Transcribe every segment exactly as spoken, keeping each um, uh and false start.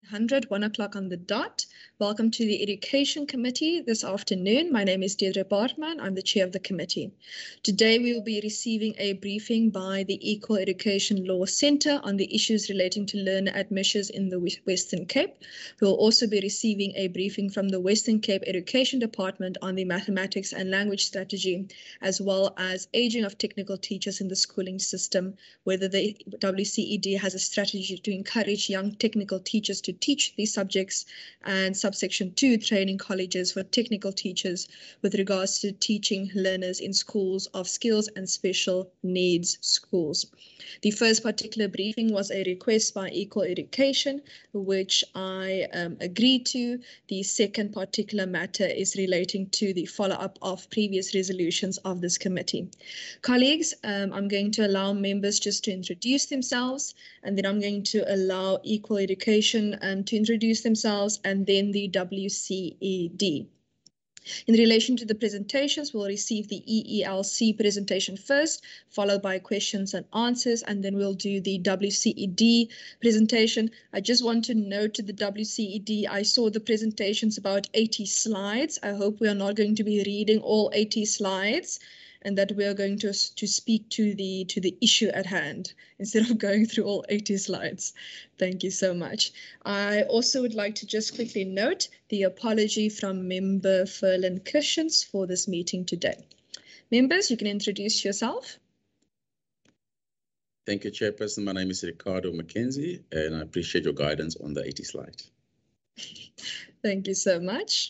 one hundred, one o'clock on the dot. Welcome to the Education Committee this afternoon. My name is Deirdre Bartman. I'm the chair of the committee. Today we will be receiving a briefing by the Equal Education Law Centre on the issues relating to learner admissions in the Western Cape. We will also be receiving a briefing from the Western Cape Education Department on the mathematics and language strategy, as well as aging of technical teachers in the schooling system, whether the W C E D has a strategy to encourage young technical teachers to teach these subjects, and subsection two, training colleges for technical teachers with regards to teaching learners in schools of skills and special needs schools. The first particular briefing was a request by Equal Education, which I um, agreed to. The second particular matter is relating to the follow-up of previous resolutions of this committee. Colleagues, um, I'm going to allow members just to introduce themselves, and then I'm going to allow Equal Education um, to introduce themselves, and then the W C E D. In relation to the presentations, we'll receive the E E L C presentation first, followed by questions and answers, and then we'll do the W C E D presentation. I just want to note to the W C E D, I saw the presentations about eighty slides. I hope we are not going to be reading all eighty slides, and that we are going to, to speak to the, to the issue at hand instead of going through all eighty slides. Thank you so much. I also would like to just quickly note the apology from member Ferlin Christians for this meeting today. Members, you can introduce yourself. Thank you, Chairperson. My name is Ricardo McKenzie, and I appreciate your guidance on the eighty slides. Thank you so much.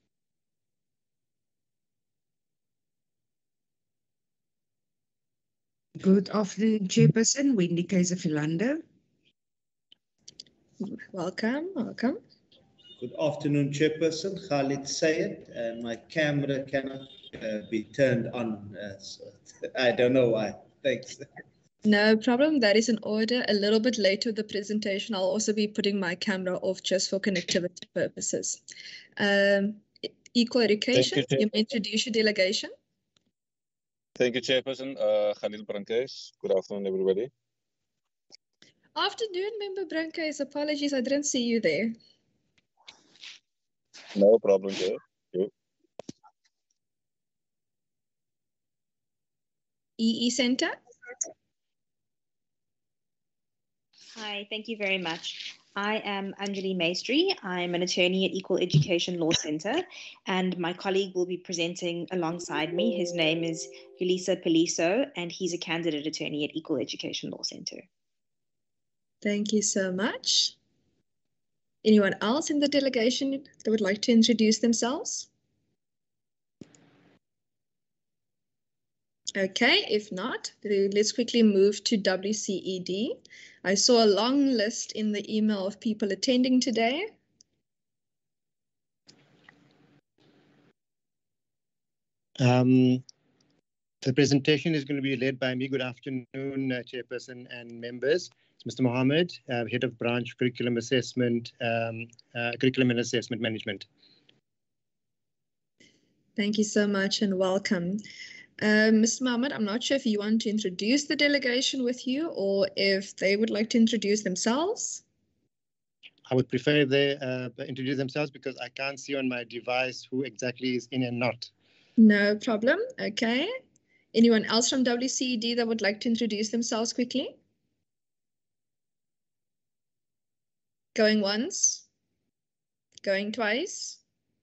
Good afternoon, Chairperson. Wendy Kaiser-Philander. Welcome, welcome. Good afternoon, Chairperson. Khalid Sayed. Uh, my camera cannot uh, be turned on. Uh, so I don't know why. Thanks. No problem. That is in order. A little bit later with the presentation, I'll also be putting my camera off just for connectivity purposes. Um, Equal Education, you, you may introduce your delegation. Thank you, Chairperson. Uh, Khalil Brankes. Good afternoon, everybody. Afternoon, Member Brankes. Apologies, I didn't see you there. No problem, Chair. You. E E Centre. Hi, thank you very much. I am Anjali Maestri. I'm an attorney at Equal Education Law Centre, and my colleague will be presenting alongside me. His name is Yulisa Paliso, and he's a candidate attorney at Equal Education Law Centre. Thank you so much. Anyone else in the delegation that would like to introduce themselves? Okay, if not, let's quickly move to W C E D. I saw a long list in the email of people attending today. Um, the presentation is going to be led by me. Good afternoon, uh, Chairperson and members. It's Mister Mohammed, uh, Head of Branch Curriculum Assessment, um, uh, Curriculum and Assessment Management. Thank you so much and welcome. Uh, Mister Mohammed, I'm not sure if you want to introduce the delegation with you or if they would like to introduce themselves. I would prefer if they uh, introduce themselves because I can't see on my device who exactly is in and not. No problem. Okay. Anyone else from W C E D that would like to introduce themselves quickly? Going once? Going twice?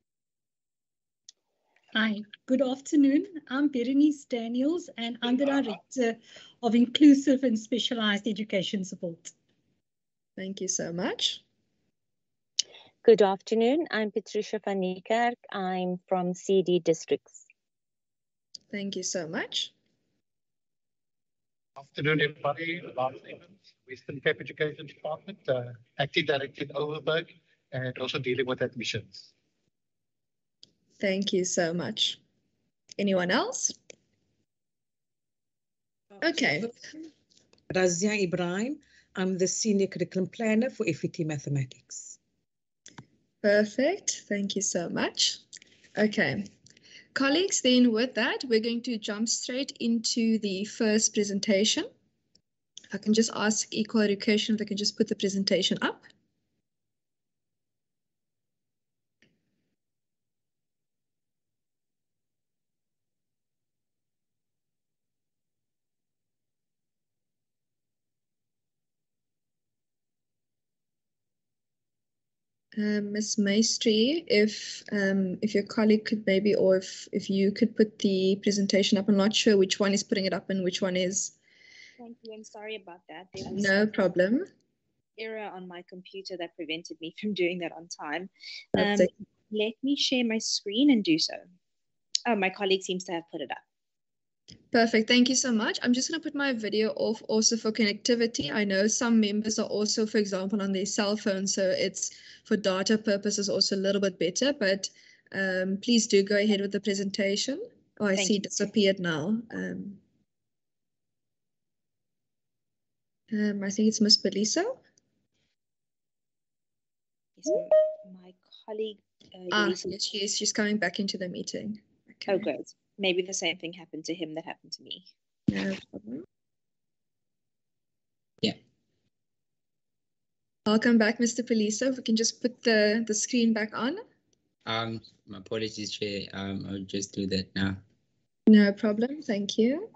Hi, good afternoon. I'm Berenice Daniels, and I'm the Director of Inclusive and Specialized Education Support. Thank you so much. Good afternoon. I'm Patricia van Niekerk. I'm from C D Districts. Thank you so much. Afternoon, everybody. Lars Evans, Western Cape Education Department, uh, Acting Director in Overberg, and also dealing with admissions. Thank you so much. Anyone else? Okay. Razia Ibrahim. I'm the Senior Curriculum Planner for F E T Mathematics. Perfect. Thank you so much. Okay. Colleagues, then with that, we're going to jump straight into the first presentation. I can just ask Equal Education if they can just put the presentation up. Um, Miz Maestri, if um, if your colleague could maybe, or if, if you could put the presentation up. I'm not sure which one is putting it up and which one is. Thank you. I'm sorry about that. There was No some problem. error on my computer that prevented me from doing that on time. That's Um, it. let me share my screen and do so. Oh, my colleague seems to have put it up. Perfect. Thank you so much. I'm just going to put my video off also for connectivity. I know some members are also, for example, on their cell phone, so it's for data purposes also a little bit better, but um, please do go ahead with the presentation. Oh, I Thank see you. it disappeared now. Um, um, I think it's Miss Belisa. Yes, my colleague, uh, Ah, Yolisa- yes, she is. She's coming back into the meeting. Okay. Oh, good. Maybe the same thing happened to him that happened to me. No problem. Yeah. Welcome back, Mister Pelisa. If we can just put the, the screen back on. Um, my apologies, Chair. Um, I'll just do that now. No problem. Thank you.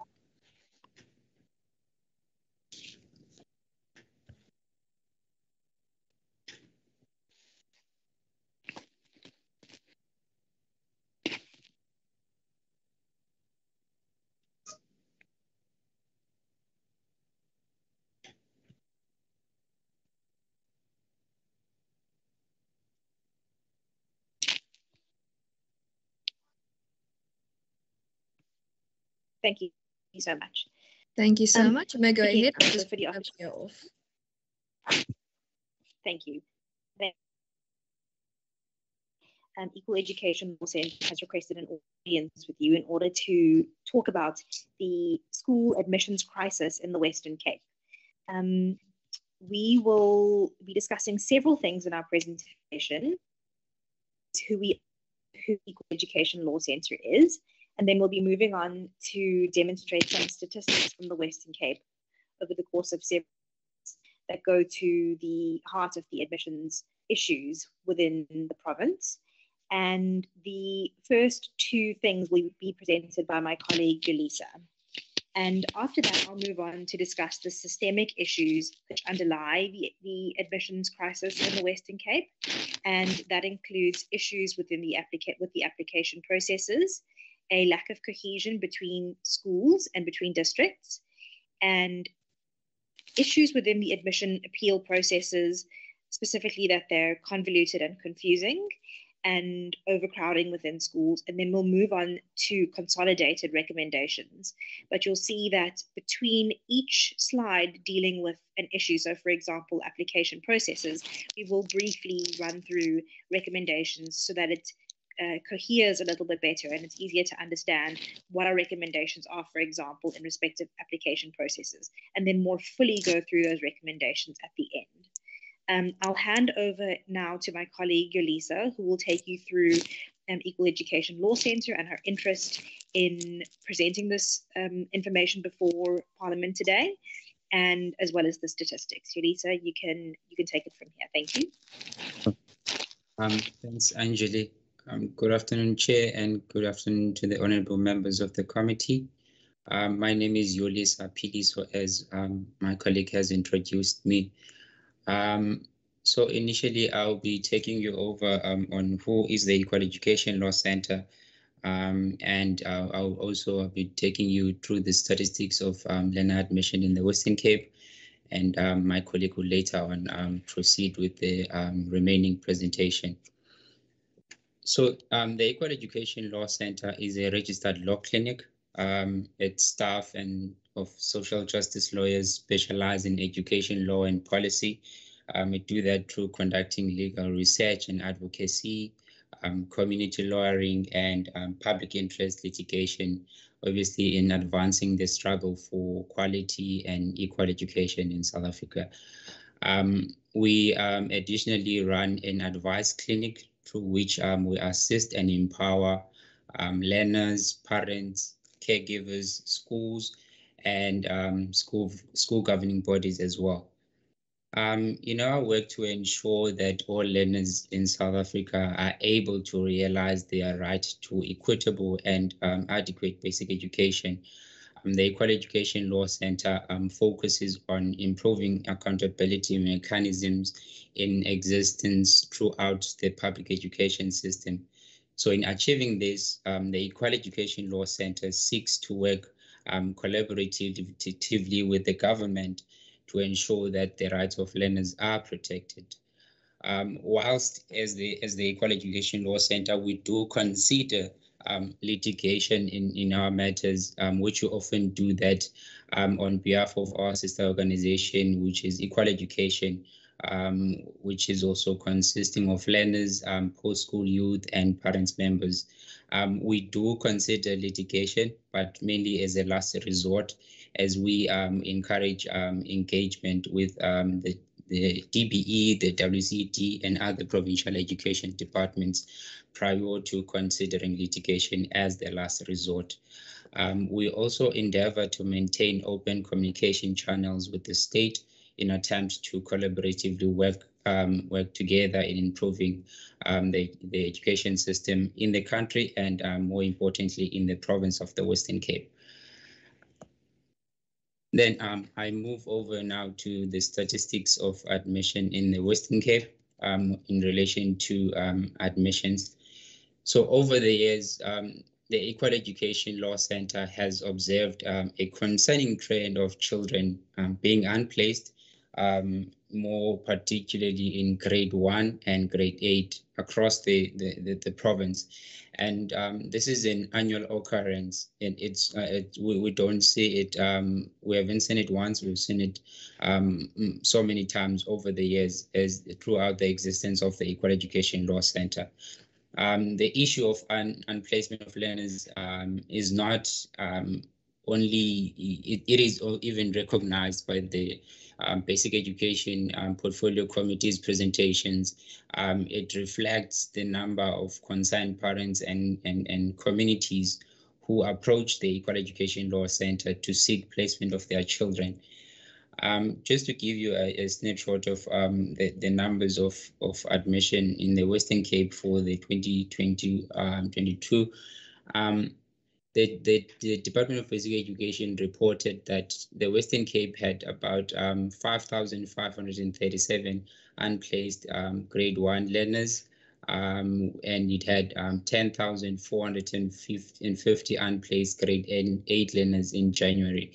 Thank you so much. Thank you so Um, much. You may go again, ahead. I'll also just for the put opportunity. the video off. Thank you. Um, Equal Education Law Centre has requested an audience with you in order to talk about the school admissions crisis in the Western Cape. Um, we will be discussing several things in our presentation, who we who Equal Education Law Centre is, and then we'll be moving on to demonstrate some statistics from the Western Cape over the course of several months that go to the heart of the admissions issues within the province. And the first two things will be presented by my colleague, Yolisa. And after that, I'll move on to discuss the systemic issues which underlie the, the admissions crisis in the Western Cape. And that includes issues within the applica- with the application processes, a lack of cohesion between schools and between districts, and issues within the admission appeal processes, specifically that they're convoluted and confusing, and overcrowding within schools. And then we'll move on to consolidated recommendations. But you'll see that between each slide dealing with an issue, so for example, application processes, we will briefly run through recommendations so that it uh, coheres a little bit better and it's easier to understand what our recommendations are, for example, in respective application processes, and then more fully go through those recommendations at the end. Um, I'll hand over now to my colleague Yolisa, who will take you through um, Equal Education Law Centre and her interest in presenting this um, information before Parliament today, and as well as the statistics. Yolisa, you can you can take it from here. Thank you. Um, thanks, Anjali. Um, good afternoon, Chair, and good afternoon to the honourable members of the committee. Um, my name is Yolisa Piliso, as um, my colleague has introduced me. Um, so initially, I'll be taking you over um, on who is the Equal Education Law Centre, um, and uh, I'll also be taking you through the statistics of um, learner admission in the Western Cape, and um, my colleague will later on um, proceed with the um, remaining presentation. So um, the Equal Education Law Centre is a registered law clinic. Um, its staff and of social justice lawyers specialize in education law and policy. Um, we do that through conducting legal research and advocacy, um, community lawyering, and um, public interest litigation, obviously in advancing the struggle for quality and equal education in South Africa. Um, we um, additionally run an advice clinic through which um, we assist and empower um, learners, parents, caregivers, schools, and um, school, school governing bodies as well. Um, in our work to ensure that all learners in South Africa are able to realize their right to equitable and um, adequate basic education, Um, the Equal Education Law Center um, focuses on improving accountability mechanisms in existence throughout the public education system. So in achieving this, um, the Equal Education Law Center seeks to work um, collaboratively with the government to ensure that the rights of learners are protected. Um, whilst as the, as the Equal Education Law Center, we do consider Um, litigation in, in our matters, um, which we often do that um, on behalf of our sister organization, which is Equal Education, um, which is also consisting of learners, um, post-school youth, and parents members. Um, we do consider litigation, but mainly as a last resort, as we um, encourage um, engagement with um, the the D B E, the W C D, and other provincial education departments prior to considering litigation as the last resort. Um, we also endeavor to maintain open communication channels with the state in attempt to collaboratively work um, work together in improving um, the, the education system in the country and um, more importantly in the province of the Western Cape. Then um, I move over now to the statistics of admission in the Western Cape um, in relation to um, admissions. So over the years, um, the Equal Education Law Center has observed um, a concerning trend of children um, being unplaced, um, more particularly in grade one and grade eight across the, the, the, the province. And um, this is an annual occurrence, and it's uh, it, we, we don't see it. Um, we haven't seen it once. We've seen it um, so many times over the years, as throughout the existence of the Equal Education Law Center. Um, the issue of un unplacement of learners um, is not um, only it, it is even recognized by the um, Basic Education um, Portfolio Committee's presentations. Um, it reflects the number of concerned parents and, and, and communities who approach the Equal Education Law Center to seek placement of their children. Um, just to give you a, a snapshot of um, the, the numbers of, of admission in the Western Cape for the twenty twenty twenty-two, um, the, the, the Department of Basic Education reported that the Western Cape had about um, five thousand five hundred thirty-seven unplaced um, grade one learners, um, and it had um, ten thousand four hundred fifty unplaced grade eight learners in January.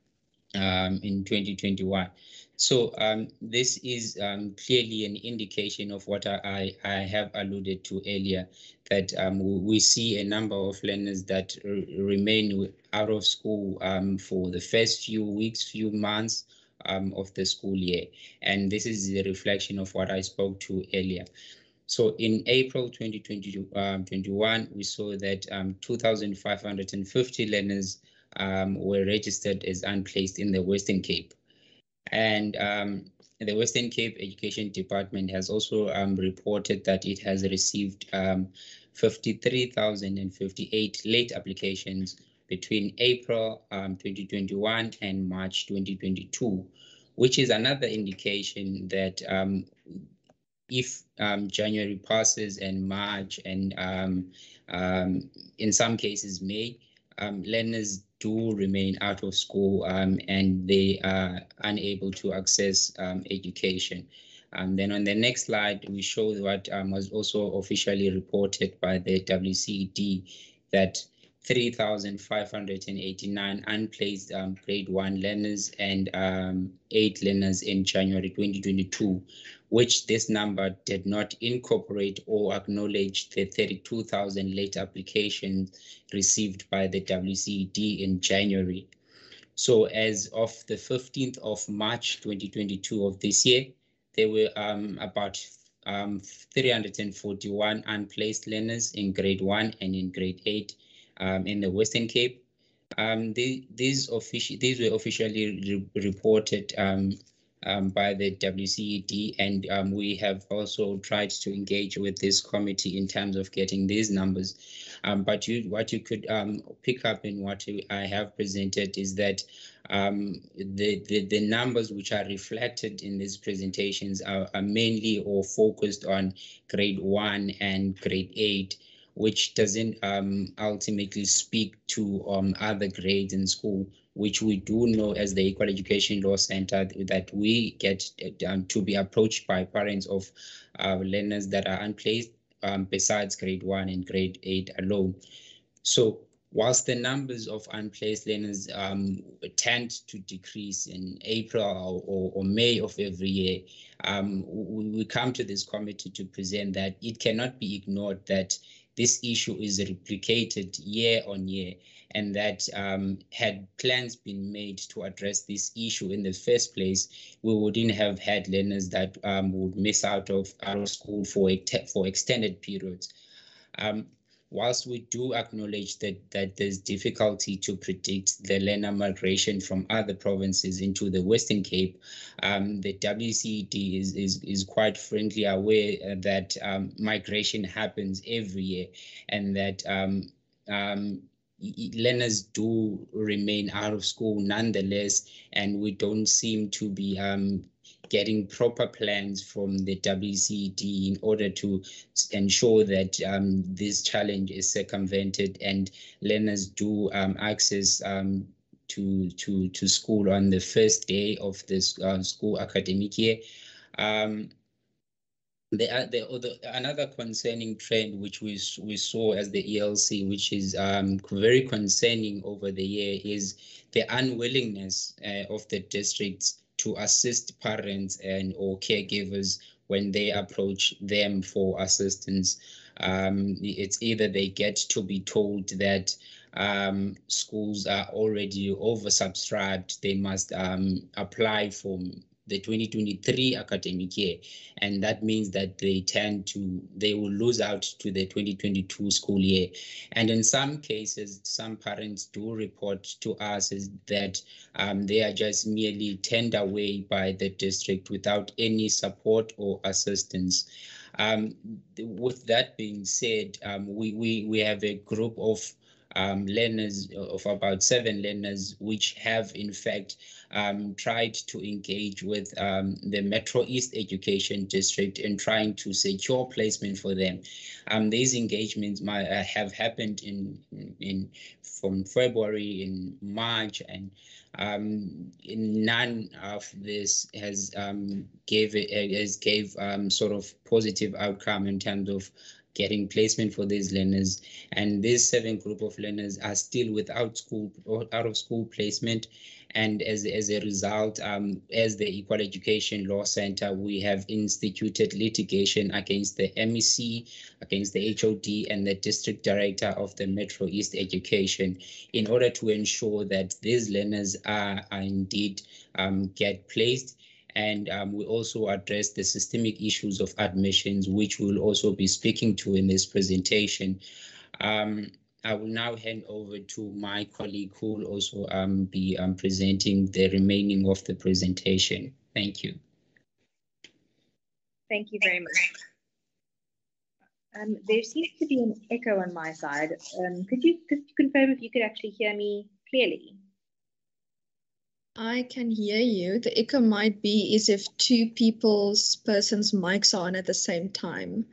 Um, in twenty twenty-one. So um, this is um, clearly an indication of what I, I have alluded to earlier, that um, we see a number of learners that remain out of school um, for the first few weeks, few months um, of the school year. And this is the reflection of what I spoke to earlier. So in April twenty twenty-one, we saw that um, two thousand five hundred fifty learners Um, were registered as unplaced in the Western Cape. And um, the Western Cape Education Department has also um, reported that it has received um, fifty-three thousand fifty-eight late applications between April um, twenty twenty-one and March twenty twenty-two, which is another indication that um, if um, January passes and March and um, um, in some cases May, um, learners do remain out of school um, and they are unable to access um, education. And then on the next slide, we show what um, was also officially reported by the W C D, that three thousand five hundred eighty-nine unplaced um, grade one learners and um, eight learners in January twenty twenty-two, which this number did not incorporate or acknowledge the thirty-two thousand late applications received by the W C D in January. So as of the fifteenth of March twenty twenty-two of this year, there were um, about um, three hundred forty-one unplaced learners in grade one and in grade eight um, in the Western Cape. Um, the, these, offici these were officially re reported um, Um, by the W C E D, and um, we have also tried to engage with this committee in terms of getting these numbers. Um, but you, what you could um, pick up in what I have presented is that um, the, the, the numbers which are reflected in these presentations are, are mainly or focused on grade one and grade eight, which doesn't um, ultimately speak to um, other grades in school, which we do know as the Equal Education Law Center that we get um, to be approached by parents of uh, learners that are unplaced um, besides grade one and grade eight alone. So whilst the numbers of unplaced learners um, tend to decrease in April or, or May of every year, um, we, we come to this committee to present that it cannot be ignored that this issue is replicated year on year, and that um, had plans been made to address this issue in the first place, we wouldn't have had learners that um, would miss out of, out of school for, for extended periods. Um, Whilst we do acknowledge that, that there's difficulty to predict the learner migration from other provinces into the Western Cape, um, the W C E D is, is, is quite frankly aware that um, migration happens every year, and that um, um, learners do remain out of school nonetheless, and we don't seem to be um, getting proper plans from the W C E D in order to ensure that um, this challenge is circumvented and learners do um, access um, to, to, to school on the first day of this uh, school academic year. Um, The, the, the, another concerning trend which we, we saw as the E L C, which is um, very concerning over the year, is the unwillingness uh, of the districts to assist parents and or caregivers when they approach them for assistance. Um, it's either they get to be told that um, schools are already oversubscribed, they must um, apply for the twenty twenty-three academic year, and that means that they tend to, they will lose out to the twenty twenty-two school year. And in some cases, some parents do report to us is that um, they are just merely turned away by the district without any support or assistance. Um, with that being said, um, we, we, we have a group of Um, learners of about seven learners which have in fact um, tried to engage with um, the Metro East Education District in trying to secure placement for them. Um, these engagements might uh, have happened in, in from February, in March, and um, none of this has um, gave it has gave um, sort of positive outcome in terms of getting placement for these learners, and these seven group of learners are still without school or out of school placement. And as, as a result, um, as the Equal Education Law Center, we have instituted litigation against the M E C, against the H O D and the District Director of the Metro East Education in order to ensure that these learners are, are indeed um, get placed. And um, we also address the systemic issues of admissions, which we'll also be speaking to in this presentation. Um, I will now hand over to my colleague who will also um, be um, presenting the remaining of the presentation. Thank you. Thank you very much. Um, there seems to be an echo on my side. Um, could you, could you confirm if you could actually hear me clearly? I can hear you. The echo might be as if two people's persons' mics are on at the same time.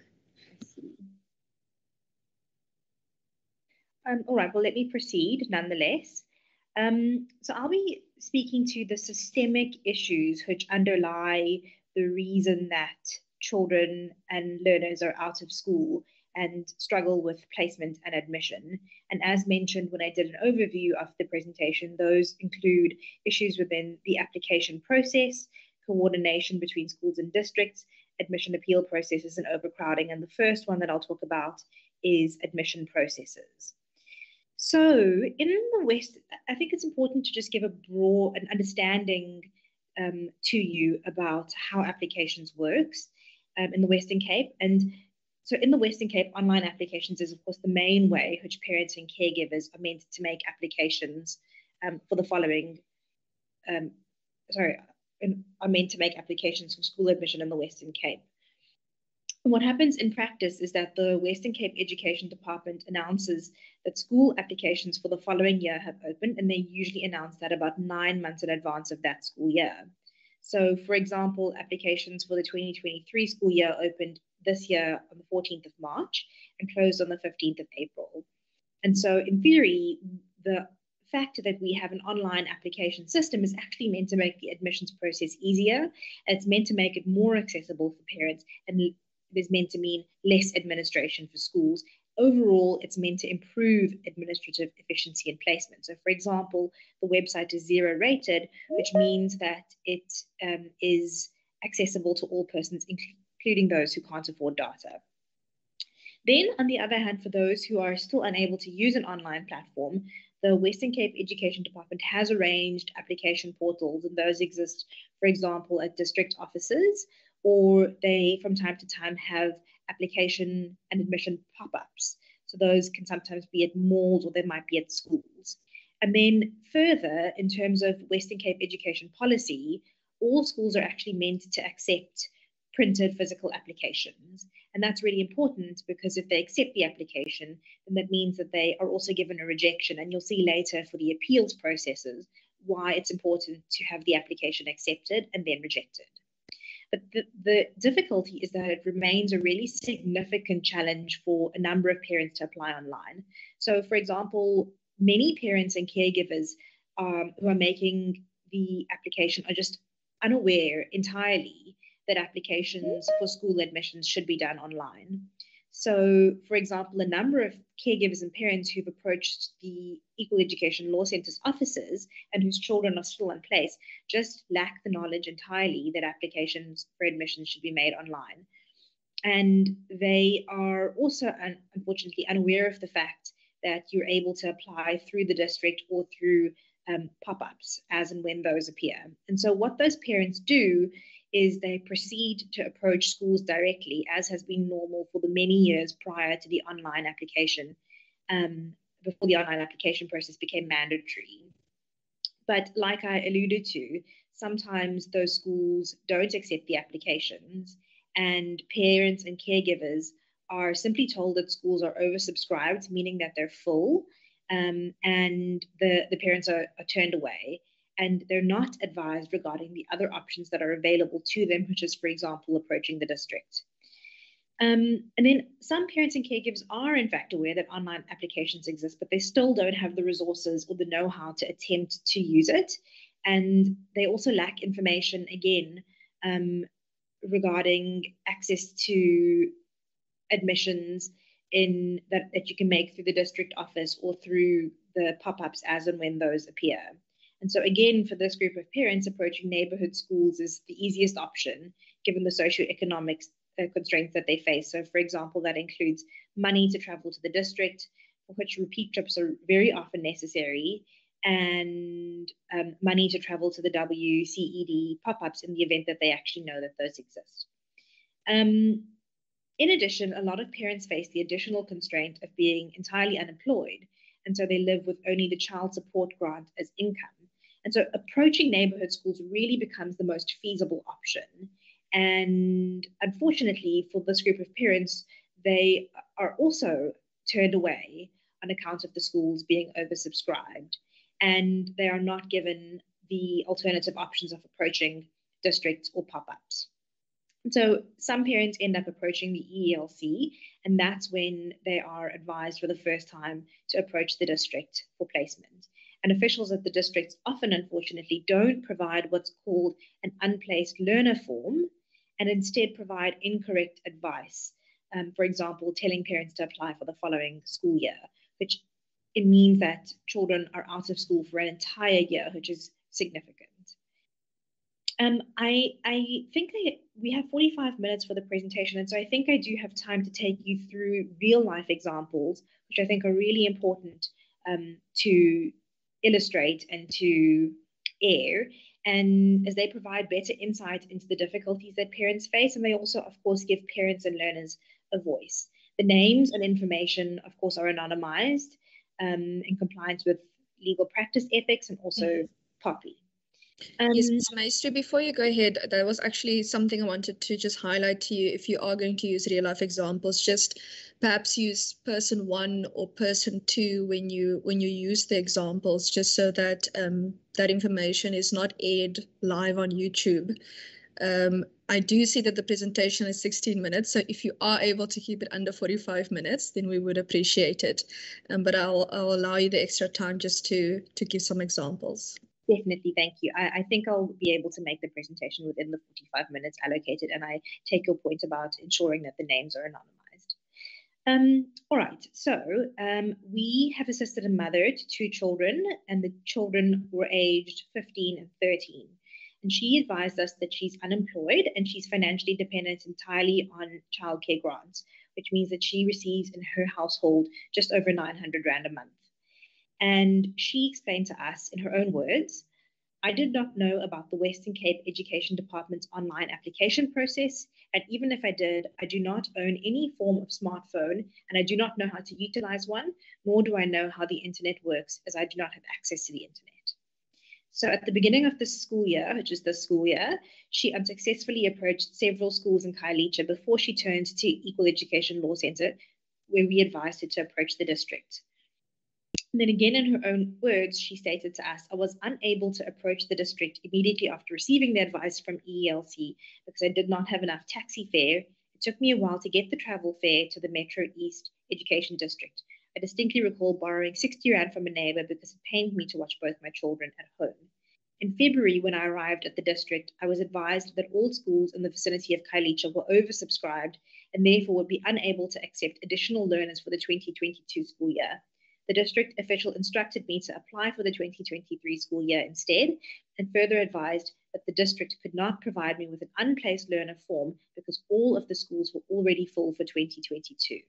Um, all right, well, let me proceed nonetheless. Um, so I'll be speaking to the systemic issues which underlie the reason that children and learners are out of school and struggle with placement and admission. And as mentioned when I did an overview of the presentation, those include issues within the application process, coordination between schools and districts, admission appeal processes, and overcrowding. And the first one that I'll talk about is admission processes. So in the West, I think it's important to just give a broad an understanding um, to you about how applications works um, in the Western Cape. And so in the Western Cape, online applications is, of course, the main way which parents and caregivers are meant to make applications um, for the following, um, sorry, are meant to make applications for school admission in the Western Cape. And what happens in practice is that the Western Cape Education Department announces that school applications for the following year have opened, and they usually announce that about nine months in advance of that school year. So, for example, applications for the twenty twenty-three school year opened this year on the fourteenth of March, and closed on the fifteenth of April. And so in theory, the fact that we have an online application system is actually meant to make the admissions process easier. It's meant to make it more accessible for parents, and it is meant to mean less administration for schools. Overall, it's meant to improve administrative efficiency and placement. So, for example, the website is zero rated, which means that it um, is accessible to all persons, including those who can't afford data. Then, on the other hand, for those who are still unable to use an online platform, the Western Cape Education Department has arranged application portals, and those exist, for example, at district offices, or they from time to time have application and admission pop-ups. So those can sometimes be at malls, or they might be at schools. And then further, in terms of Western Cape education policy, all schools are actually meant to accept printed physical applications. And that's really important, because if they accept the application, then that means that they are also given a rejection. And you'll see later for the appeals processes why it's important to have the application accepted and then rejected. But the, the difficulty is that it remains a really significant challenge for a number of parents to apply online. So, for example, many parents and caregivers um, who are making the application are just unaware entirely that applications for school admissions should be done online. So, for example, a number of caregivers and parents who've approached the Equal Education Law Centre's offices and whose children are still in place just lack the knowledge entirely that applications for admissions should be made online. And they are also, un unfortunately, unaware of the fact that you're able to apply through the district or through um, pop-ups as and when those appear. And so what those parents do is they proceed to approach schools directly, as has been normal for the many years prior to the online application, um, before the online application process became mandatory. But like I alluded to, sometimes those schools don't accept the applications, and parents and caregivers are simply told that schools are oversubscribed, meaning that they're full, um, and the, the parents are, are turned away. And they're not advised regarding the other options that are available to them, which is, for example, approaching the district. Um, and then some parents and caregivers are, in fact, aware that online applications exist, but they still don't have the resources or the know-how to attempt to use it. And they also lack information, again, um, regarding access to admissions in that, that you can make through the district office or through the pop-ups as and when those appear. And so again, for this group of parents, approaching neighborhood schools is the easiest option, given the socioeconomic uh, constraints that they face. So for example, that includes money to travel to the district, for which repeat trips are very often necessary, and um, money to travel to the W C E D pop-ups in the event that they actually know that those exist. Um, in addition, a lot of parents face the additional constraint of being entirely unemployed, and so they live with only the child support grant as income. And so approaching neighborhood schools really becomes the most feasible option. And unfortunately for this group of parents, they are also turned away on account of the schools being oversubscribed, and they are not given the alternative options of approaching districts or pop-ups. So some parents end up approaching the E E L C, and that's when they are advised for the first time to approach the district for placement. And officials at the districts often, unfortunately, don't provide what's called an unplaced learner form, and instead provide incorrect advice. Um, for example, telling parents to apply for the following school year, which it means that children are out of school for an entire year, which is significant. Um, I, I think that we have forty-five minutes for the presentation, and so I think I do have time to take you through real life examples, which I think are really important um, to illustrate and to air, and as they provide better insight into the difficulties that parents face, and they also, of course, give parents and learners a voice. The names and information, of course, are anonymized um, in compliance with legal practice ethics and also mm-hmm. POPI. Um, yes, Miz Maestri, before you go ahead, that was actually something I wanted to just highlight to you. If you are going to use real life examples, just perhaps use person one or person two when you when you use the examples, just so that um, that information is not aired live on YouTube. Um, I do see that the presentation is sixteen minutes, so if you are able to keep it under forty-five minutes, then we would appreciate it. Um, but I'll, I'll allow you the extra time just to, to give some examples. Definitely, thank you. I, I think I'll be able to make the presentation within the forty-five minutes allocated, and I take your point about ensuring that the names are anonymized. Um, all right, so um, we have assisted a mother to two children, and the children were aged fifteen and thirteen. And she advised us that she's unemployed and she's financially dependent entirely on childcare grants, which means that she receives in her household just over nine hundred rand a month. And she explained to us in her own words, "I did not know about the Western Cape Education Department's online application process, and even if I did, I do not own any form of smartphone, and I do not know how to utilize one, nor do I know how the internet works, as I do not have access to the internet." So at the beginning of this school year, which is this school year, she unsuccessfully approached several schools in Khayelitsha before she turned to Equal Education Law Centre, where we advised her to approach the district. And then again, in her own words, she stated to us, "I was unable to approach the district immediately after receiving the advice from E E L C because I did not have enough taxi fare. It took me a while to get the travel fare to the Metro East Education District. I distinctly recall borrowing sixty rand from a neighbor because it pained me to watch both my children at home. In February, when I arrived at the district, I was advised that all schools in the vicinity of Khayelitsha were oversubscribed and therefore would be unable to accept additional learners for the twenty twenty-two school year. The district official instructed me to apply for the twenty twenty-three school year instead, and further advised that the district could not provide me with an unplaced learner form because all of the schools were already full for twenty twenty-two.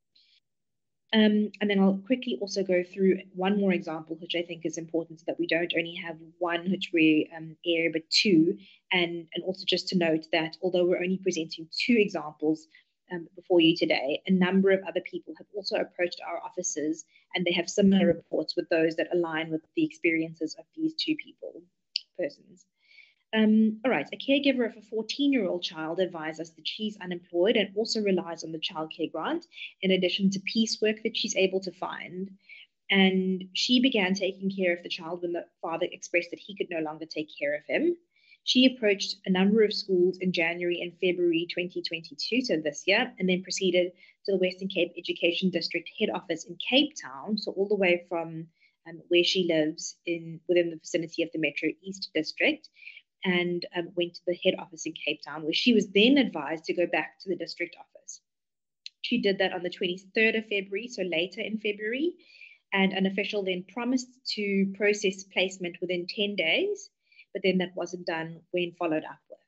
Um, and then I'll quickly also go through one more example, which I think is important, so that we don't only have one which we um, air, but two. And, and also just to note that although we're only presenting two examples um, before you today, a number of other people have also approached our offices, and they have similar reports with those that align with the experiences of these two people, persons. Um, all right, a caregiver of a fourteen-year-old child advised us that she's unemployed and also relies on the childcare grant, in addition to piecework that she's able to find. And she began taking care of the child when the father expressed that he could no longer take care of him. She approached a number of schools in January and February twenty twenty-two, so this year, and then proceeded to the Western Cape Education District head office in Cape Town, so all the way from um, where she lives in within the vicinity of the Metro East District, and um, went to the head office in Cape Town, where she was then advised to go back to the district office. She did that on the twenty-third of February, so later in February, and an official then promised to process placement within ten days, but then that wasn't done when followed up with.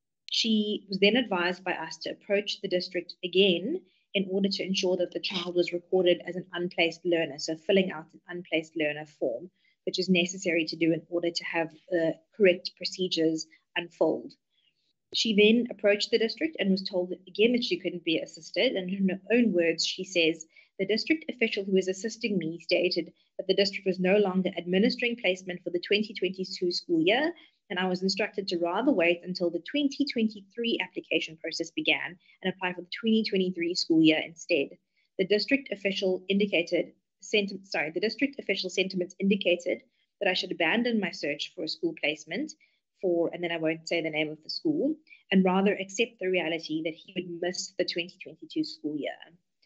She was then advised by us to approach the district again in order to ensure that the child was recorded as an unplaced learner, so filling out an unplaced learner form, which is necessary to do in order to have the uh, correct procedures unfold. She then approached the district and was told that, again, that she couldn't be assisted. And in her own words, she says, "The district official who was assisting me stated that the district was no longer administering placement for the twenty twenty-two school year, and I was instructed to rather wait until the twenty twenty-three application process began and apply for the twenty twenty-three school year instead. The district official indicated Sentiment, sorry, the district official sentiments indicated that I should abandon my search for a school placement for, and then I won't say the name of the school, and rather accept the reality that he would miss the twenty twenty-two school year."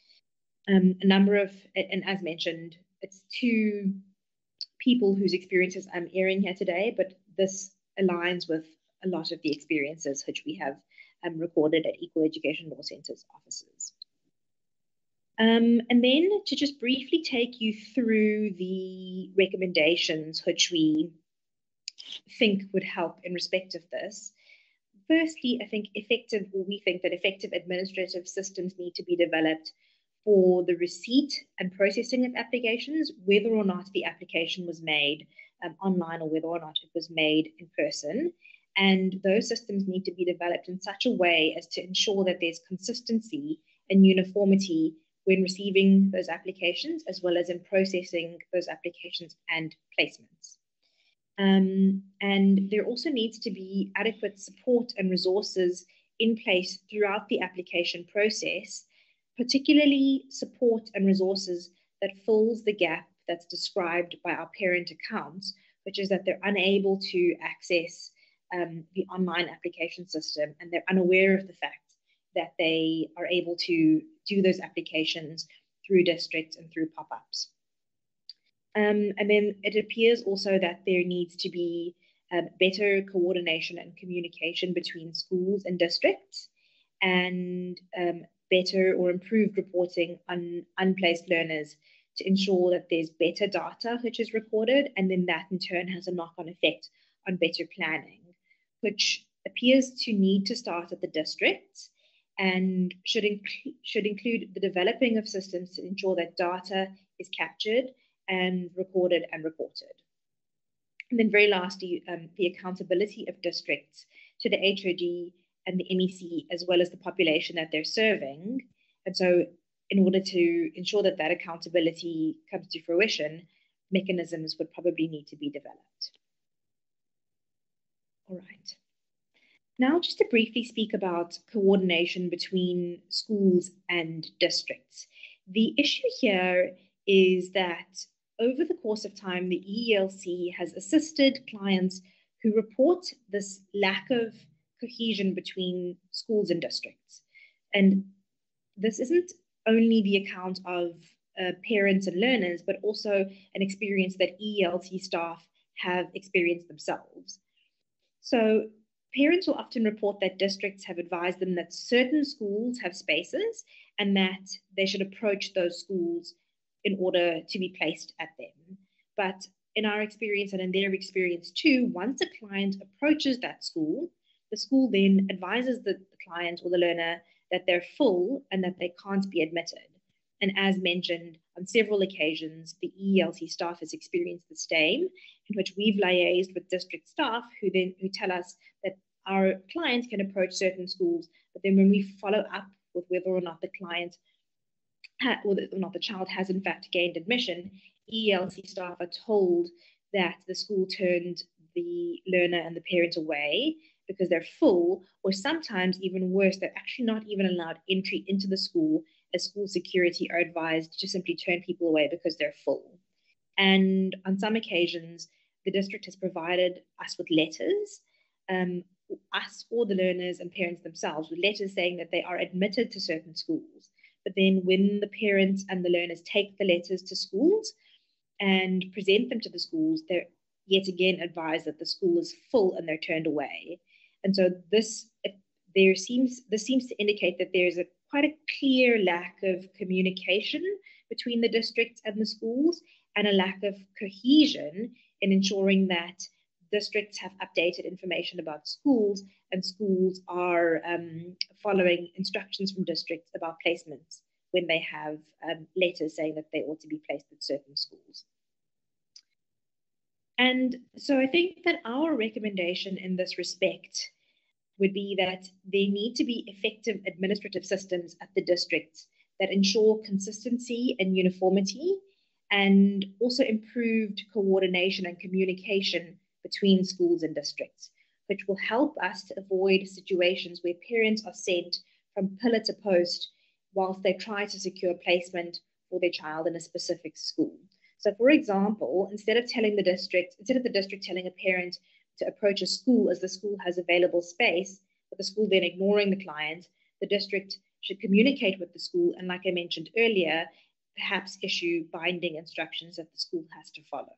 Um, a number of, and as mentioned, it's two people whose experiences I'm airing here today, but this aligns with a lot of the experiences which we have um, recorded at Equal Education Law Centre's offices. Um, and then to just briefly take you through the recommendations which we think would help in respect of this. Firstly, I think effective, or we think that effective administrative systems need to be developed for the receipt and processing of applications, whether or not the application was made um, online or whether or not it was made in person. And those systems need to be developed in such a way as to ensure that there's consistency and uniformity when receiving those applications, as well as in processing those applications and placements. Um, and there also needs to be adequate support and resources in place throughout the application process, particularly support and resources that fills the gap that's described by our parent accounts, which is that they're unable to access um, the online application system, and they're unaware of the fact that they are able to do those applications through districts and through pop-ups. Um, and then it appears also that there needs to be um, better coordination and communication between schools and districts, and um, better or improved reporting on unplaced learners to ensure that there's better data which is recorded, and then that in turn has a knock-on effect on better planning, which appears to need to start at the districts and should, inc- should include the developing of systems to ensure that data is captured and recorded and reported. And then very lastly, um, the accountability of districts to the H O D and the M E C, as well as the population that they're serving. And so in order to ensure that that accountability comes to fruition, mechanisms would probably need to be developed. All right. Now, just to briefly speak about coordination between schools and districts. The issue here is that over the course of time, the E E L C has assisted clients who report this lack of cohesion between schools and districts. And this isn't only the account of uh, parents and learners, but also an experience that E E L C staff have experienced themselves. So parents will often report that districts have advised them that certain schools have spaces and that they should approach those schools in order to be placed at them. But in our experience and in their experience too, once a client approaches that school, the school then advises the, the client or the learner that they're full and that they can't be admitted. And as mentioned, on several occasions, the E E L C staff has experienced the same, in which we've liaised with district staff who then who tell us that our clients can approach certain schools, but then when we follow up with whether or not the client ha- or, the, or not the child has in fact gained admission, E E L C staff are told that the school turned the learner and the parent away because they're full, or sometimes even worse, they're actually not even allowed entry into the school, as school security are advised to simply turn people away because they're full. And on some occasions, the district has provided us with letters, um, us or the learners and parents themselves, with letters saying that they are admitted to certain schools. But then when the parents and the learners take the letters to schools and present them to the schools, they're yet again advised that the school is full and they're turned away. And so this there seems this seems to indicate that there's a quite a clear lack of communication between the districts and the schools, and a lack of cohesion in ensuring that districts have updated information about schools and schools are um, following instructions from districts about placements when they have um, letters saying that they ought to be placed at certain schools. And so I think that our recommendation in this respect would be that there need to be effective administrative systems at the districts that ensure consistency and uniformity, and also improved coordination and communication between schools and districts, which will help us to avoid situations where parents are sent from pillar to post whilst they try to secure placement for their child in a specific school. So for example, instead of telling the district, instead of the district telling a parent to approach a school as the school has available space, but the school then ignoring the client, the district should communicate with the school and, like I mentioned earlier, perhaps issue binding instructions that the school has to follow.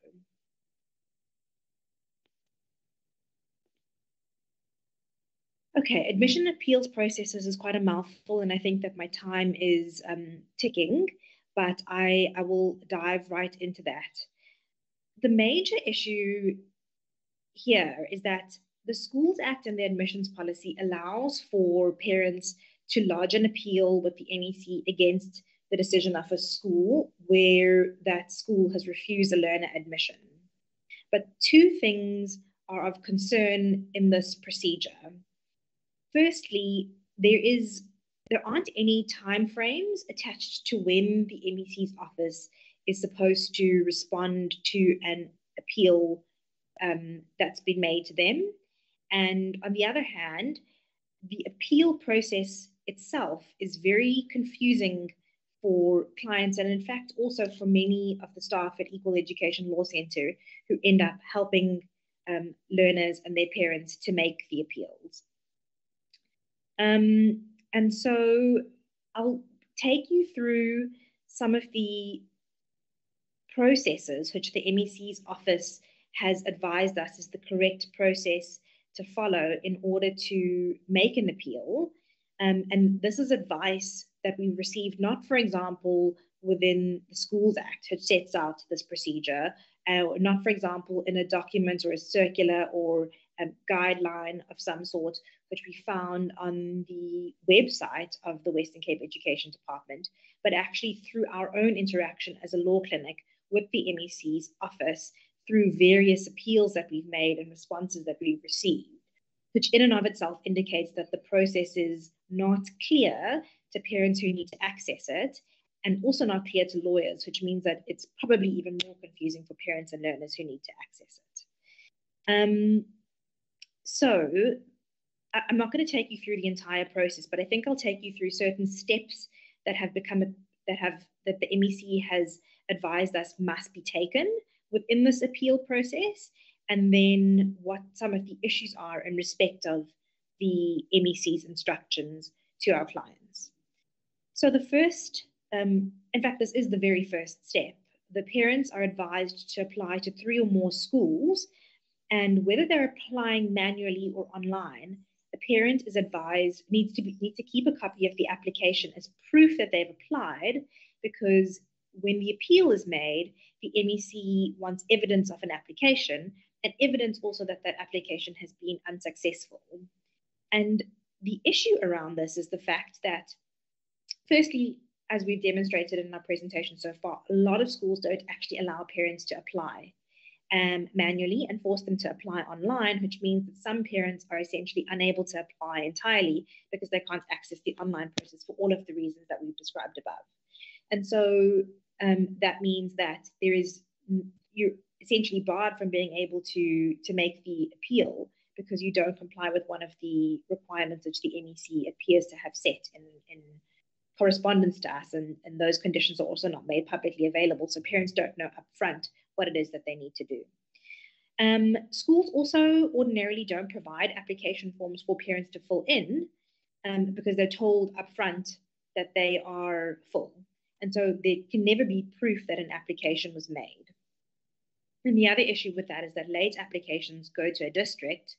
Okay, admission appeals processes is quite a mouthful, and I think that my time is um, ticking, but I, I will dive right into that. The major issue here is that the Schools Act and the admissions policy allows for parents to lodge an appeal with the M E C against the decision of a school where that school has refused a learner admission. But two things are of concern in this procedure. Firstly, there is there aren't any timeframes attached to when the M E C's office is supposed to respond to an appeal um, that's been made to them. And on the other hand, the appeal process itself is very confusing for clients, and in fact also for many of the staff at Equal Education Law Centre who end up helping um, learners and their parents to make the appeals. Um, and so I'll take you through some of the processes which the M E C's office has advised us is the correct process to follow in order to make an appeal. Um, and this is advice that we received not, for example, within the Schools Act, which sets out this procedure, uh, not, for example, in a document or a circular or a guideline of some sort, which we found on the website of the Western Cape Education Department, but actually through our own interaction as a law clinic with the M E C's office through various appeals that we've made and responses that we've received, which in and of itself indicates that the process is not clear to parents who need to access it, and also not clear to lawyers, which means that it's probably even more confusing for parents and learners who need to access it. Um, so I, I'm not going to take you through the entire process, but I think I'll take you through certain steps that have become, a, that have, that the M E C has advised us must be taken within this appeal process, and then what some of the issues are in respect of the M E C's instructions to our clients. So the first, um, in fact, this is the very first step. The parents are advised to apply to three or more schools, and whether they're applying manually or online, the parent is advised, needs to be, needs to keep a copy of the application as proof that they've applied, because when the appeal is made, the M E C wants evidence of an application and evidence also that that application has been unsuccessful. And the issue around this is the fact that, firstly, as we've demonstrated in our presentation so far, a lot of schools don't actually allow parents to apply um, manually and force them to apply online, which means that some parents are essentially unable to apply entirely because they can't access the online process for all of the reasons that we've described above. And so um, that means that there is, you're essentially barred from being able to, to make the appeal because you don't comply with one of the requirements which the M E C appears to have set in, in correspondence to us, and, and those conditions are also not made publicly available, so parents don't know upfront what it is that they need to do. Um, schools also ordinarily don't provide application forms for parents to fill in um, because they're told upfront that they are full. And so there can never be proof that an application was made. And the other issue with that is that late applications go to a district,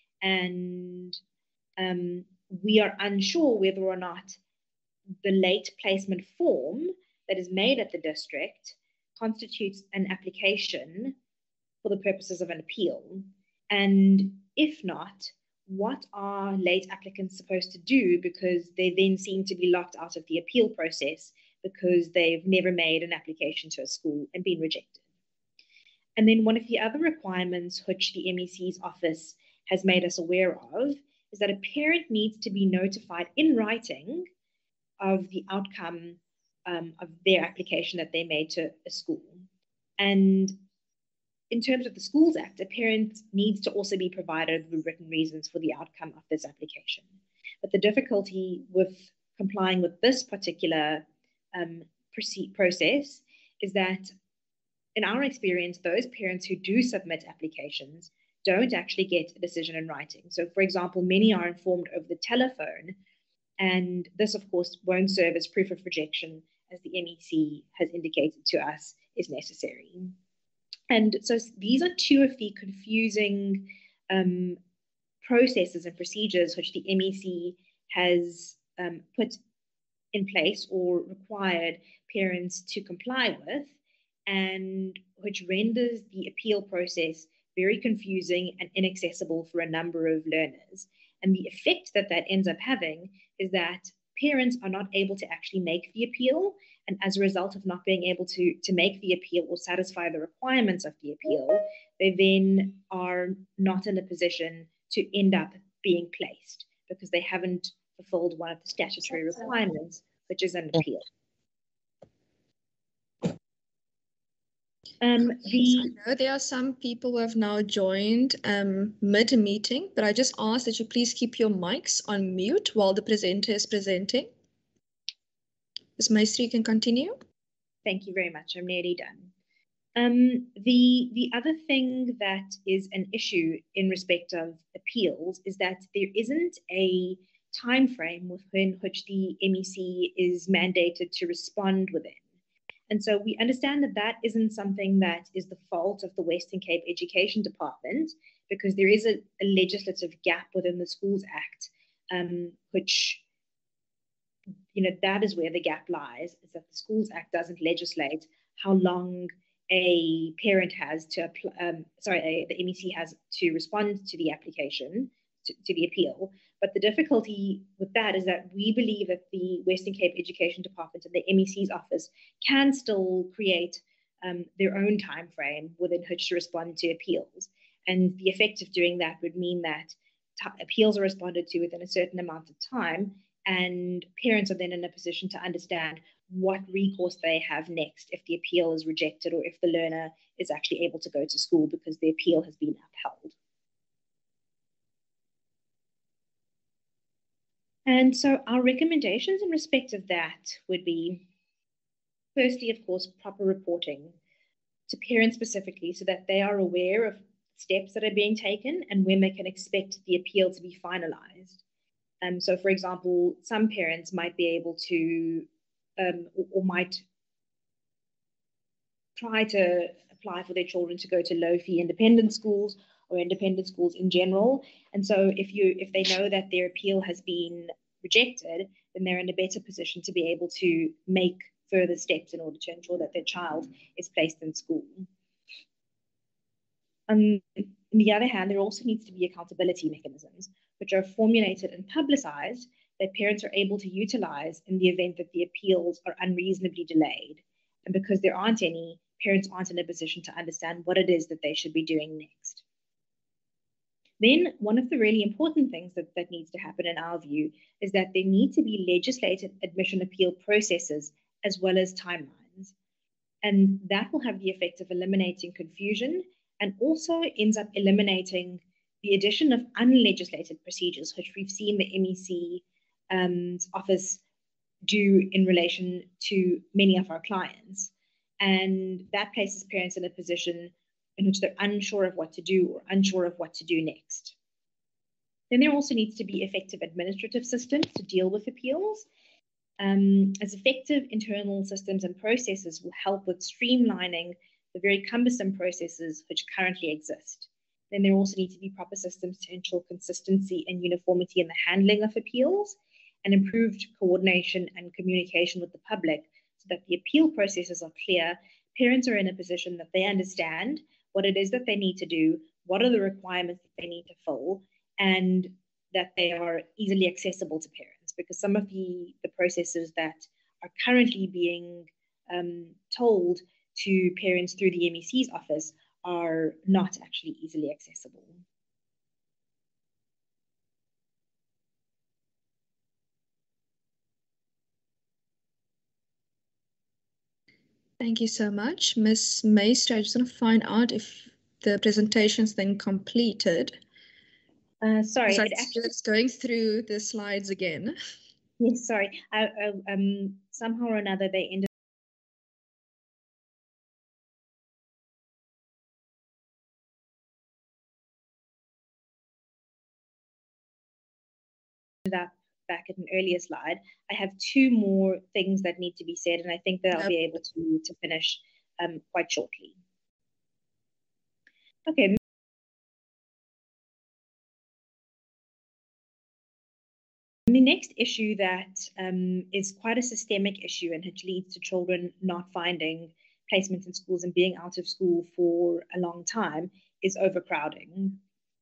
and um, we are unsure whether or not the late placement form that is made at the district constitutes an application for the purposes of an appeal. And if not, what are late applicants supposed to do, because they then seem to be locked out of the appeal process because they've never made an application to a school and been rejected. And then one of the other requirements which the M E C's office has made us aware of is that a parent needs to be notified in writing of the outcome um, of their application that they made to a school. And in terms of the Schools Act, a parent needs to also be provided with written reasons for the outcome of this application. But the difficulty with complying with this particular um, process is that, in our experience, those parents who do submit applications don't actually get a decision in writing. So, for example, many are informed over the telephone, and this, of course, won't serve as proof of rejection, as the M E C has indicated to us is necessary. And so these are two of the confusing um, processes and procedures which the M E C has um, put in place or required parents to comply with, and which renders the appeal process very confusing and inaccessible for a number of learners. And the effect that that ends up having is that parents are not able to actually make the appeal. And as a result of not being able to, to make the appeal or satisfy the requirements of the appeal, they then are not in a position to end up being placed because they haven't fulfilled one of the statutory requirements, which is an appeal. Um, the, I know there are some people who have now joined um, mid-meeting, but I just ask that you please keep your mics on mute while the presenter is presenting. Miz Maestri, you can continue. Thank you very much. I'm nearly done. Um, the, the other thing that is an issue in respect of appeals is that there isn't a time frame within which the M E C is mandated to respond within. And so we understand that that isn't something that is the fault of the Western Cape Education Department, because there is a, a legislative gap within the Schools Act, um, which, you know, that is where the gap lies, is that the Schools Act doesn't legislate how long a parent has to, um, sorry, a, the M E C has to respond to the application, to, to the appeal. But the difficulty with that is that we believe that the Western Cape Education Department and the M E C's office can still create um, their own time frame within which to respond to appeals. And the effect of doing that would mean that appeals are responded to within a certain amount of time, and parents are then in a position to understand what recourse they have next if the appeal is rejected or if the learner is actually able to go to school because the appeal has been upheld. And so our recommendations in respect of that would be, firstly, of course, proper reporting to parents specifically so that they are aware of steps that are being taken and when they can expect the appeal to be finalized. Um, so, for example, some parents might be able to um, or, or might try to apply for their children to go to low-fee independent schools or independent schools in general. And so if you if they know that their appeal has been rejected, then they're in a better position to be able to make further steps in order to ensure that their child is placed in school. Um, on the other hand, there also needs to be accountability mechanisms, which are formulated and publicized that parents are able to utilize in the event that the appeals are unreasonably delayed. And because there aren't any, parents aren't in a position to understand what it is that they should be doing next. Then one of the really important things that, that needs to happen in our view is that there need to be legislated admission appeal processes as well as timelines. And that will have the effect of eliminating confusion and also ends up eliminating the addition of unlegislated procedures, which we've seen the M E C um, office do in relation to many of our clients. And that places parents in a position in which they're unsure of what to do or unsure of what to do next. Then there also needs to be effective administrative systems to deal with appeals, um, as effective internal systems and processes will help with streamlining the very cumbersome processes which currently exist. Then there also need to be proper systems to ensure consistency and uniformity in the handling of appeals and improved coordination and communication with the public so that the appeal processes are clear. Parents are in a position that they understand what it is that they need to do, what are the requirements that they need to fill, and that they are easily accessible to parents, because some of the, the processes that are currently being um, told to parents through the M E C's office are not actually easily accessible. Thank you so much. Miz Meester, I just want to find out if the presentation's then completed. Uh, sorry, so it actually it's going through the slides again. Yes, sorry. I, I, um, somehow or another they ended up back at an earlier slide. I have two more things that need to be said, and I think that I'll yep. be able to, to finish um, quite shortly. Okay. The next issue that um, is quite a systemic issue and which leads to children not finding placements in schools and being out of school for a long time is overcrowding.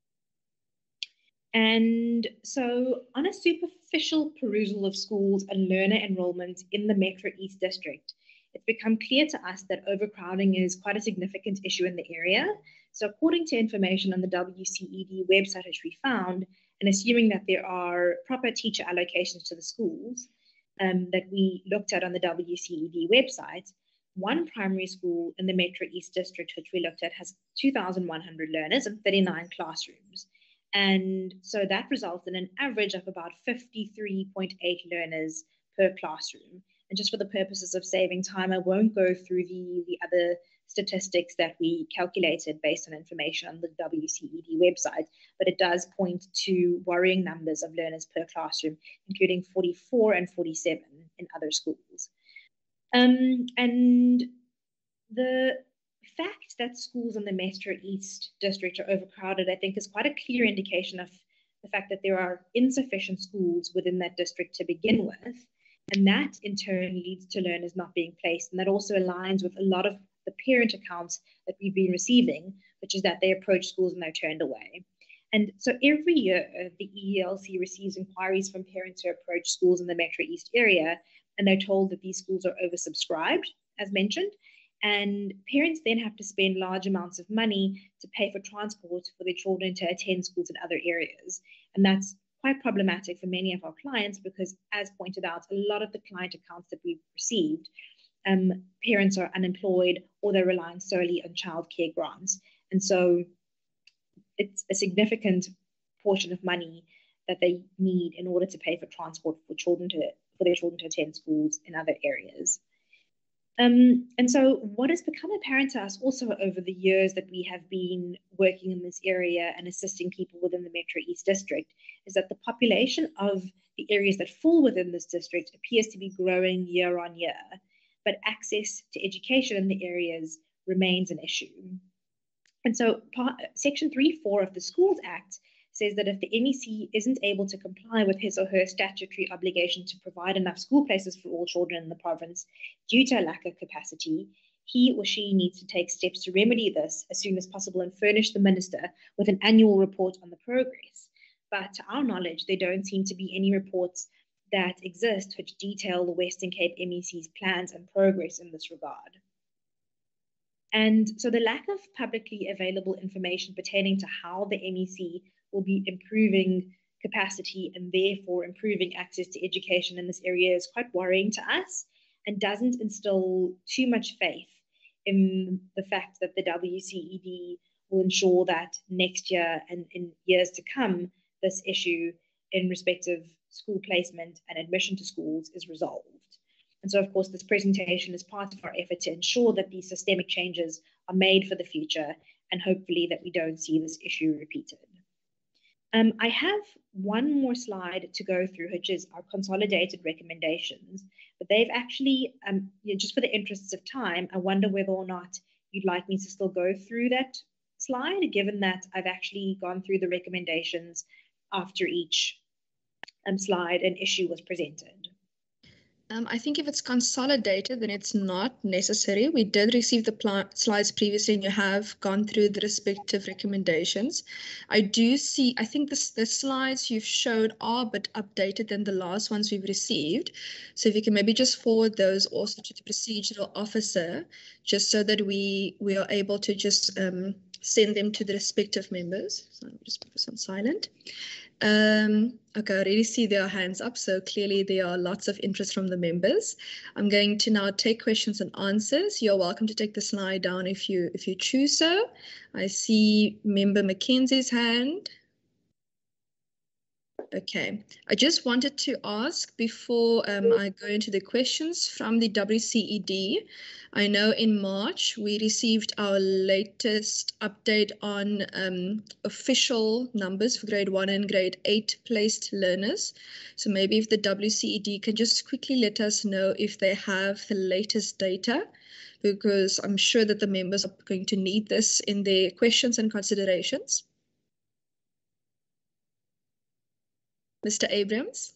And so on a superficial perusal of schools and learner enrollment in the Metro East District, it's become clear to us that overcrowding is quite a significant issue in the area. So according to information on the W C E D website, which we found, and assuming that there are proper teacher allocations to the schools um, that we looked at on the W C E D website, one primary school in the Metro East District, which we looked at, has two thousand one hundred learners and thirty-nine classrooms. And so that results in an average of about fifty-three point eight learners per classroom. And just for the purposes of saving time, I won't go through the, the other statistics that we calculated based on information on the W C E D website, but it does point to worrying numbers of learners per classroom, including forty-four and forty-seven in other schools. Um, and the fact that schools in the Metro East district are overcrowded, I think, is quite a clear indication of the fact that there are insufficient schools within that district to begin with. And that in turn leads to learners not being placed. And that also aligns with a lot of the parent accounts that we've been receiving, which is that they approach schools and they're turned away. And so every year, the E E L C receives inquiries from parents who approach schools in the Metro East area, and they're told that these schools are oversubscribed, as mentioned. And parents then have to spend large amounts of money to pay for transport for their children to attend schools in other areas. And that's quite problematic for many of our clients because, as pointed out, a lot of the client accounts that we've received, um, parents are unemployed or they're relying solely on childcare grants. And so it's a significant portion of money that they need in order to pay for transport for children to for their children to attend schools in other areas. Um, and so what has become apparent to us also over the years that we have been working in this area and assisting people within the Metro East District is that the population of the areas that fall within this district appears to be growing year on year, but access to education in the areas remains an issue. And so part, Section three four of the Schools Act says that if the M E C isn't able to comply with his or her statutory obligation to provide enough school places for all children in the province due to a lack of capacity, he or she needs to take steps to remedy this as soon as possible and furnish the minister with an annual report on the progress. But to our knowledge, there don't seem to be any reports that exist which detail the Western Cape M E C's plans and progress in this regard. And so the lack of publicly available information pertaining to how the M E C will be improving capacity and therefore improving access to education in this area is quite worrying to us and doesn't instill too much faith in the fact that the W C E D will ensure that next year and in years to come, this issue in respect of school placement and admission to schools is resolved. And so, of course, this presentation is part of our effort to ensure that these systemic changes are made for the future and hopefully that we don't see this issue repeated. Um, I have one more slide to go through, which is our consolidated recommendations, but they've actually, um, you know, just for the interests of time, I wonder whether or not you'd like me to still go through that slide, given that I've actually gone through the recommendations after each um, slide and issue was presented. Um, I think if it's consolidated, then it's not necessary. We did receive the slides previously, and you have gone through the respective recommendations. I do see, I think this, the slides you've showed are a bit updated than the last ones we've received. So if you can maybe just forward those also to the procedural officer, just so that we, we are able to just um, send them to the respective members. So let me just put this on silent. Um, okay, I already see their hands up, so clearly there are lots of interest from the members. I'm going to now take questions and answers. You're welcome to take the slide down if you if you choose so. I see Member Mackenzie's hand. Okay, I just wanted to ask before um, I go into the questions from the W C E D. I know in March we received our latest update on um, official numbers for grade one and grade eight placed learners. So maybe if the W C E D can just quickly let us know if they have the latest data, because I'm sure that the members are going to need this in their questions and considerations. Mister Abrams.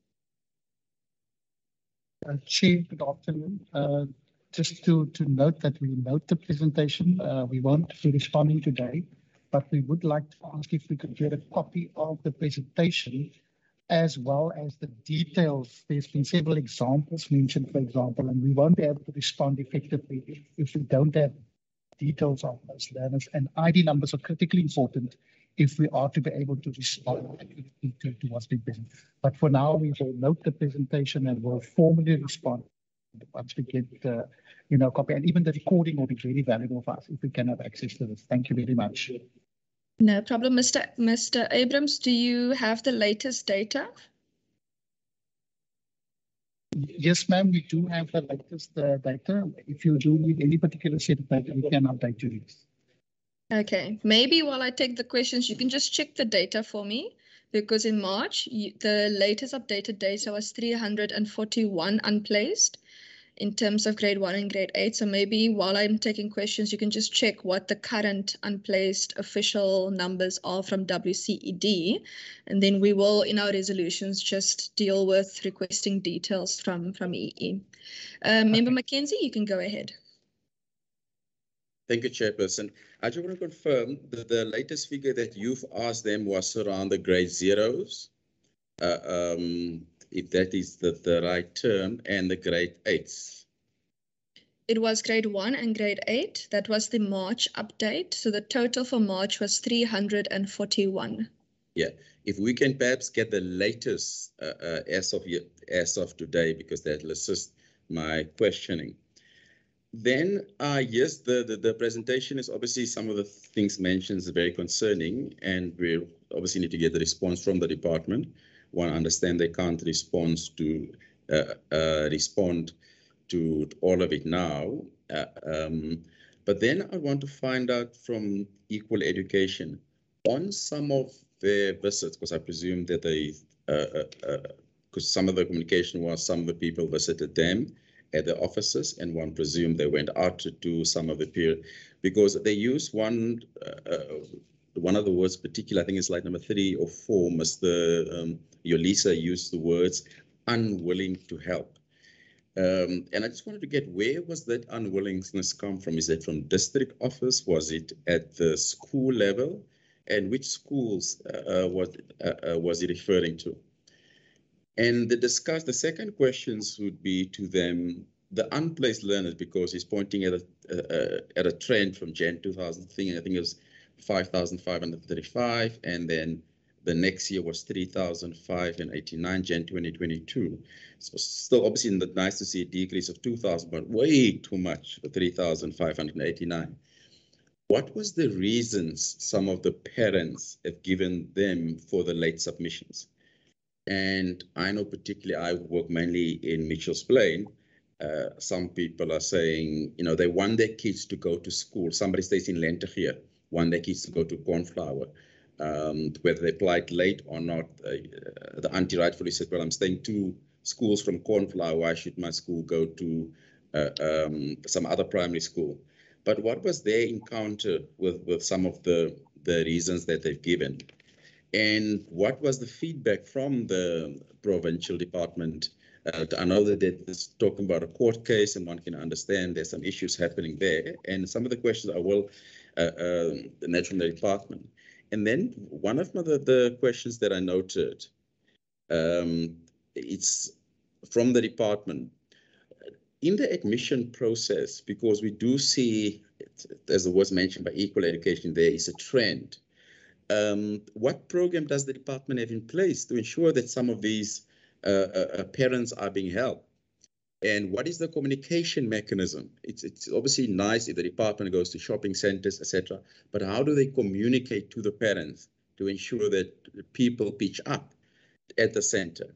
Uh, Chair, good afternoon. Uh, just to, to note that we note the presentation. Uh, we won't be responding today, but we would like to ask if we could get a copy of the presentation as well as the details. There's been several examples mentioned, for example, and we won't be able to respond effectively if we don't have details of those learners. And I D numbers are critically important if we are to be able to respond to, to, to what's been present. But for now, we will note the presentation and will formally respond once we get the, uh, you know, copy. And even the recording will be very valuable for us if we can have access to this. Thank you very much. No problem, Mister Mister Abrams. Do you have the latest data? Yes, ma'am, we do have the latest uh, data. If you do need any particular set of data, we can update you this. Okay, maybe while I take the questions, you can just check the data for me, because in March, you, the latest updated data was three hundred forty-one unplaced in terms of grade one and grade eight. So maybe while I'm taking questions, you can just check what the current unplaced official numbers are from W C E D. And then we will, in our resolutions, just deal with requesting details from, from E E. Uh, Member Mackenzie, you can go ahead. Thank you, Chairperson. I just want to confirm that the latest figure that you've asked them was around the grade zeros, uh, um, if that is the, the right term, and the grade eights. It was grade one and grade eight. That was the March update. So the total for March was three hundred forty-one. Yeah, if we can perhaps get the latest uh, uh, as of as of today, because that will assist my questioning. Then, uh, yes, the, the, the presentation is obviously some of the things mentioned is very concerning, and we obviously need to get the response from the department. One, understand they can't respond to uh, uh, respond to all of it now. Uh, um, but then I want to find out from Equal Education on some of their visits, because I presume that they, because uh, uh, uh, some of the communication was some of the people visited them at the offices, and one presumed they went out to do some of the peer, because they use one uh, uh, one of the words particular, I think it's like number three or four, Mister Um, Yolisa used the words unwilling to help. Um, and I just wanted to get, where was that unwillingness come from? Is it from district office? Was it at the school level? And which schools uh, was, uh, uh, was he referring to? And the discuss the second questions would be to them, the unplaced learners, because he's pointing at a uh, at a trend from Jan two thousand, I think, I think it was five thousand five hundred thirty-five, and then the next year was three thousand five hundred eighty-nine, Jan twenty twenty-two. So still obviously nice to see a decrease of two thousand, but way too much for three thousand five hundred eighty-nine. What was the reasons some of the parents have given them for the late submissions? And I know particularly, I work mainly in Mitchell's Plain. Uh, some people are saying, you know, they want their kids to go to school. Somebody stays in Lentegeur, want their kids to go to Cornflower. Um, whether they applied late or not, uh, the auntie rightfully said, well, I'm staying two schools from Cornflower. Why should my school go to uh, um, some other primary school? But what was their encounter with, with some of the, the reasons that they've given? And what was the feedback from the provincial department? Uh, I know that it's talking about a court case, and one can understand there's some issues happening there. And some of the questions are, well, uh, uh, the natural department. And then one of the, the questions that I noted, um, it's from the department. In the admission process, because we do see, as it was mentioned by Equal Education, there is a trend. Um, what program does the department have in place to ensure that some of these uh, uh, parents are being helped? And what is the communication mechanism? It's, it's obviously nice if the department goes to shopping centers, et cetera, but how do they communicate to the parents to ensure that people pitch up at the center?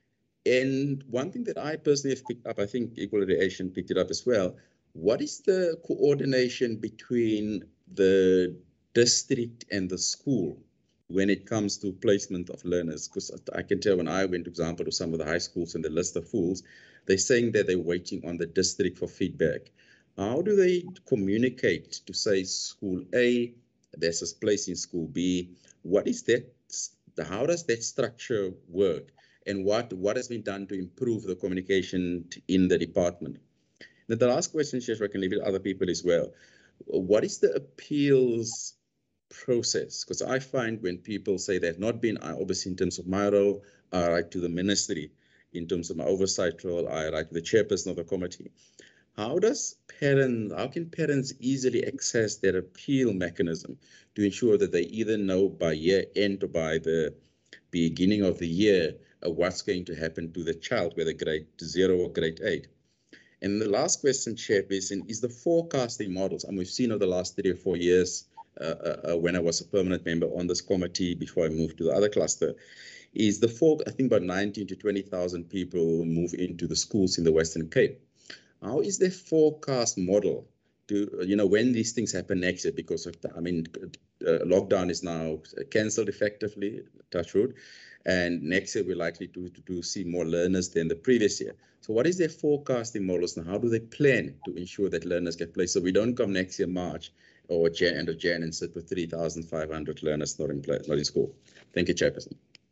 And one thing that I personally have picked up, I think Equal Education picked it up as well, what is the coordination between the district and the school when it comes to placement of learners? Because I can tell when I went, for example, to some of the high schools and the list of fools, they're saying that they're waiting on the district for feedback. How do they communicate to say school A, there's a place in school B? What is that? How does that structure work? And what, what has been done to improve the communication in the department? Now, the last question, Chair, I can leave it to other people as well. What is the appeals process? Because I find when people say they've not been, I obviously in terms of my role, I write to the ministry. In terms of my oversight role, I write to the chairperson of the committee. How does parents, how can parents easily access their appeal mechanism to ensure that they either know by year end or by the beginning of the year uh, what's going to happen to the child, whether grade zero or grade eight? And the last question, Chairperson, is the forecasting models. And we've seen over the last three or four years uh, uh, when I was a permanent member on this committee before I moved to the other cluster, is the folk, I think about nineteen to twenty thousand people move into the schools in the Western Cape. How is their forecast model to, you know, when these things happen next year? Because of, the, I mean, uh, lockdown is now cancelled effectively, touch wood, and next year we're likely to, to, to see more learners than the previous year. So what is their forecasting models and how do they plan to ensure that learners get placed so we don't come next year March or Jan, end of Jan and sit with three thousand five hundred learners not in, not in school? Thank you, Chairperson.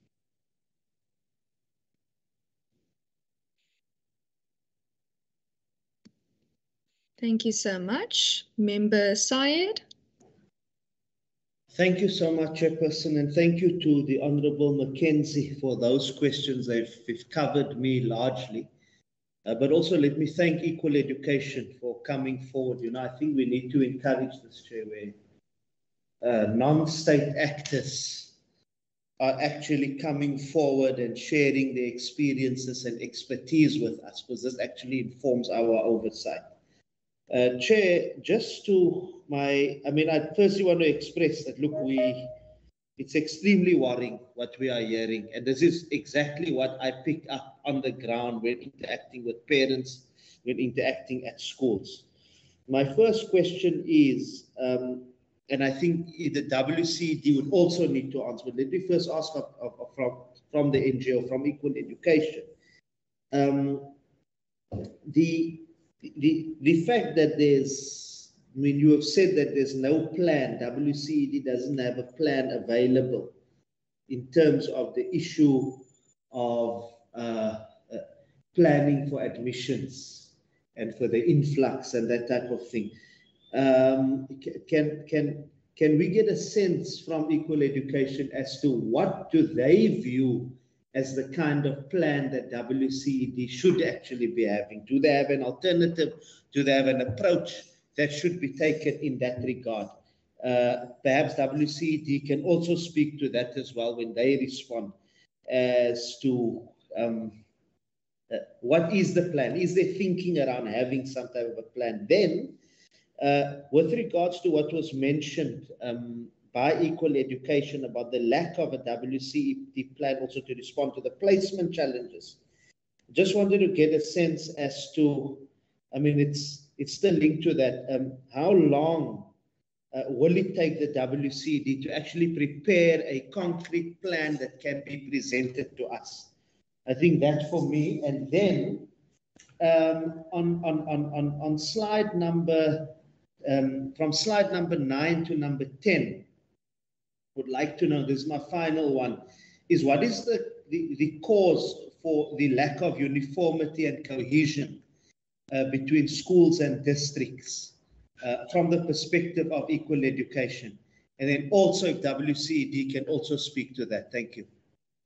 Thank you so much. Member Syed. Thank you so much, Chairperson, and thank you to the Honourable Mackenzie for those questions. They've, they've covered me largely. Uh, but also let me thank Equal Education for coming forward. You know, I think we need to encourage this, Chair, where uh, non-state actors are actually coming forward and sharing their experiences and expertise with us, because this actually informs our oversight. Uh, Chair, just to my, I mean, I firstly want to express that, look, we, it's extremely worrying what we are hearing. And this is exactly what I pick up on the ground when interacting with parents, when interacting at schools. My first question is, um, and I think the W C D would also need to answer, but let me first ask of, of, of from, from the N G O, from Equal Education. Um, the The, the fact that there's, I mean, you have said that there's no plan, W C E D doesn't have a plan available in terms of the issue of uh, uh, planning for admissions and for the influx and that type of thing. Um, can, can, can we get a sense from Equal Education as to what do they view as the kind of plan that W C E D should actually be having? Do they have an alternative? Do they have an approach that should be taken in that regard? Uh, perhaps W C E D can also speak to that as well when they respond as to um, uh, what is the plan? Is there thinking around having some type of a plan? Then, uh, with regards to what was mentioned um, by Equal Education about the lack of a W C E D plan also to respond to the placement challenges. Just wanted to get a sense as to, I mean, it's, it's still linked to that. Um, how long uh, will it take the W C E D to actually prepare a concrete plan that can be presented to us? I think that for me. And then um, on, on, on, on, on slide number, um, from slide number nine to number ten, would like to know, this is my final one, is what is the, the, the cause for the lack of uniformity and cohesion uh, between schools and districts uh, from the perspective of Equal Education? And then also if W C E D can also speak to that. Thank you.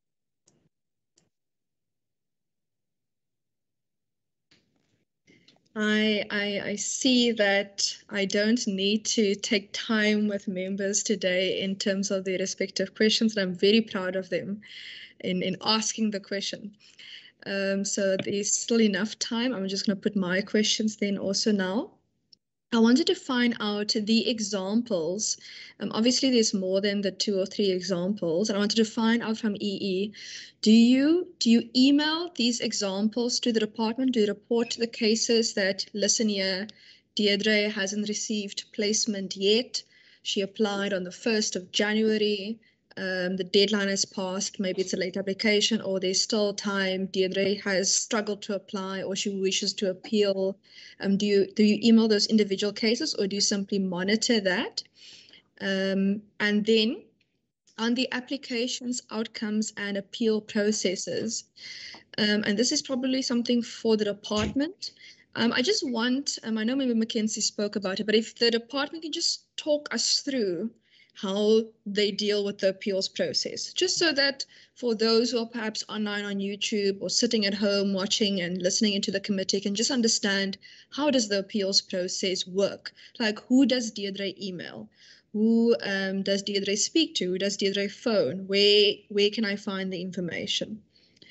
I, I, I see that I don't need to take time with members today in terms of their respective questions, and I'm very proud of them in, in asking the question. Um, so there's still enough time. I'm just going to put my questions then also now. I wanted to find out the examples. Um, obviously, there's more than the two or three examples. And I wanted to find out from E E, do you, do you email these examples to the department? Do you report the cases that, listen here, Deirdre hasn't received placement yet. She applied on the first of January. Um, the deadline has passed, maybe it's a late application or there's still time. Deirdre has struggled to apply or she wishes to appeal. Um, do you do you email those individual cases or do you simply monitor that? Um, and then on the applications, outcomes and appeal processes, um, and this is probably something for the department. Um, I just want, um, I know maybe Mackenzie spoke about it, but if the department can just talk us through how they deal with the appeals process, just so that for those who are perhaps online on YouTube or sitting at home watching and listening into the committee can just understand how does the appeals process work? Like, who does Deirdre email? Who um, does Deirdre speak to? Who does Deirdre phone? Where, where can I find the information?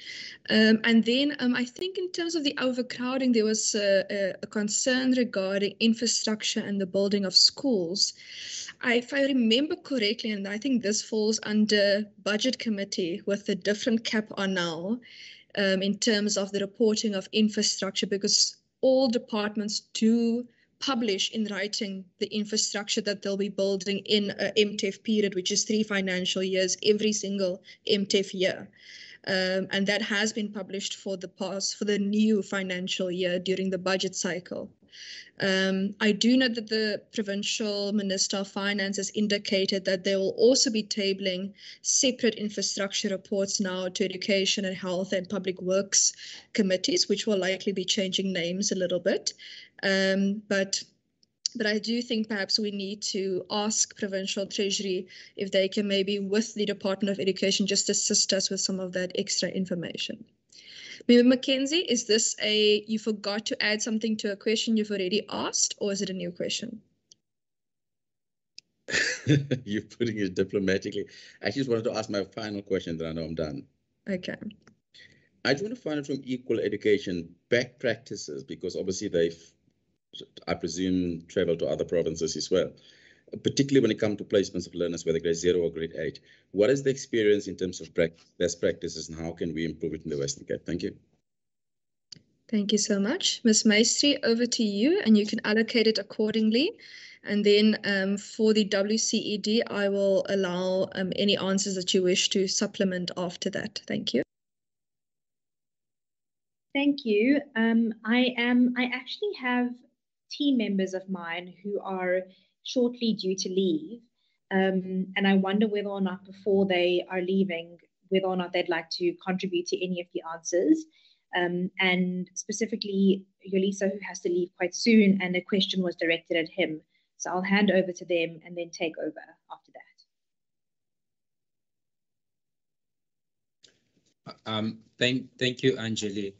Um, and then um, I think in terms of the overcrowding, there was a, a, a concern regarding infrastructure and the building of schools. I, if I remember correctly, and I think this falls under Budget Committee with a different cap on now um, in terms of the reporting of infrastructure, because all departments do publish in writing the infrastructure that they'll be building in a M T F period, which is three financial years, every single M T F year. Um, and that has been published for the past, for the new financial year during the budget cycle. Um, I do know that the Provincial Minister of Finance has indicated that they will also be tabling separate infrastructure reports now to Education and Health and Public Works committees, which will likely be changing names a little bit. Um, but But I do think perhaps we need to ask Provincial Treasury if they can maybe, with the Department of Education, just assist us with some of that extra information. Member Mackenzie, is this a, you forgot to add something to a question you've already asked, or is it a new question? You're putting it diplomatically. I just wanted to ask my final question, then I know I'm done. Okay. I just want to find out from Equal Education back practices, because obviously they've, I presume, travel to other provinces as well, particularly when it comes to placements of learners, whether grade zero or grade eight. What is the experience in terms of best practices, and how can we improve it in the Western Cape? Thank you. Thank you so much. Miz Maestri, over to you, and you can allocate it accordingly. And then um, for the W C E D, I will allow um, any answers that you wish to supplement after that. Thank you. Thank you. Um, I am. I actually have team members of mine who are shortly due to leave, um, and I wonder whether or not before they are leaving, whether or not they'd like to contribute to any of the answers. Um, and specifically, Yolisa, who has to leave quite soon, and a question was directed at him. So I'll hand over to them and then take over after that. Um, thank, thank you, Anjali.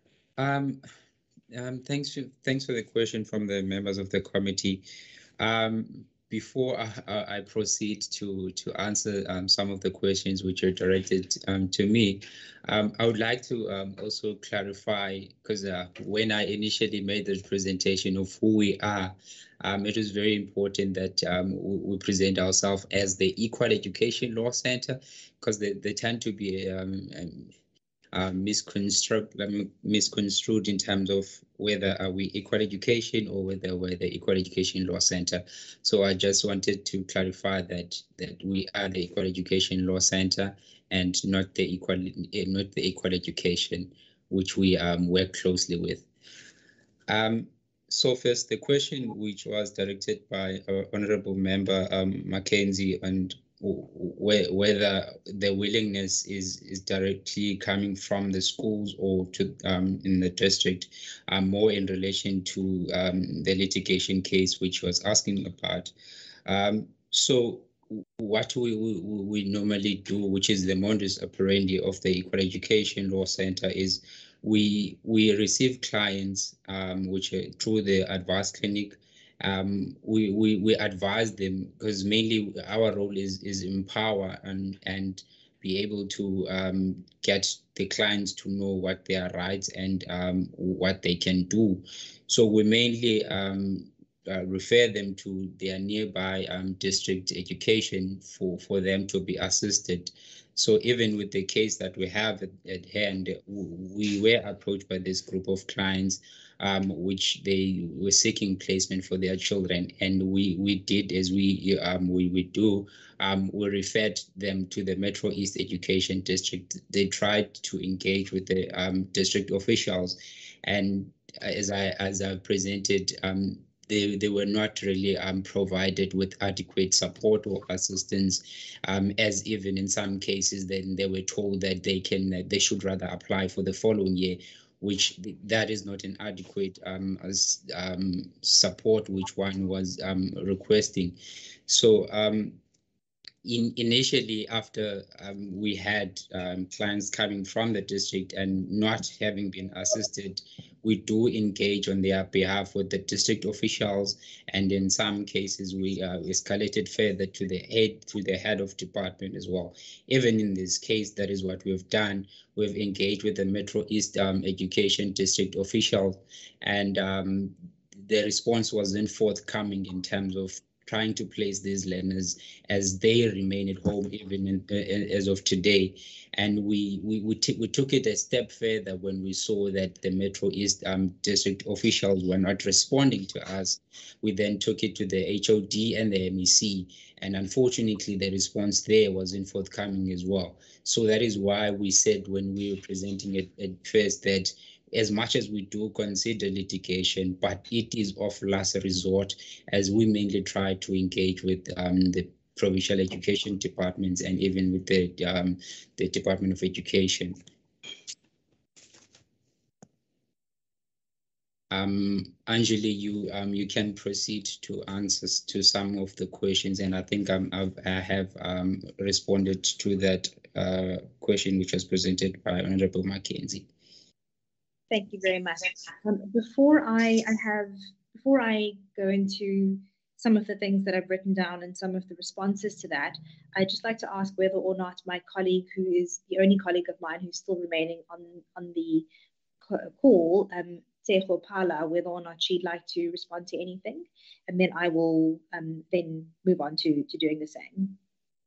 Um, um, thanks, for, thanks for the question from the members of the committee. Um, before I, I proceed to, to answer um, some of the questions which are directed um, to me, um, I would like to um, also clarify, because uh, when I initially made the presentation of who we are, um, it was very important that um, we, we present ourselves as the Equal Education Law Center, because they, they tend to be um, um, Uh, misconstrued, um, misconstrued in terms of whether are we Equal Education or whether we're the Equal Education Law Center. So I just wanted to clarify that that we are the Equal Education Law Center and not the equal not the Equal Education, which we um, work closely with. Um, so first, the question which was directed by our honourable member um, Mackenzie, and whether the willingness is is directly coming from the schools or to um, in the district, uh, more in relation to um, the litigation case which was asking about. Um, so what we, we we normally do, which is the modus operandi of the Equal Education Law Center, is we we receive clients um, which are through the advice clinic. Um, we, we, we advise them, because mainly our role is, is empower and, and be able to um, get the clients to know what their rights and um, what they can do. So we mainly um, uh, refer them to their nearby um, district education for, for them to be assisted. So even with the case that we have at, at hand, we were approached by this group of clients Um, which they were seeking placement for their children, and we we did as we um, we we do. Um, we referred them to the Metro East Education District. They tried to engage with the um, district officials, and as I as I presented, um, they they were not really um, provided with adequate support or assistance. Um, as even in some cases, then they were told that they can they should rather apply for the following year, which that is not an adequate um, as, um, support which one was um, requesting. So um, in initially after um, we had um, clients coming from the district and not having been assisted, we do engage on their behalf with the district officials, and in some cases we uh, escalated further to the head to the head of department as well. Even in this case, that is what we've done. We've engaged with the Metro East um, Education District officials, and um, the response wasn't forthcoming in terms of trying to place these learners as they remain at home even in, uh, as of today. And we we we, we took it a step further when we saw that the Metro East um, district officials were not responding to us. We then took it to the H O D and the M E C, and unfortunately the response there wasn't forthcoming as well. So that is why we said when we were presenting it at first that as much as we do consider litigation, but it is of last resort, as we mainly try to engage with um, the provincial education departments and even with the, um, the Department of Education. Um, Anjali, you um, you can proceed to answers to some of the questions, and I think I'm, I've, I have um, responded to that uh, question which was presented by Honorable Mackenzie. Thank you very much. Um, before I, I have, before I go into some of the things that I've written down and some of the responses to that, I'd just like to ask whether or not my colleague, who is the only colleague of mine who's still remaining on, on the call, um, Tseho Pala, whether or not she'd like to respond to anything, and then I will um, then move on to, to doing the same.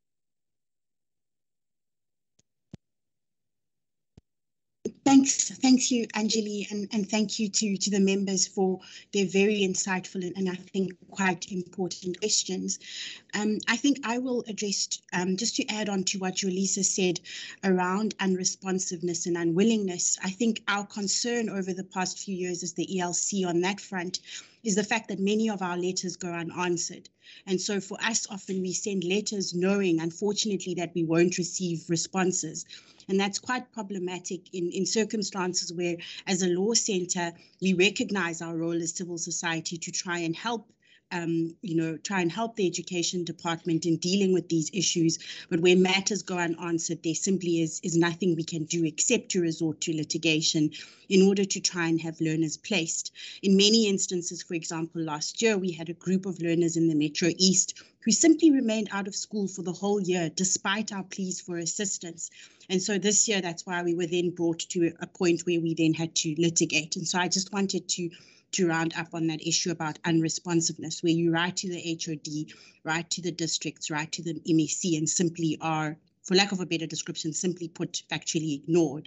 Thanks, thanks you, Anjali, and, and thank you to, to the members for their very insightful and, and I think quite important questions. Um, I think I will address, um, just to add on to what Jolisa said around unresponsiveness and unwillingness. I think our concern over the past few years as the E L C on that front is the fact that many of our letters go unanswered. And so for us, often we send letters knowing, unfortunately, that we won't receive responses. And that's quite problematic in, in circumstances where, as a law centre, we recognise our role as civil society to try and help Um, you know, try and help the education department in dealing with these issues. But where matters go unanswered, there simply is, is nothing we can do except to resort to litigation in order to try and have learners placed. In many instances, for example, last year, we had a group of learners in the Metro East who simply remained out of school for the whole year, despite our pleas for assistance. And so this year, that's why we were then brought to a point where we then had to litigate. And so I just wanted to to round up on that issue about unresponsiveness, where you write to the H O D, write to the districts, write to the M E C, and simply are, for lack of a better description, simply put, factually ignored.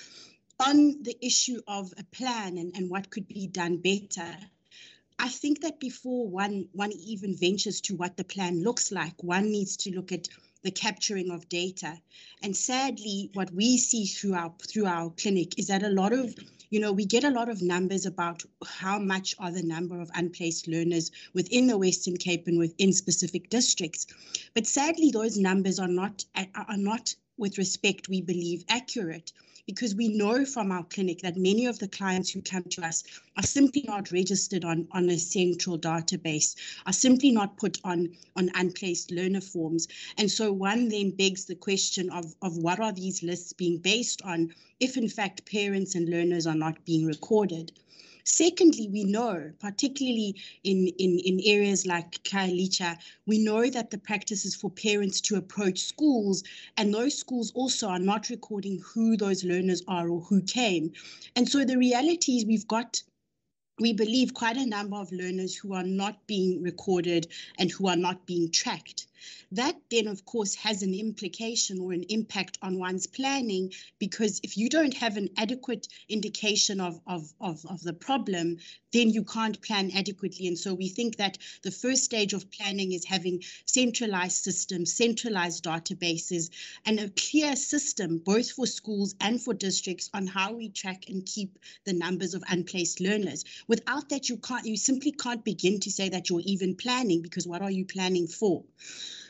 On the issue of a plan and, and what could be done better, I think that before one, one even ventures to what the plan looks like, one needs to look at the capturing of data. And sadly, what we see through our, through our clinic is that a lot of You know, we get a lot of numbers about how much are the number of unplaced learners within the Western Cape and within specific districts. But sadly, those numbers are not, are not, with respect, we believe, accurate, because we know from our clinic that many of the clients who come to us are simply not registered on, on a central database, are simply not put on, on unplaced learner forms. And so one then begs the question of, of what are these lists being based on if in fact parents and learners are not being recorded. Secondly, we know, particularly in, in, in areas like Khayelitsha, we know that the practice is for parents to approach schools, and those schools also are not recording who those learners are or who came. And so the reality is we've got, we believe, quite a number of learners who are not being recorded and who are not being tracked. That then, of course, has an implication or an impact on one's planning, because if you don't have an adequate indication of, of, of, of the problem, then you can't plan adequately. And so we think that the first stage of planning is having centralized systems, centralized databases, and a clear system, both for schools and for districts, on how we track and keep the numbers of unplaced learners. Without that, you can't, you simply can't begin to say that you're even planning, because what are you planning for?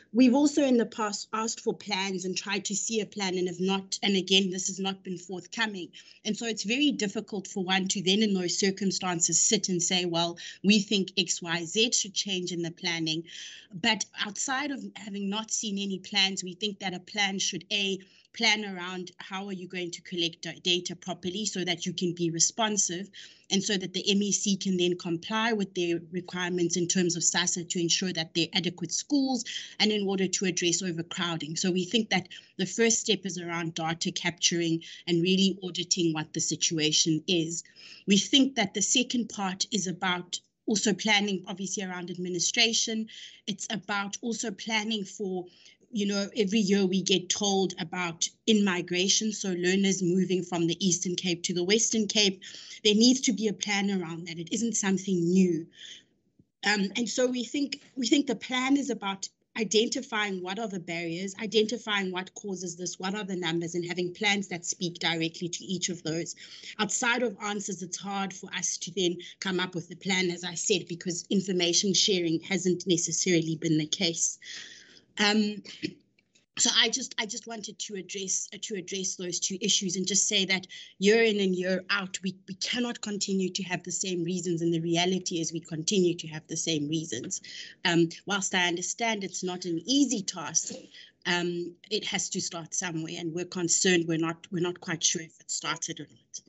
We've also in the past asked for plans and tried to see a plan and have not, and again, this has not been forthcoming. And so it's very difficult for one to then in those circumstances sit and say, well, we think X, Y, Z should change in the planning. But outside of having not seen any plans, we think that a plan should A, plan around how are you going to collect data properly so that you can be responsive and so that the M E C can then comply with their requirements in terms of SASSA to ensure that they're adequate schools and in order to address overcrowding. So we think that the first step is around data capturing and really auditing what the situation is. We think that the second part is about also planning, obviously, around administration. It's about also planning for, you know, every year we get told about in-migration, so learners moving from the Eastern Cape to the Western Cape. There needs to be a plan around that. It isn't something new. Um, and so we think, we think the plan is about identifying what are the barriers, identifying what causes this, what are the numbers, and having plans that speak directly to each of those. Outside of answers, it's hard for us to then come up with a plan, as I said, because information sharing hasn't necessarily been the case. Um, so I just I just wanted to address uh, to address those two issues and just say that year in and year out, we, we cannot continue to have the same reasons, and the reality is we continue to have the same reasons. Um, whilst I understand it's not an easy task, um, it has to start somewhere, and we're concerned we're not we're not quite sure if it started or not.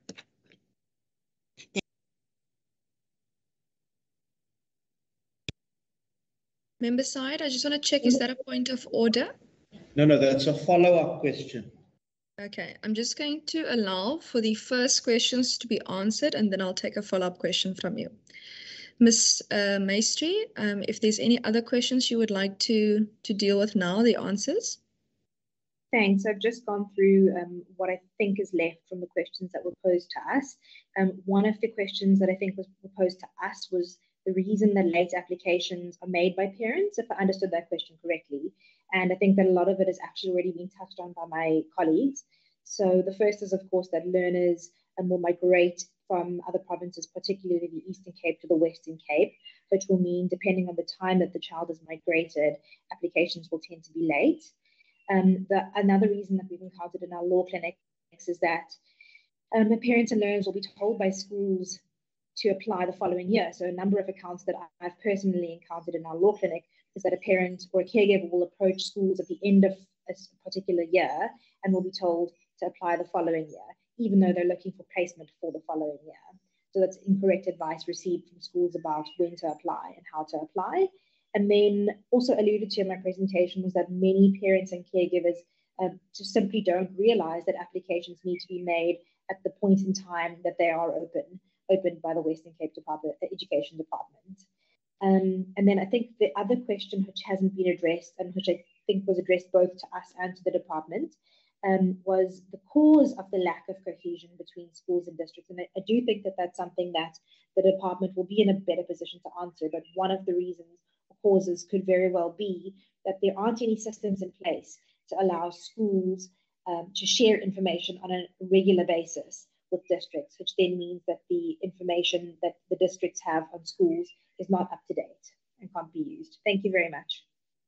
Member side, I just want to check, is that a point of order? No, no, that's a follow-up question. Okay, I'm just going to allow for the first questions to be answered, and then I'll take a follow-up question from you. Miz Uh, Maestri, um, if there's any other questions you would like to, to deal with now, the answers. Thanks. I've just gone through um, what I think is left from the questions that were posed to us. Um, one of the questions that I think was proposed to us was the reason that late applications are made by parents, if I understood that question correctly. And I think that a lot of it has actually already been touched on by my colleagues. So the first is, of course, that learners um, will migrate from other provinces, particularly the Eastern Cape to the Western Cape, which will mean, depending on the time that the child has migrated, applications will tend to be late. Um, the, another reason that we've encountered in our law clinics is that um, the parents and learners will be told by schools to apply the following year. So a number of accounts that I've personally encountered in our law clinic is that a parent or a caregiver will approach schools at the end of a particular year and will be told to apply the following year, even though they're looking for placement for the following year. So that's incorrect advice received from schools about when to apply and how to apply. And then also alluded to in my presentation was that many parents and caregivers um, just simply don't realize that applications need to be made at the point in time that they are open. opened by the Western Cape Department, uh, Education Department. Um, and then I think the other question which hasn't been addressed and which I think was addressed both to us and to the department um, was the cause of the lack of cohesion between schools and districts. And I, I do think that that's something that the department will be in a better position to answer. But one of the reasons or causes could very well be that there aren't any systems in place to allow schools um, to share information on a regular basis with districts, which then means that the information that the districts have on schools is not up to date and can't be used. Thank you very much.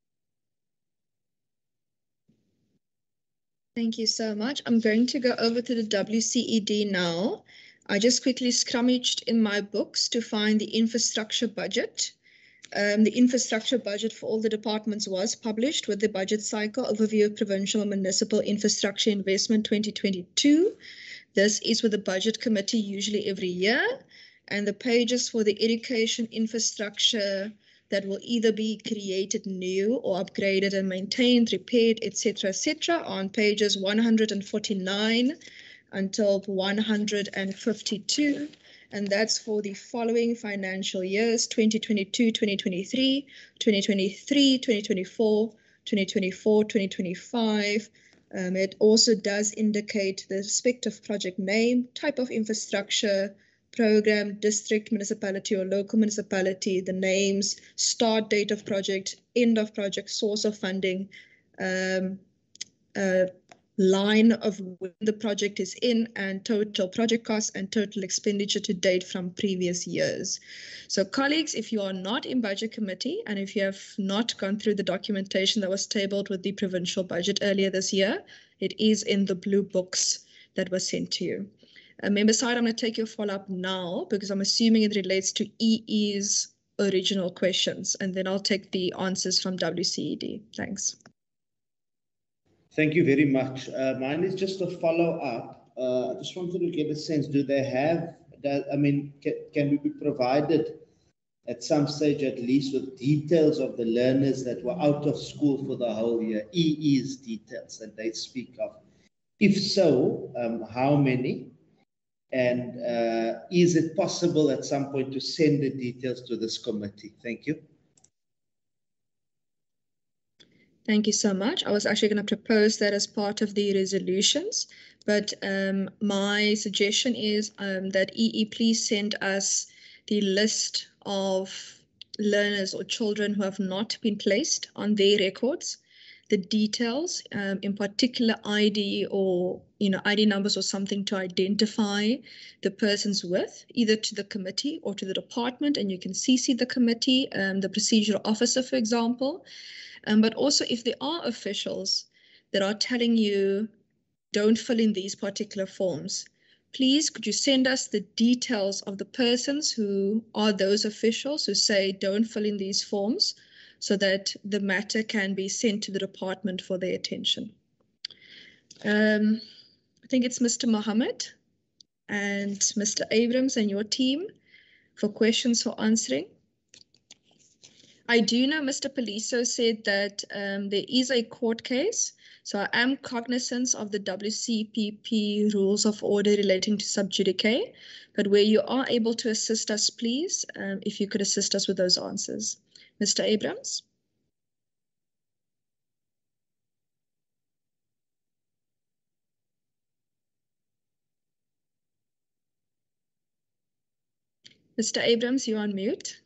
Thank you so much. I'm going to go over to the W C E D now. I just quickly scrummaged in my books to find the infrastructure budget. Um, the infrastructure budget for all the departments was published with the budget cycle overview of provincial and municipal infrastructure investment twenty twenty-two. This is with the budget committee usually every year, and the pages for the education infrastructure that will either be created new or upgraded and maintained, repaired, et cetera, et cetera, on pages one hundred forty-nine until one hundred fifty-two. And that's for the following financial years, twenty twenty-two, twenty twenty-three, twenty twenty-three, twenty twenty-four, twenty twenty-four, twenty twenty-five. Um, it also does indicate the respective project name, type of infrastructure, program, district, municipality, or local municipality, the names, start date of project, end of project, source of funding, um, uh, line of when the project is in and total project costs and total expenditure to date from previous years. So colleagues, if you are not in budget committee and if you have not gone through the documentation that was tabled with the provincial budget earlier this year, it is in the blue books that was sent to you. Uh, member side, I'm going to take your follow-up now because I'm assuming it relates to E E's original questions, and then I'll take the answers from W C E D. Thanks. Thank you very much. Uh, mine is just a follow-up. Uh, I just wanted to get a sense, do they have, that, I mean, can, can we be provided at some stage at least with details of the learners that were out of school for the whole year, E E's details that they speak of? If so, um, how many? And uh, is it possible at some point to send the details to this committee? Thank you. Thank you so much. I was actually going to propose that as part of the resolutions, but um, my suggestion is um, that E E please send us the list of learners or children who have not been placed on their records, the details, um, in particular I D or you know I D numbers or something to identify the persons with, either to the committee or to the department, and you can C C the committee, um, the procedural officer, for example. Um, but also if there are officials that are telling you don't fill in these particular forms, please could you send us the details of the persons who are those officials who say don't fill in these forms so that the matter can be sent to the department for their attention. Um, I think it's Mister Mohammed and Mister Abrams and your team for questions for answering. I do know Mister Paliso said that um, there is a court case, so I am cognizant of the W C P P rules of order relating to sub judice, but where you are able to assist us, please, um, if you could assist us with those answers. Mister Abrams? Mister Abrams, you're on mute.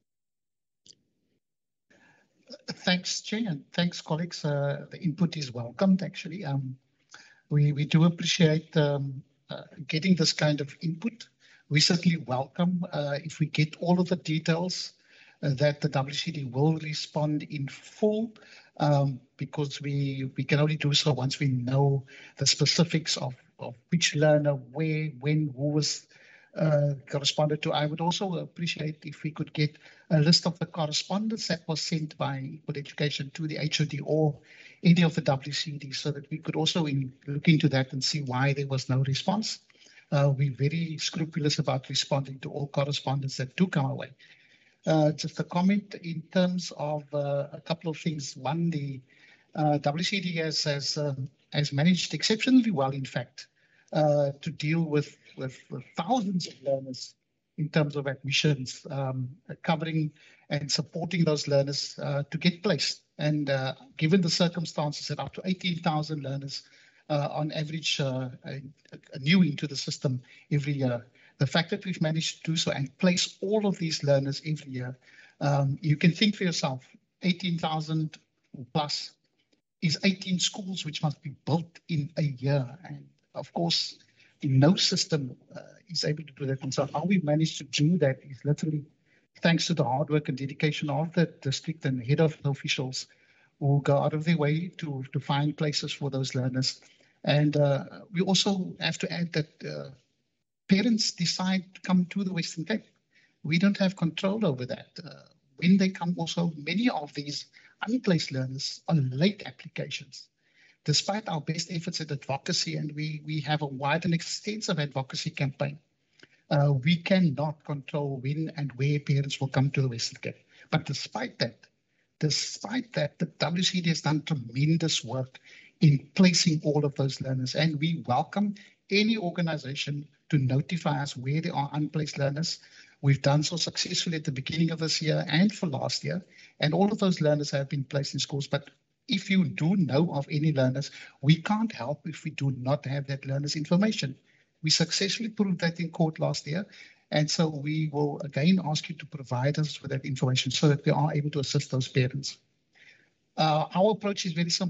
Thanks, Chair, and thanks, colleagues. Uh, the input is welcomed, actually. Um, we, we do appreciate um, uh, getting this kind of input. We certainly welcome uh, if we get all of the details uh, that the W C D will respond in full, um, because we, we can only do so once we know the specifics of, of which learner, where, when, who was Uh, corresponded to. I would also appreciate if we could get a list of the correspondence that was sent by Equal Education to the H O D or any of the W C D, so that we could also in, look into that and see why there was no response. Uh, we're very scrupulous about responding to all correspondence that do come our way. Uh, just a comment in terms of uh, a couple of things. One, the uh, W C D has, has, um, has managed exceptionally well, in fact, uh, to deal with With, with thousands of learners in terms of admissions, um, covering and supporting those learners uh, to get placed. And uh, given the circumstances that up to eighteen thousand learners uh, on average uh, are new into the system every year, the fact that we've managed to do so and place all of these learners every year, um, you can think for yourself, eighteen thousand plus is eighteen schools which must be built in a year. And of course, no system uh, is able to do that. And so how we managed to do that is literally thanks to the hard work and dedication of the district and head of officials who go out of their way to, to find places for those learners. And uh, we also have to add that uh, parents decide to come to the Western Cape. We don't have control over that. Uh, when they come also, many of these unplaced learners are late applications. Despite our best efforts at advocacy, and we, we have a wide and extensive advocacy campaign, uh, we cannot control when and where parents will come to the Western Cape. But despite that, despite that, the W C D has done tremendous work in placing all of those learners, and we welcome any organization to notify us where there are unplaced learners. We've done so successfully at the beginning of this year and for last year, and all of those learners have been placed in schools. But if you do know of any learners, we can't help if we do not have that learner's information. We successfully proved that in court last year, and so we will again ask you to provide us with that information so that we are able to assist those parents. Uh, our approach is very simple.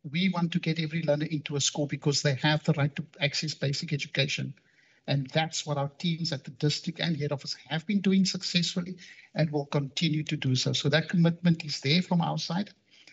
we want to get every learner into a school because they have the right to access basic education. And that's what our teams at the district and head office have been doing successfully and will continue to do so. So that commitment is there from our side.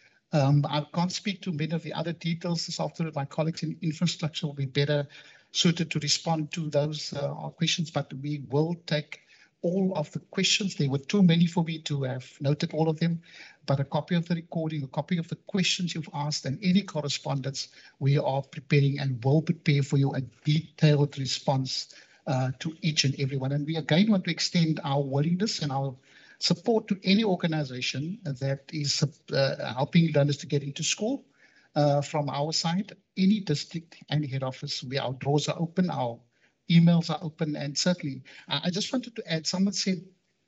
Um, I can't speak to many of the other details this afternoon. My colleagues in infrastructure will be better suited to respond to those uh, questions, but we will take all of the questions. There were too many for me to have noted all of them, but a copy of the recording, a copy of the questions you've asked, and any correspondence we are preparing and will prepare for you a detailed response uh, to each and every one. And we again want to extend our willingness and our support to any organization that is uh, helping learners to get into school. Uh, from our side, any district and head office, we, our doors are open, our emails are open, and certainly, uh, I just wanted to add, someone said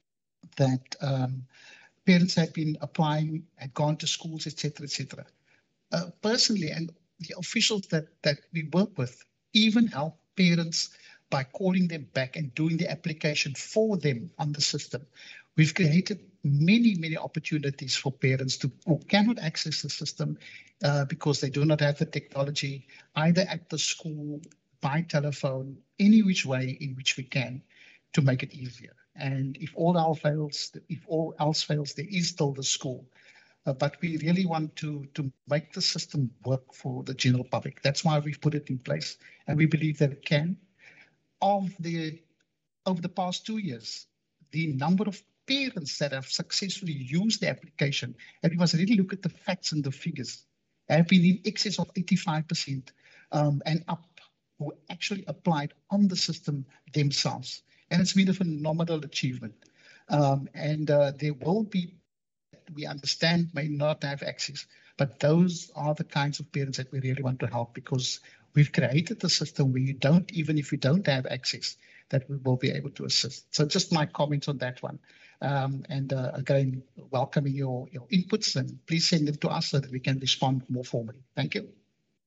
that um, parents had been applying, had gone to schools, et cetera, et cetera. Uh, personally, and the officials that, that we work with even help parents by calling them back and doing the application for them on the system. We've created many, many opportunities for parents to, who cannot access the system uh, because they do not have the technology, either at the school, by telephone, any which way in which we can, to make it easier. And if all else fails, if all else fails, there is still the school. Uh, but we really want to, to make the system work for the general public. That's why we've put it in place, and we believe that it can. Of the, over the past two years, the number of parents that have successfully used the application, and we must really look at the facts and the figures, have been in excess of eighty-five percent um, and up, who actually applied on the system themselves. And it's been a phenomenal achievement. Um, and uh, there will be, we understand, may not have access, but those are the kinds of parents that we really want to help, because we've created the system where you don't, even if you don't have access, that we will be able to assist. So just my comments on that one. Um, and uh, again, welcoming your, your inputs, and please send them to us so that we can respond more formally. Thank you.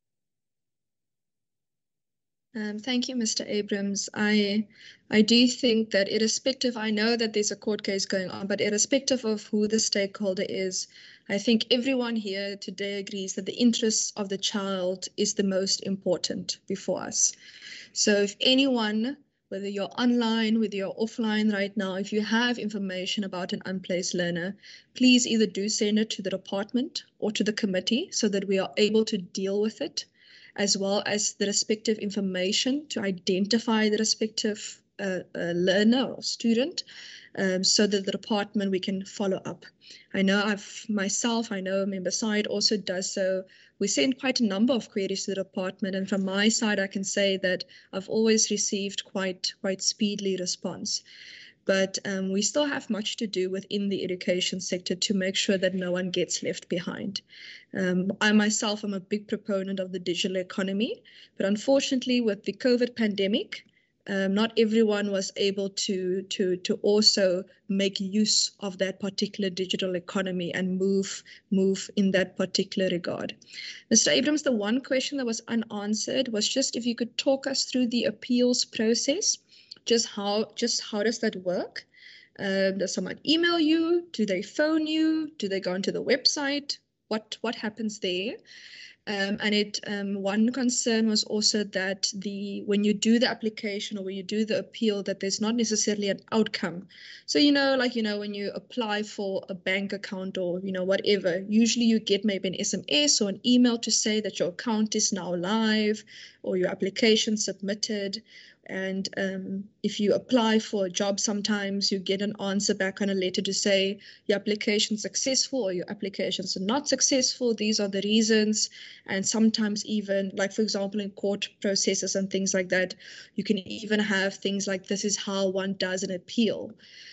Um, thank you, Mister Abrams. I I do think that irrespective, I know that there's a court case going on, but irrespective of who the stakeholder is, I think everyone here today agrees that the interests of the child is the most important before us. So if anyone, whether you're online, whether you're offline right now, if you have information about an unplaced learner, please either do send it to the department or to the committee so that we are able to deal with it, as well as the respective information to identify the respective uh, uh, learner or student, um, so that the department, we can follow up. I know I've myself, I know Member Side also does so. We send quite a number of queries to the department, and from my side, I can say that I've always received quite, quite speedily response. But um, we still have much to do within the education sector to make sure that no one gets left behind. Um, I myself am a big proponent of the digital economy, but unfortunately with the COVID pandemic, um, not everyone was able to, to, to also make use of that particular digital economy and move, move in that particular regard. Mister Abrams, the one question that was unanswered was just if you could talk us through the appeals process. Just how, just how does that work? Um, does someone email you? Do they phone you? Do they go onto the website? What, what happens there? Um, and it, um, one concern was also that the when you do the application or when you do the appeal, that there's not necessarily an outcome. So, you know, like, you know, when you apply for a bank account or, you know, whatever, usually you get maybe an S M S or an email to say that your account is now live or your application submitted. And um, if you apply for a job, sometimes you get an answer back on a letter to say your application is successful or your applications are not successful. These are the reasons. And sometimes even, like, for example, in court processes and things like that, you can even have things like this is how one does an appeal.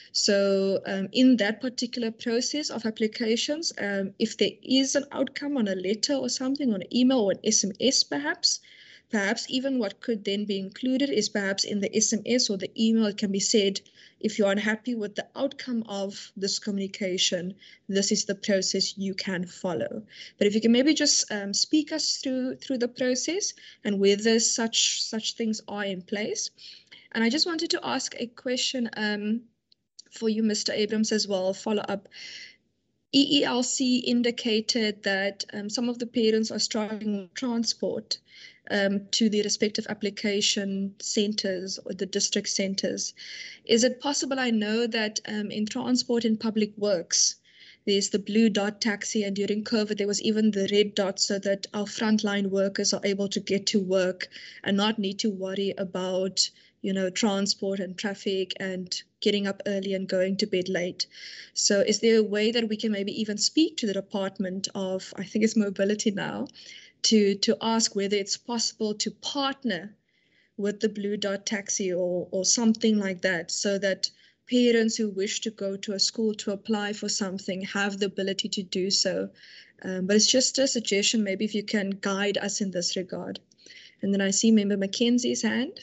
So um, in that particular process of applications, um, if there is an outcome on a letter or something, on an email or an S M S perhaps, Perhaps even what could then be included is perhaps in the S M S or the email, it can be said, if you're unhappy with the outcome of this communication, this is the process you can follow. But if you can maybe just um, speak us through through the process and whether such such things are in place. And I just wanted to ask a question um, for you, Mister Abrams, as well, follow up. E E L C indicated that um, some of the parents are struggling with transport um, to the respective application centres or the district centres. Is it possible, I know that um, in transport and public works, there's the blue dot taxi, and during COVID, there was even the red dot so that our frontline workers are able to get to work and not need to worry about, you know, transport and traffic and getting up early and going to bed late. So is there a way that we can maybe even speak to the Department of, I think it's Mobility now, to, to ask whether it's possible to partner with the blue dot taxi or, or something like that, so that parents who wish to go to a school to apply for something have the ability to do so. Um, but it's just a suggestion, maybe if you can guide us in this regard. And then I see Member Mackenzie's hand.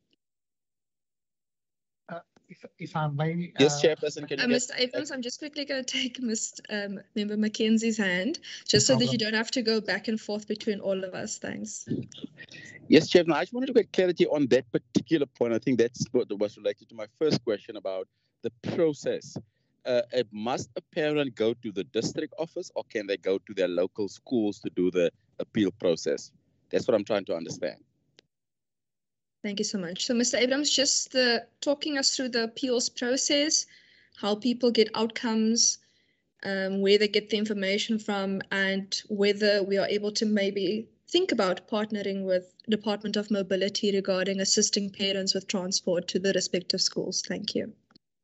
Uh, if, if I may. Yes, uh, Chairperson, can you Uh, get... Mister Abrams, I'm just quickly going to take Mister Um, Member Mackenzie's hand, just so No that you problem. don't have to go back and forth between all of us. Thanks. Yes, Chairman, I just wanted to get clarity on that particular point. I think that's what was related to my first question about the process. Uh, it must a parent go to the district office, or can they go to their local schools to do the appeal process? That's what I'm trying to understand. Thank you so much. So, Mister Abrams, just the, talking us through the appeals process, how people get outcomes, um, where they get the information from, and whether we are able to maybe think about partnering with Department of Mobility regarding assisting parents with transport to the respective schools. Thank you.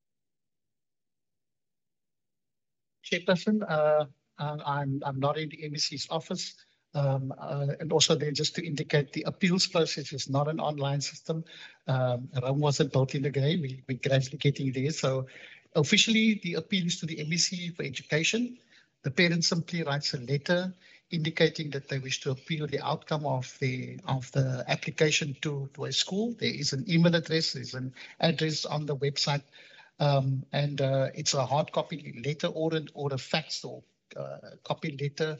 Chairperson, uh, uh, I'm, I'm not in the M E C's office. Um, uh, and also there, just to indicate, the appeals process is not an online system. Um, Rome wasn't built in a day. We, we're gradually getting there. So officially, the appeal is to the M E C for education. The parent simply writes a letter indicating that they wish to appeal the outcome of the of the application to, to a school. There is an email address, there's an address on the website, um, and uh, it's a hard copy letter or, an, or a fax or uh, copy letter,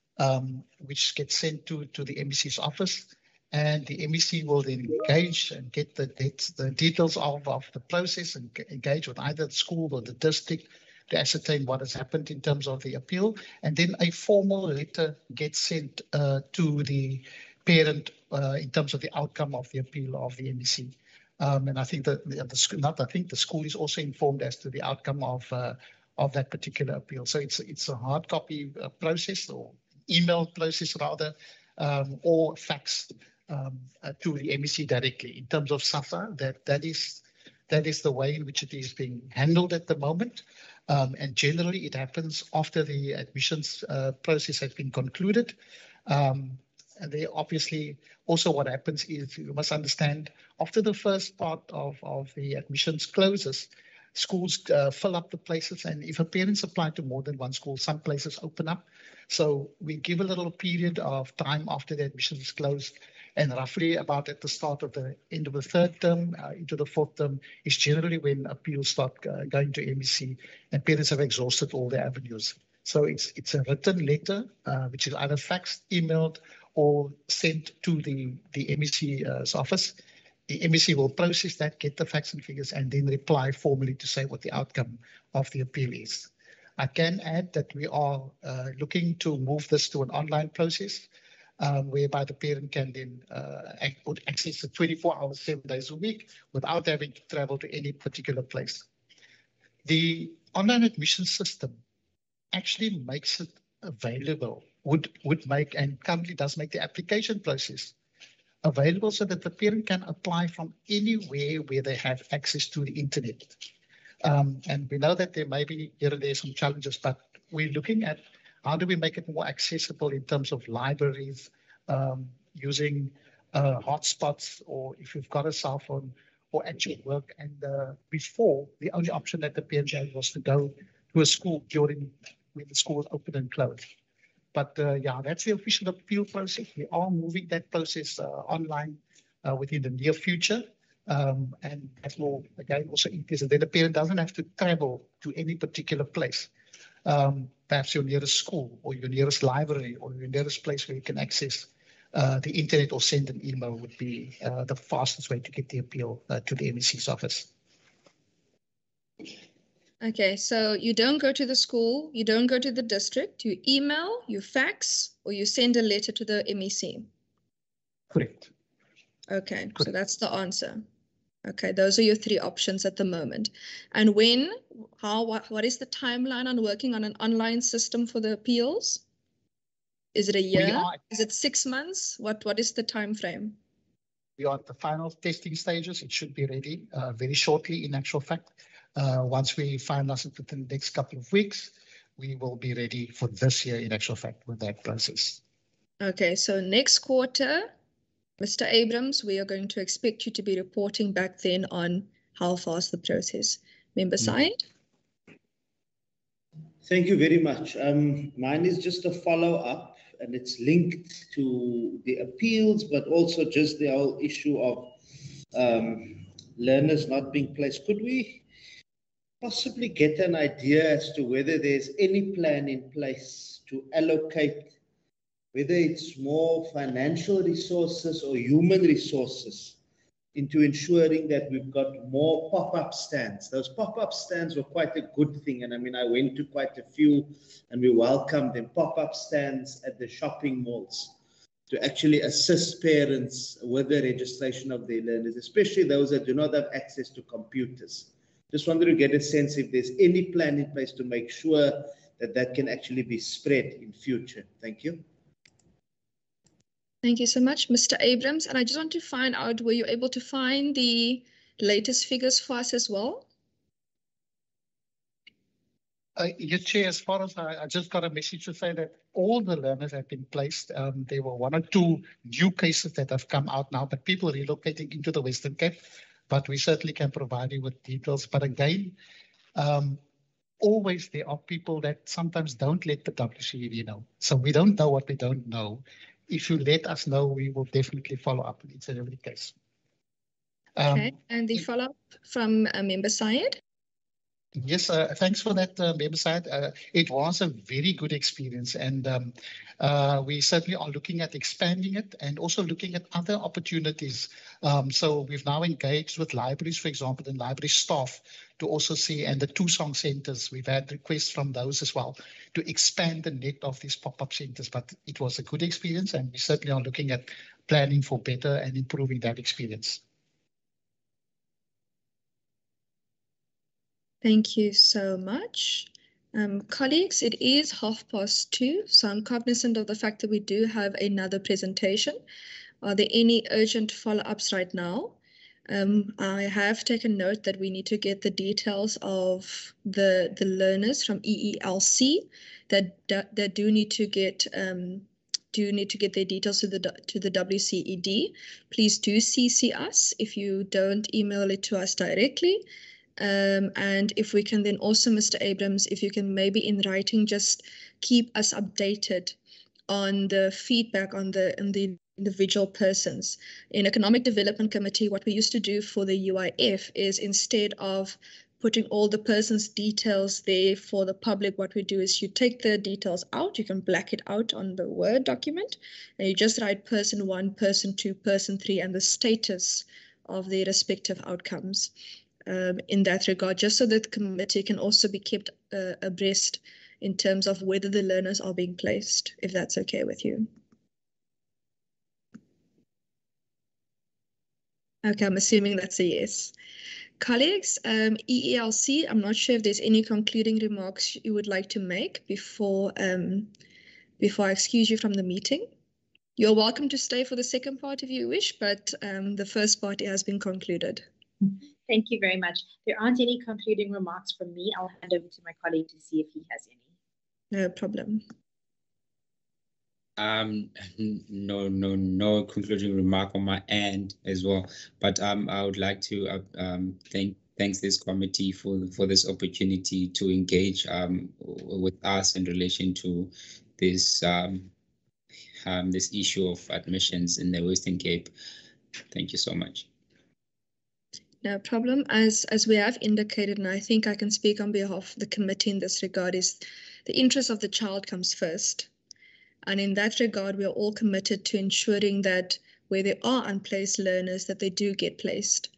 um, which gets sent to, to the M E C's office. And the M E C will then engage and get the, the details of, of the process and engage with either the school or the district to ascertain what has happened in terms of the appeal. And then a formal letter gets sent uh, to the parent uh, in terms of the outcome of the appeal of the M E C. Um, and I think that the, the not I think the school is also informed as to the outcome of uh, of that particular appeal. So it's it's a hard copy uh, process or email process rather, um, or fax um, uh, to the M E C directly. In terms of SAFA, that that is that is the way in which it is being handled at the moment. Um, and generally, it happens after the admissions uh, process has been concluded. Um, and they obviously also what happens is you must understand after the first part of, of the admissions closes, schools uh, fill up the places. And if a parent's applied to more than one school, some places open up. So we give a little period of time after the admissions is closed. And roughly about at the start of the end of the third term uh, into the fourth term is generally when appeals start uh, going to M E C and parents have exhausted all their avenues. So it's it's a written letter uh, which is either faxed, emailed, or sent to the, the M E C's office. The M E C will process that, get the facts and figures, and then reply formally to say what the outcome of the appeal is. I can add that we are uh, looking to move this to an online process. Um, whereby the parent can then uh, access it twenty-four hours, seven days a week without having to travel to any particular place. The online admission system actually makes it available, would, would make and currently does make the application process available so that the parent can apply from anywhere where they have access to the internet. Um, and we know that there may be here and there some challenges, but we're looking at how do we make it more accessible in terms of libraries, um, using uh, hotspots, or if you've got a cell phone, or actual work. And uh, before, the only option that the parent had was to go to a school during when the school was open and closed. But uh, yeah, that's the official appeal process. We are moving that process uh, online uh, within the near future. Um, and that will, again, also increase. And then the parent doesn't have to travel to any particular place. Um, perhaps your nearest school or your nearest library or your nearest place where you can access uh, the internet or send an email would be uh, the fastest way to get the appeal uh, to the M E C's office. Okay, so you don't go to the school, you don't go to the district, you email, you fax, or you send a letter to the M E C. Correct. Okay, Correct. so that's the answer. Okay, those are your three options at the moment. And when, how, what, what is the timeline on working on an online system for the appeals? Is it a year? are- Is it six months? What, what is the time frame? We are at the final testing stages. It should be ready uh, very shortly, in actual fact. Uh, once we finalize it within the next couple of weeks, we will be ready for this year, in actual fact, with that process. Okay, so next quarter, Mister Abrams, we are going to expect you to be reporting back then on how fast the process. Member Said? Thank you very much. Um, mine is just a follow-up, and it's linked to the appeals, but also just the whole issue of um, learners not being placed. Could we possibly get an idea as to whether there's any plan in place to allocate, whether it's more financial resources or human resources, into ensuring that we've got more pop-up stands? Those pop-up stands were quite a good thing. And I mean, I went to quite a few and we welcomed them, pop-up stands at the shopping malls, to actually assist parents with the registration of their learners, especially those that do not have access to computers. Just wanted to get a sense if there's any plan in place to make sure that that can actually be spread in future. Thank you. Thank you so much, Mister Abrams. And I just want to find out, were you able to find the latest figures for us as well? Uh, yes, Chair, as far as I, I just got a message to say that all the learners have been placed. Um, there were one or two new cases that have come out now, but people relocating into the Western Cape. But we certainly can provide you with details. But again, um, always there are people that sometimes don't let the W C E D know. So we don't know what we don't know. If you let us know, we will definitely follow up in each and every case. Um, Okay, and the follow-up from uh, Member Syed? Yes, uh, thanks for that, uh, Member Syed. Uh, it was a very good experience, and um, uh, we certainly are looking at expanding it and also looking at other opportunities. Um, so we've now engaged with libraries, for example, and library staff to also see, and the two-song centers, we've had requests from those as well to expand the net of these pop-up centers. But it was a good experience, and we certainly are looking at planning for better and improving that experience. Thank you so much. Um, colleagues, it is half past two, so I'm cognizant of the fact that we do have another presentation. Are there any urgent follow-ups right now? Um, I have taken note that we need to get the details of the, the learners from E E L C that, that, that do need to get um, do need to get their details to the to the W C E D. Please do C C us if you don't email it to us directly. Um, and if we can then also, Mister Abrams, if you can maybe in writing just keep us updated on the feedback on the, on the individual persons. In Economic Development Committee, what we used to do for the U I F is instead of putting all the person's details there for the public, what we do is you take the details out, you can black it out on the Word document, and you just write person one, person two, person three, and the status of their respective outcomes. Um, in that regard, just so that the committee can also be kept uh, abreast in terms of whether the learners are being placed, if that's okay with you. Okay, I'm assuming that's a yes. Colleagues, um, E E L C, I'm not sure if there's any concluding remarks you would like to make before, um, before I excuse you from the meeting. You're welcome to stay for the second part if you wish, but um, the first part has been concluded. Thank you very much. There aren't any concluding remarks from me. I'll hand over to my colleague to see if he has any. No problem. Um, no, no, no concluding remark on my end as well. But um, I would like to uh, um, thank thanks this committee for for this opportunity to engage um with us in relation to this um, um this issue of admissions in the Western Cape. Thank you so much. No problem. As, as we have indicated, and I think I can speak on behalf of the committee in this regard, is the interest of the child comes first. And in that regard, we are all committed to ensuring that where there are unplaced learners, that they do get placed.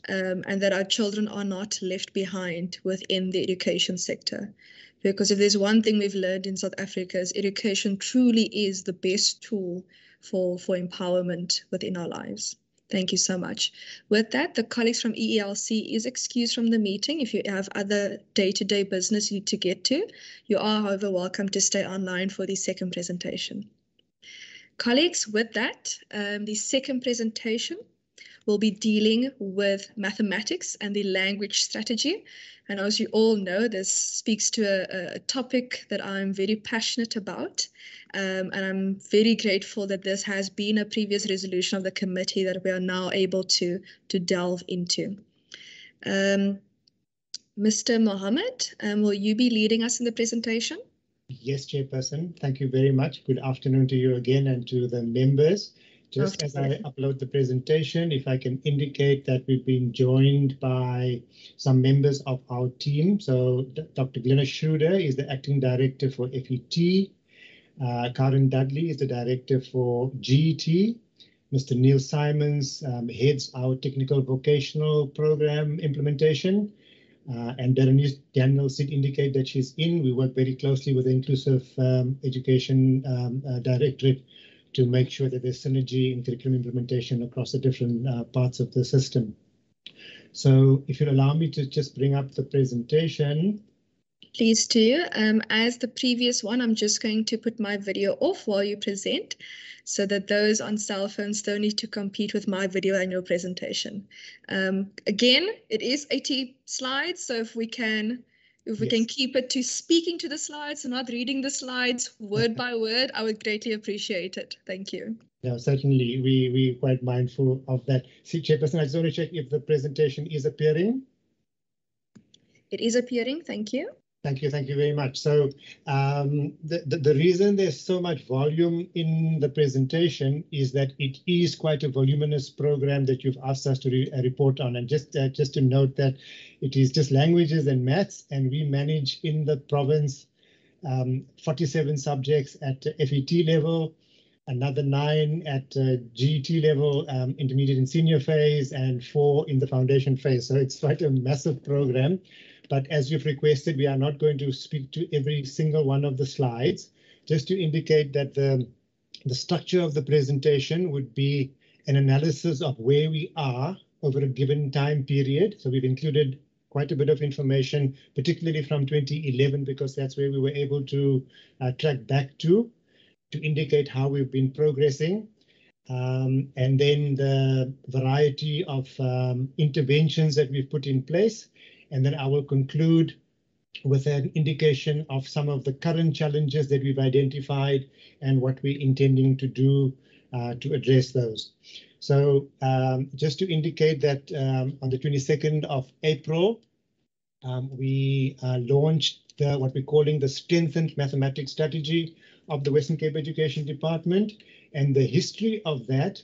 um, and that our children are not left behind within the education sector. Because if there's one thing we've learned in South Africa is education truly is the best tool for, for empowerment within our lives. Thank you so much. With that, the colleagues from E E L C is excused from the meeting. If you have other day-to-day business you need to get to, you are, however, welcome to stay online for the second presentation. Colleagues, with that, um, the second presentation will be dealing with mathematics and the language strategy. And as you all know, this speaks to a, a topic that I'm very passionate about. Um, and I'm very grateful that this has been a previous resolution of the committee that we are now able to, to delve into. Um, Mister Mohammed, um, will you be leading us in the presentation? Yes, Chairperson. Thank you very much. Good afternoon to you again and to the members. Just as I upload the presentation, if I can indicate that we've been joined by some members of our team. So Doctor Glenna Schroeder is the Acting Director for F E T. Uh, Karen Dudley is the Director for G E T. Mister Neil Simons um, heads our Technical Vocational Program implementation. Uh, and Berenice Daniels did indicate that she's in. We work very closely with the Inclusive um, Education um, uh, Directorate to make sure that there's synergy in curriculum implementation across the different uh, parts of the system. So if you'll allow me to just bring up the presentation. Please do. Um, as the previous one, I'm just going to put my video off while you present so that those on cell phones don't need to compete with my video and your presentation. Um, again, it is eighty slides, so if we can If we yes. can keep it to speaking to the slides and not reading the slides word by word, I would greatly appreciate it. Thank you. No, certainly, we, we're quite mindful of that. See, Chairperson, I just want to check if the presentation is appearing. It is appearing, thank you. Thank you, thank you very much. So um, the, the, the reason there's so much volume in the presentation is that it is quite a voluminous program that you've asked us to re uh, report on. And just, uh, just to note that it is just languages and maths, and we manage in the province um, forty-seven subjects at F E T level, another nine at uh, G E T level, um, intermediate and senior phase, and four in the foundation phase. So it's quite a massive program. But as you've requested, we are not going to speak to every single one of the slides, just to indicate that the, the structure of the presentation would be an analysis of where we are over a given time period. So we've included quite a bit of information, particularly from twenty eleven, because that's where we were able to uh, track back to, to indicate how we've been progressing. Um, and then the variety of um, interventions that we've put in place. And then I will conclude with an indication of some of the current challenges that we've identified and what we're intending to do uh, to address those. So um, just to indicate that um, on the twenty-second of April, um, we uh, launched the, what we're calling the Strengthened Mathematics Strategy of the Western Cape Education Department. And the history of that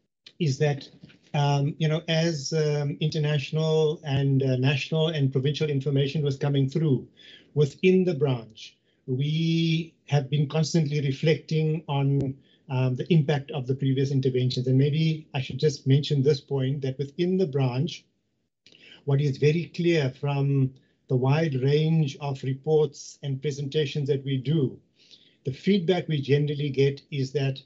is that Um, you know, as um, international and uh, national and provincial information was coming through within the branch, we have been constantly reflecting on um, the impact of the previous interventions. And maybe I should just mention this point, that within the branch, what is very clear from the wide range of reports and presentations that we do, the feedback we generally get is that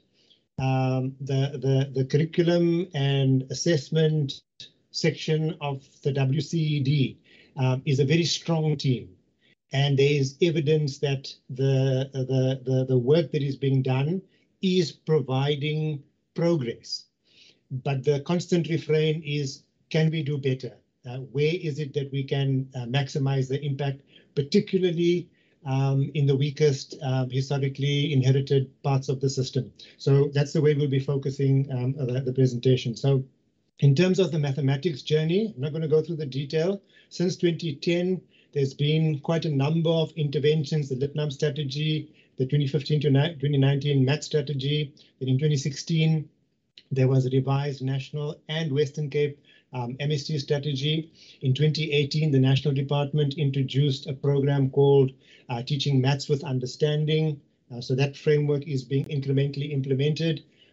Um, the, the, the curriculum and assessment section of the W C E D um, is a very strong team. And there is evidence that the, the, the, the work that is being done is providing progress. But the constant refrain is, can we do better? Uh, where is it that we can uh, maximize the impact, particularly Um, in the weakest um, historically inherited parts of the system. So that's the way we'll be focusing um, the, the presentation. So in terms of the mathematics journey, I'm not going to go through the detail. Since twenty ten, there's been quite a number of interventions, the LitNum strategy, the twenty fifteen to twenty nineteen math strategy. Then in twenty sixteen, there was a revised national and Western Cape Um, M S T strategy. In twenty eighteen, the National Department introduced a program called uh, Teaching Maths with Understanding. Uh, so that framework is being incrementally implemented.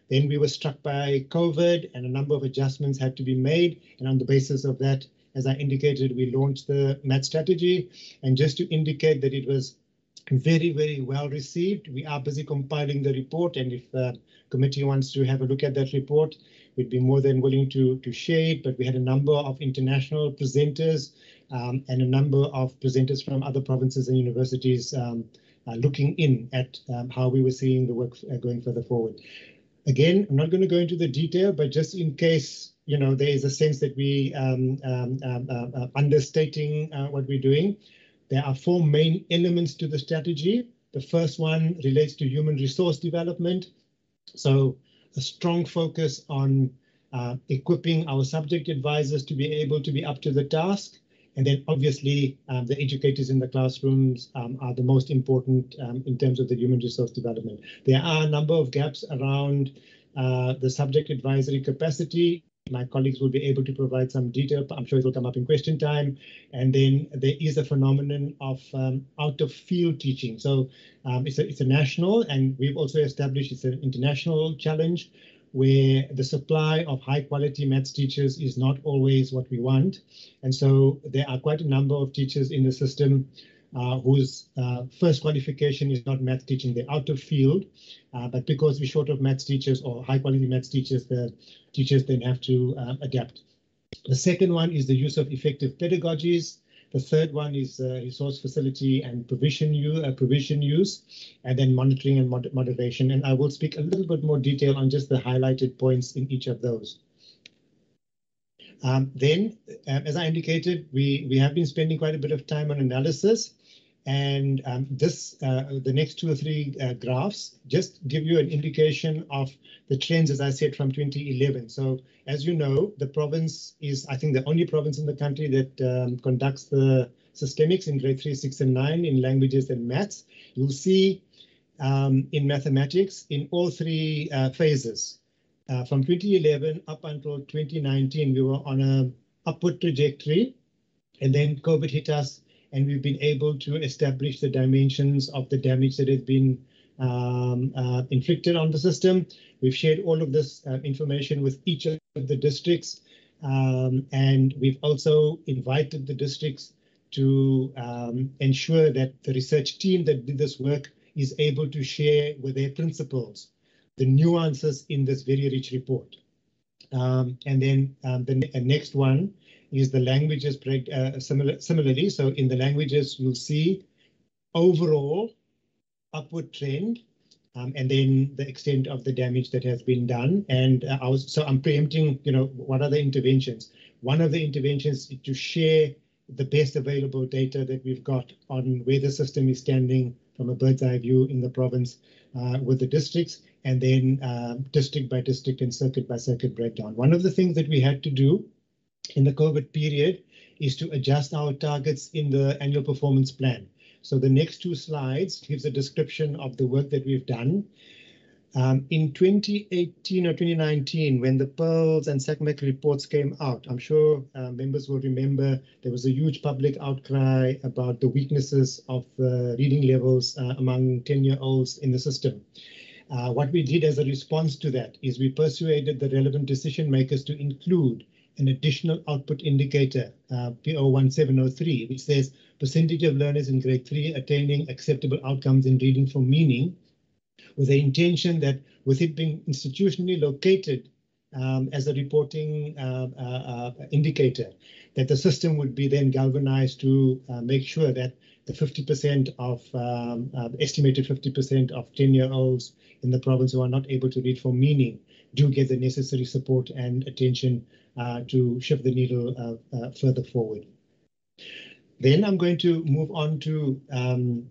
Then we were struck by COVID and a number of adjustments had to be made. And on the basis of that, as I indicated, we launched the math strategy. And just to indicate that it was very, very well received, we are busy compiling the report. And if the committee wants to have a look at that report, we'd be more than willing to, to share it. But we had a number of international presenters um, and a number of presenters from other provinces and universities um, uh, looking in at um, how we were seeing the work uh, going further forward. Again, I'm not going to go into the detail, but just in case, you know, there is a sense that we um, um, um, uh, uh, understating uh, what we're doing, there are four main elements to the strategy. The first one relates to human resource development. So a strong focus on uh, equipping our subject advisors to be able to be up to the task. And then obviously um, the educators in the classrooms um, are the most important um, in terms of the human resource development. There are a number of gaps around uh, the subject advisory capacity. My colleagues will be able to provide some detail. I'm sure it will come up in question time. And then there is a phenomenon of um, out of field teaching. So um, it's, a, it's a national, and we've also established it's an international challenge where the supply of high quality maths teachers is not always what we want. And so there are quite a number of teachers in the system uh, whose uh, first qualification is not math teaching, they're out of field. Uh, but because we're short of maths teachers or high quality maths teachers, the teachers then have to uh, adapt. The second one is the use of effective pedagogies. The third one is uh, resource facility and provision, use, uh, provision use, and then monitoring and mod moderation. And I will speak a little bit more detail on just the highlighted points in each of those. Um, then, uh, as I indicated, we, we have been spending quite a bit of time on analysis. And um, this, uh, the next two or three uh, graphs just give you an indication of the trends, as I said, from twenty eleven. So as you know, the province is, I think, the only province in the country that um, conducts the systemics in grade three, six, and nine in languages and maths. You'll see um, in mathematics in all three uh, phases. Uh, from twenty eleven up until twenty nineteen, we were on an upward trajectory, and then COVID hit us. And we've been able to establish the dimensions of the damage that has been um, uh, inflicted on the system. We've shared all of this uh, information with each of the districts. Um, and we've also invited the districts to um, ensure that the research team that did this work is able to share with their principals the nuances in this very rich report. Um, and then um, the ne next one is the languages break, uh, similar, similarly. So in the languages, you'll see overall upward trend, um, and then the extent of the damage that has been done. And uh, I was, so I'm preempting, you know, what are the interventions? One of the interventions is to share the best available data that we've got on where the system is standing from a bird's eye view in the province uh, with the districts, and then uh, district by district and circuit by circuit breakdown. One of the things that we had to do in the COVID period is to adjust our targets in the annual performance plan. So the next two slides gives a description of the work that we've done. Um, in twenty eighteen or twenty nineteen, when the Pearls and SACMAC reports came out, I'm sure uh, members will remember there was a huge public outcry about the weaknesses of the reading levels uh, among ten-year-olds in the system. Uh, what we did as a response to that is we persuaded the relevant decision makers to include an additional output indicator, uh, P O one seven oh three, which says percentage of learners in grade three attaining acceptable outcomes in reading for meaning, with the intention that with it being institutionally located um, as a reporting uh, uh, uh, indicator, that the system would be then galvanized to uh, make sure that the fifty percent of, um, uh, estimated fifty percent of ten-year-olds in the province who are not able to read for meaning do get the necessary support and attention Uh, to shift the needle uh, uh, further forward. Then I'm going to move on to, um,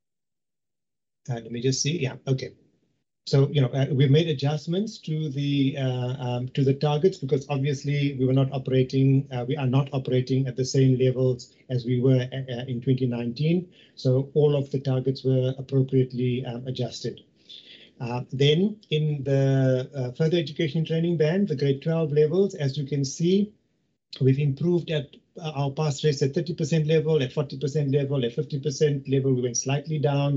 uh, let me just see, yeah, okay. So, you know, uh, we've made adjustments to the uh, um, to the targets because obviously we were not operating, uh, we are not operating at the same levels as we were uh, in twenty nineteen. So all of the targets were appropriately um, adjusted. Uh, then in the uh, further education training band, the grade twelve levels, as you can see, we've improved at uh, our pass rates at thirty percent level, at forty percent level, at fifty percent level, we went slightly down.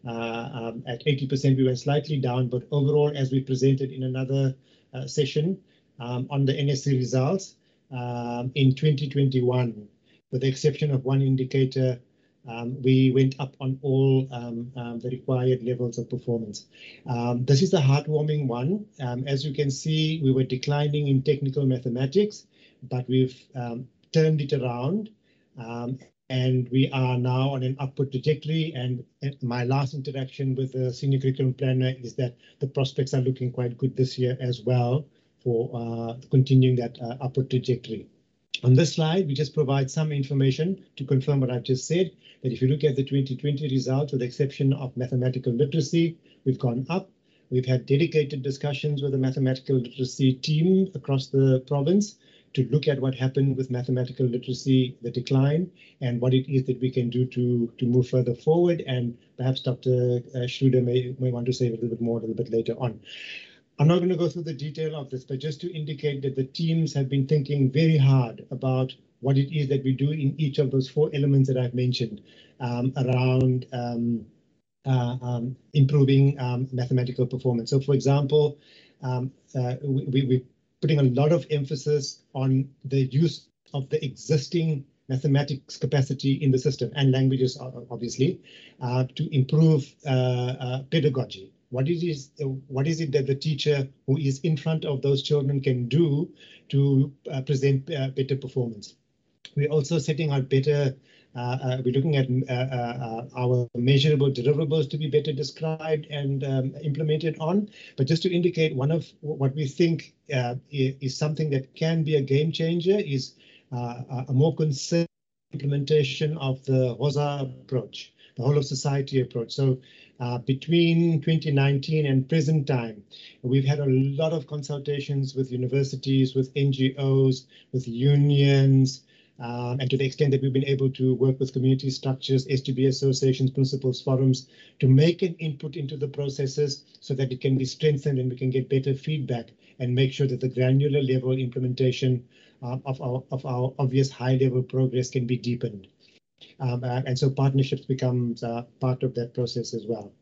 Uh, um, at eighty percent, we went slightly down, but overall, as we presented in another uh, session um, on the N S C results, um, in twenty twenty-one, with the exception of one indicator, um, we went up on all um, um, the required levels of performance. Um, this is a heartwarming one. Um, as you can see, we were declining in technical mathematics, but we've um, turned it around. Um, And we are now on an upward trajectory. And my last interaction with the senior curriculum planner is that the prospects are looking quite good this year as well for uh, continuing that uh, upward trajectory. On this slide, we just provide some information to confirm what I've just said, that if you look at the twenty twenty results, with the exception of mathematical literacy, we've gone up. We've had dedicated discussions with the mathematical literacy team across the province to look at what happened with mathematical literacy, the decline, and what it is that we can do to, to move further forward. And perhaps Doctor Schroeder may, may want to say a little bit more a little bit later on. I'm not going to go through the detail of this, but just to indicate that the teams have been thinking very hard about what it is that we do in each of those four elements that I've mentioned um, around um, uh, um, improving um, mathematical performance. So, for example, um, uh, we, we putting a lot of emphasis on the use of the existing mathematics capacity in the system and languages, obviously, uh, to improve uh, uh, pedagogy. What is, is, what is it that the teacher who is in front of those children can do to uh, present uh, better performance? We're also setting out better, uh, uh, we're looking at uh, uh, our measurable deliverables to be better described and um, implemented on. But just to indicate, one of what we think uh, is something that can be a game changer is uh, a more concerned implementation of the HOSA approach, the whole of society approach. So uh, between twenty nineteen and present time, we've had a lot of consultations with universities, with N G Os, with unions, Um, and to the extent that we've been able to work with community structures, S T B associations, principals, forums, to make an input into the processes so that it can be strengthened and we can get better feedback and make sure that the granular level implementation uh, of, our, of our obvious high level progress can be deepened. Um, uh, and so partnerships becomes uh, part of that process as well.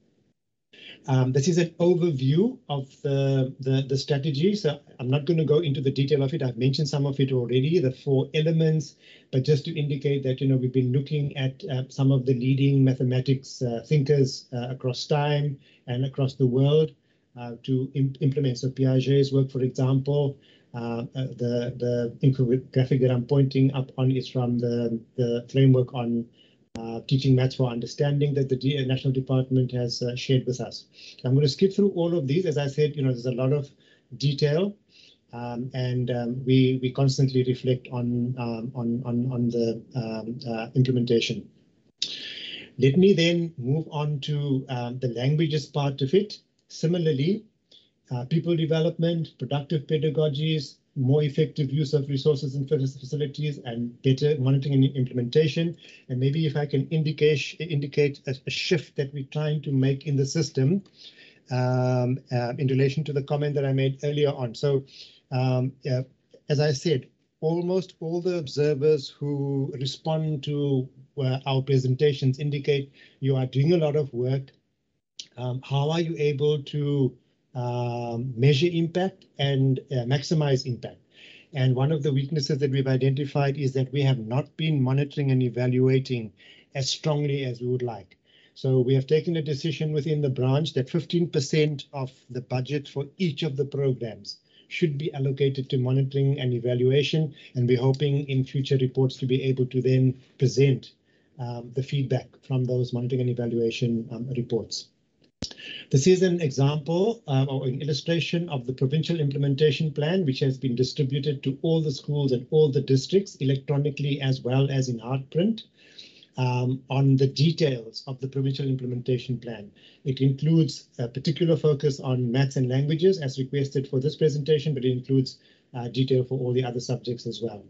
Um, this is an overview of the, the, the strategy, so I'm not going to go into the detail of it. I've mentioned some of it already, the four elements, but just to indicate that, you know, we've been looking at uh, some of the leading mathematics uh, thinkers uh, across time and across the world uh, to im implement. So Piaget's work, for example, uh, uh, the, the infographic that I'm pointing up on is from the, the framework on Uh, teaching maths for understanding that the D National Department has uh, shared with us. I'm going to skip through all of these. As I said, you know, there's a lot of detail, um, and um, we we constantly reflect on um, on on on the um, uh, implementation. Let me then move on to um, the languages part of it. Similarly, uh, people development, productive pedagogies, more effective use of resources and facilities, and better monitoring and implementation. And maybe if I can indicate indicate a, a shift that we're trying to make in the system um, uh, in relation to the comment that I made earlier on. So um, yeah, as I said, almost all the observers who respond to uh, our presentations indicate you are doing a lot of work. Um, how are you able to Um, measure impact and uh, maximize impact? And one of the weaknesses that we've identified is that we have not been monitoring and evaluating as strongly as we would like. So we have taken a decision within the branch that fifteen percent of the budget for each of the programs should be allocated to monitoring and evaluation, and we're hoping in future reports to be able to then present um, the feedback from those monitoring and evaluation um, reports. This is an example uh, or an illustration of the provincial implementation plan, which has been distributed to all the schools and all the districts electronically as well as in hard print um, on the details of the provincial implementation plan. It includes a particular focus on maths and languages as requested for this presentation, but it includes uh, detail for all the other subjects as well.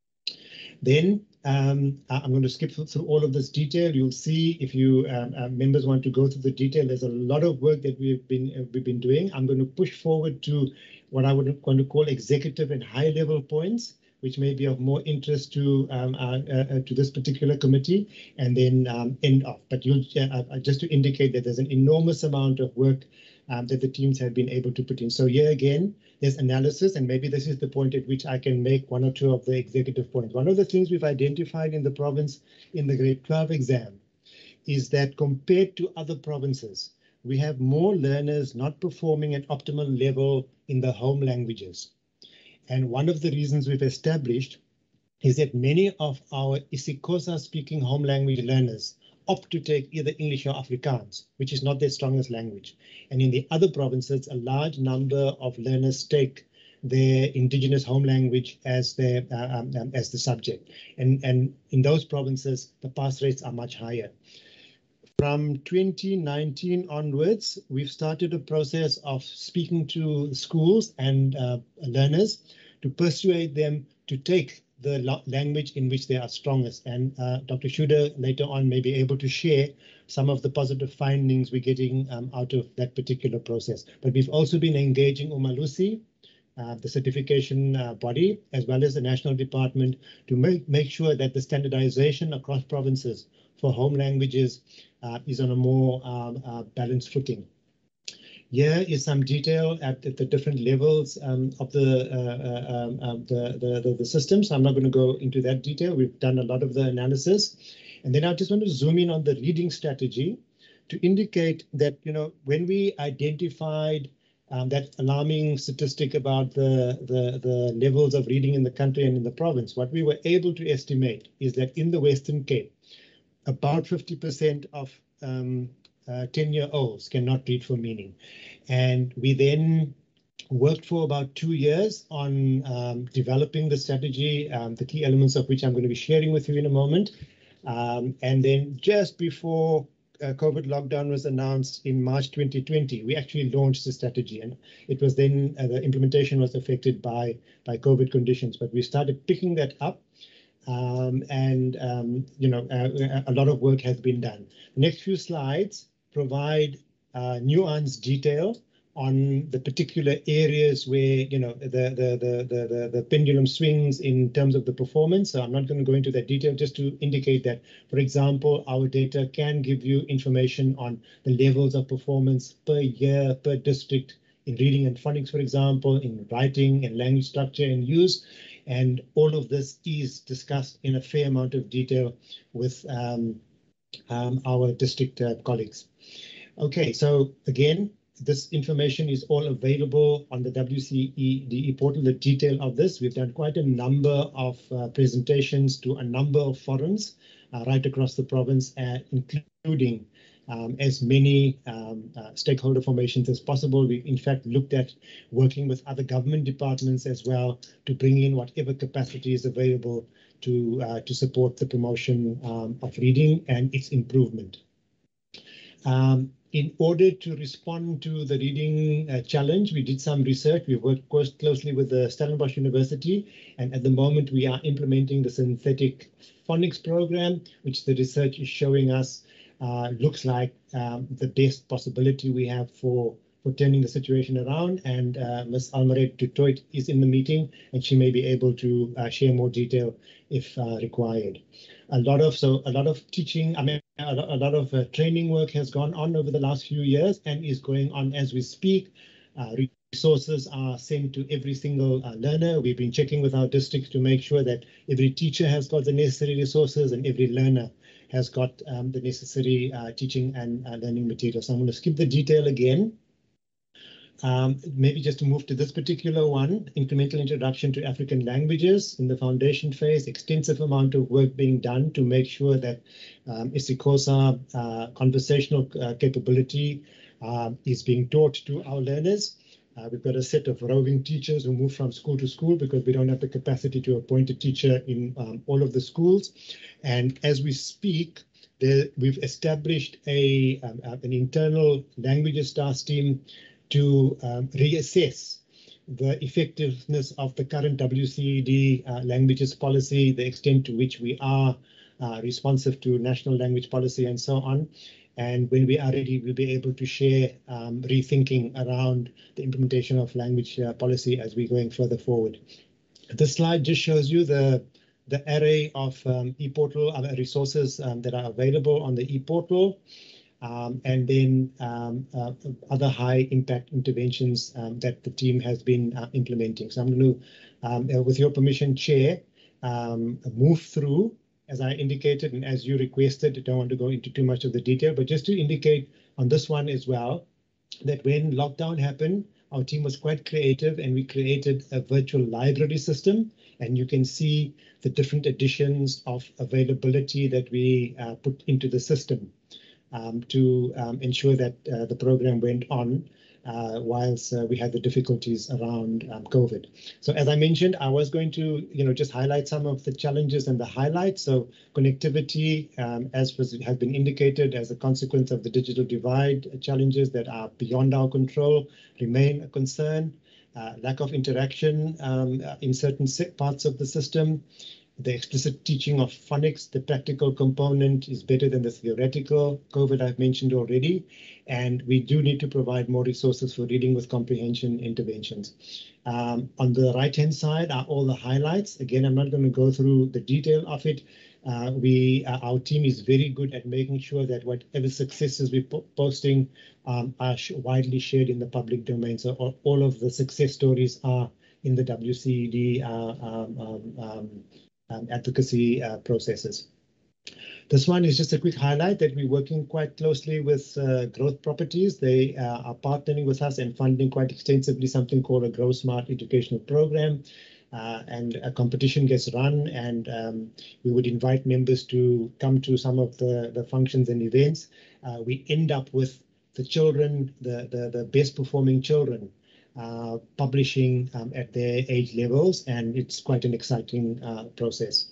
Then um, I'm going to skip through all of this detail. You'll see if you um, uh, members want to go through the detail. There's a lot of work that we've been uh, we've been doing. I'm going to push forward to what I would want to call executive and high level points which may be of more interest to um, uh, uh, to this particular committee, and then um, end off. But you'll, uh, just to indicate that there's an enormous amount of work um, that the teams have been able to put in. So here again, there's analysis, and maybe this is the point at which I can make one or two of the executive points. One of the things we've identified in the province in the grade twelve exam is that compared to other provinces, we have more learners not performing at optimal level in the home languages. And one of the reasons we've established is that many of our isiXhosa speaking home language learners opt to take either English or Afrikaans, which is not their strongest language. And in the other provinces, a large number of learners take their indigenous home language as their uh, um, um, as the subject. And, and in those provinces, the pass rates are much higher. From twenty nineteen onwards, we've started a process of speaking to schools and uh, learners to persuade them to take the language in which they are strongest. And uh, Doctor Shuda later on may be able to share some of the positive findings we're getting um, out of that particular process. But we've also been engaging Umalusi, uh, the certification uh, body, as well as the national department, to make, make sure that the standardization across provinces for home languages uh, is on a more um, uh, balanced footing. Here is some detail at, at the different levels um, of the, uh, um, um, the, the, the, the system. So I'm not going to go into that detail. We've done a lot of the analysis. And then I just want to zoom in on the reading strategy to indicate that, you know, when we identified um, that alarming statistic about the, the, the levels of reading in the country and in the province, what we were able to estimate is that in the Western Cape, about fifty percent of um, uh, ten-year-olds cannot read for meaning. And we then worked for about two years on um, developing the strategy, um, the key elements of which I'm going to be sharing with you in a moment. Um, and then just before uh, COVID lockdown was announced in March twenty twenty, we actually launched the strategy. And it was then, uh, the implementation was affected by, by COVID conditions, but we started picking that up. Um, and, um, you know, uh, a lot of work has been done. The next few slides provide uh, nuanced detail on the particular areas where, you know, the, the, the, the, the, the pendulum swings in terms of the performance. So I'm not going to go into that detail, just to indicate that, for example, our data can give you information on the levels of performance per year, per district, in reading and phonics, for example, in writing and language structure and use. And all of this is discussed in a fair amount of detail with um, um, our district uh, colleagues. Okay, so again, this information is all available on the W C E D E portal, the detail of this. We've done quite a number of uh, presentations to a number of forums uh, right across the province, uh, including Um, as many um, uh, stakeholder formations as possible. We, in fact, looked at working with other government departments as well to bring in whatever capacity is available to uh, to support the promotion um, of reading and its improvement. Um, in order to respond to the reading uh, challenge, we did some research. We worked closely with the Stellenbosch University, and at the moment we are implementing the synthetic phonics program, which the research is showing us Uh, looks like um, the best possibility we have for, for turning the situation around. And uh, Miz Almeret du Toit is in the meeting, and she may be able to uh, share more detail if uh, required. A lot of so a lot of teaching, I mean, a, a lot of uh, training work has gone on over the last few years and is going on as we speak. Uh, resources are sent to every single uh, learner. We've been checking with our districts to make sure that every teacher has got the necessary resources and every learner has got um, the necessary uh, teaching and uh, learning materials. So I'm going to skip the detail again. Um, maybe just to move to this particular one, incremental introduction to African languages in the foundation phase, extensive amount of work being done to make sure that um, isiXhosa uh, conversational uh, capability uh, is being taught to our learners. Uh, we've got a set of roving teachers who move from school to school because we don't have the capacity to appoint a teacher in um, all of the schools. And as we speak, there, we've established a um, an internal languages task team to um, reassess the effectiveness of the current W C E D uh, languages policy, the extent to which we are uh, responsive to national language policy and so on. And when we are ready, we'll be able to share um, rethinking around the implementation of language uh, policy as we're going further forward. This slide just shows you the, the array of um, ePortal uh, resources um, that are available on the ePortal, um, and then um, uh, other high impact interventions um, that the team has been uh, implementing. So I'm going to, um, uh, with your permission, Chair, um, move through, as I indicated, and as you requested. I don't want to go into too much of the detail, but just to indicate on this one as well, that when lockdown happened, our team was quite creative and we created a virtual library system. And you can see the different editions of availability that we uh, put into the system um, to um, ensure that uh, the program went on uh, whilst uh, we had the difficulties around um, COVID. So as I mentioned, I was going to, you know, just highlight some of the challenges and the highlights. So connectivity, um, as was, has been indicated, as a consequence of the digital divide, challenges that are beyond our control remain a concern. Uh, lack of interaction um, in certain parts of the system. The explicit teaching of phonics, the practical component is better than the theoretical. COVID I've mentioned already, and we do need to provide more resources for reading with comprehension interventions. Um, on the right-hand side are all the highlights. Again, I'm not going to go through the detail of it. Uh, we, uh, our team is very good at making sure that whatever successes we're po posting um, are sh widely shared in the public domain. So all, all of the success stories are in the W C E D uh, um, um, um, Um, advocacy uh, processes. This one is just a quick highlight that we're working quite closely with uh, Growth Properties. They uh, are partnering with us and funding quite extensively something called a Grow Smart educational program. Uh, and a competition gets run, and um, we would invite members to come to some of the, the functions and events. Uh, we end up with the children, the, the, the best performing children, Uh, publishing um, at their age levels, and it's quite an exciting uh, process.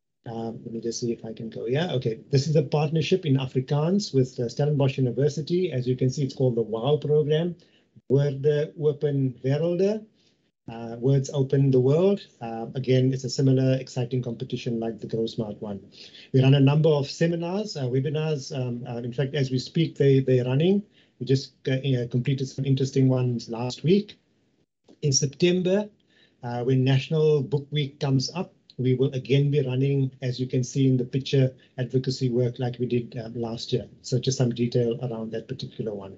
Um, let me just see if I can go. Yeah, okay. This is a partnership in Afrikaans with uh, Stellenbosch University. As you can see, it's called the WOW program. Woorde Open Werelde. Uh, words open the world. Uh, again, it's a similar exciting competition like the Grow Smart one. We run a number of seminars, uh, webinars. Um, uh, in fact, as we speak, they, they're running. We just uh, you know, completed some interesting ones last week. In September, uh, when National Book Week comes up, we will again be running, as you can see in the picture, advocacy work like we did um, last year. So just some detail around that particular one.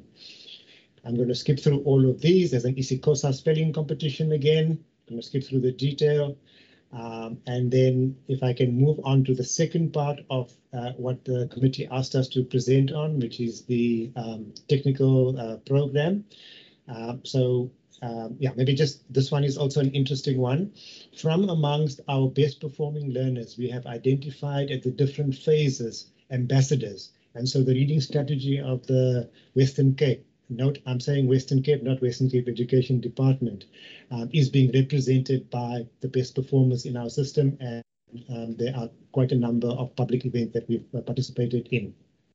I'm going to skip through all of these. There's an isiXhosa spelling competition again. I'm going to skip through the detail. Um, and then if I can move on to the second part of uh, what the committee asked us to present on, which is the um, technical uh, program. Uh, so um, yeah, maybe just this one is also an interesting one. From amongst our best performing learners, we have identified at the different phases ambassadors. And so the reading strategy of the Western Cape, note, I'm saying Western Cape, not Western Cape Education Department, um, is being represented by the best performers in our system, and um, there are quite a number of public events that we've participated in.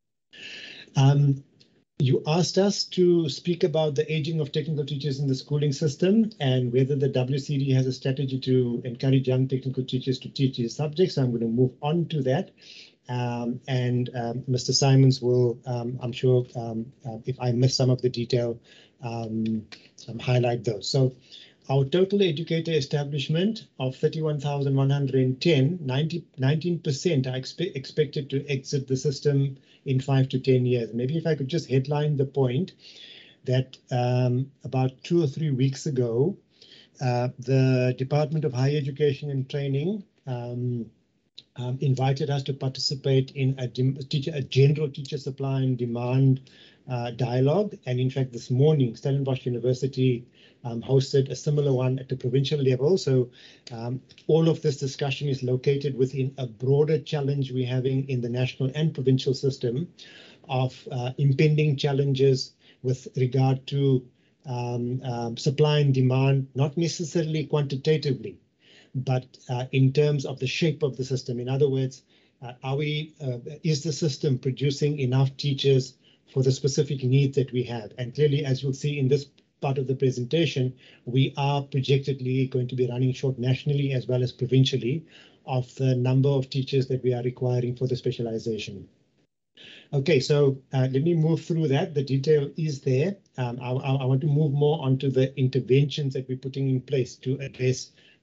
Um, you asked us to speak about the aging of technical teachers in the schooling system and whether the W C D has a strategy to encourage young technical teachers to teach these subjects. So I'm going to move on to that. Um, and um, Mister Simons will, um, I'm sure, um, uh, if I miss some of the detail, um, um, highlight those. So our total educator establishment of thirty-one thousand one hundred ten, nineteen percent are expe expected to exit the system in five to ten years. Maybe if I could just headline the point that um, about two or three weeks ago, uh, the Department of Higher Education and Training um, Um, invited us to participate in a, teacher, a general teacher supply and demand uh, dialogue. And in fact, this morning, Stellenbosch University um, hosted a similar one at the provincial level. So um, all of this discussion is located within a broader challenge we're having in the national and provincial system of uh, impending challenges with regard to um, um, supply and demand, not necessarily quantitatively, but uh, in terms of the shape of the system. In other words, uh, are we, uh, is the system producing enough teachers for the specific needs that we have? And clearly, as you'll see in this part of the presentation, we are projectedly going to be running short nationally as well as provincially of the number of teachers that we are requiring for the specialization. Okay, so uh, let me move through that. The detail is there. Um, I, I want to move more onto the interventions that we're putting in place to address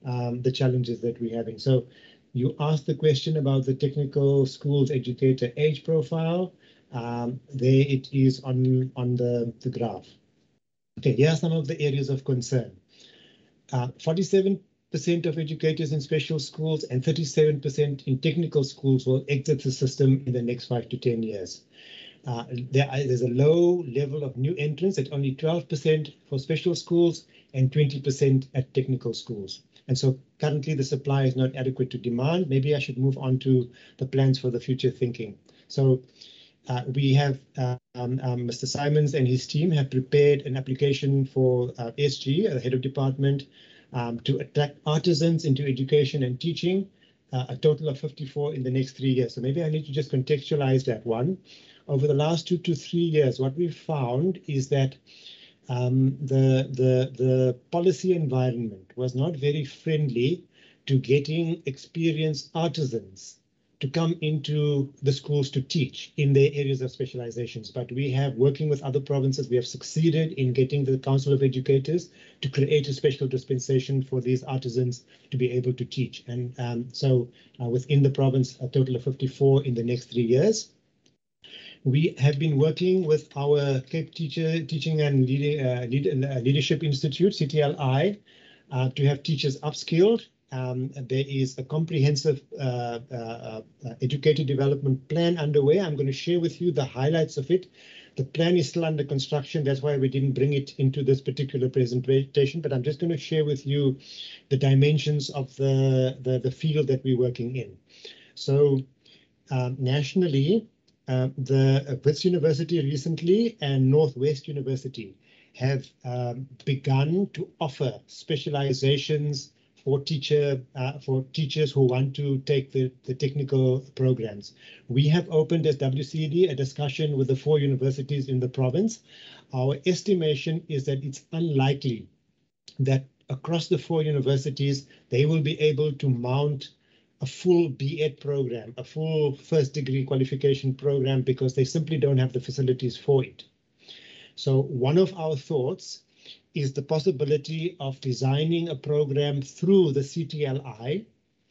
um, the challenges that we're having. So you asked the question about the technical schools educator age profile. Um, there it is on, on the, the graph. Okay, here are some of the areas of concern. forty-seven percent of educators in special schools and thirty-seven percent in technical schools will exit the system in the next five to ten years. Uh, there are, there's a low level of new entrants at only twelve percent for special schools and twenty percent at technical schools. And so currently the supply is not adequate to demand. Maybe I should move on to the plans for the future thinking. So uh, we have uh, um, um, Mister Simons and his team have prepared an application for uh, S G, the head of department, um, to attract artisans into education and teaching, uh, a total of fifty-four in the next three years. So maybe I need to just contextualize that one. Over the last two to three years, what we've found is that um, the, the, the policy environment was not very friendly to getting experienced artisans to come into the schools to teach in their areas of specializations. But we have, working with other provinces, we have succeeded in getting the Council of Educators to create a special dispensation for these artisans to be able to teach. And um, so uh, within the province, a total of fifty-four in the next three years. We have been working with our Cape Teacher Teaching and Lead, uh, Lead, uh, Leadership Institute, C T L I, uh, to have teachers upskilled. Um, there is a comprehensive uh, uh, uh, educator development plan underway. I'm going to share with you the highlights of it. The plan is still under construction. That's why we didn't bring it into this particular presentation, but I'm just going to share with you the dimensions of the, the, the field that we're working in. So um, nationally, uh, the Wits University recently and Northwest University have um, begun to offer specializations for teacher uh, for teachers who want to take the, the technical programs. We have opened as W C D a discussion with the four universities in the province. Our estimation is that it's unlikely that across the four universities, they will be able to mount a full B Ed program, a full first degree qualification program, because they simply don't have the facilities for it. So one of our thoughts is the possibility of designing a program through the C T L I,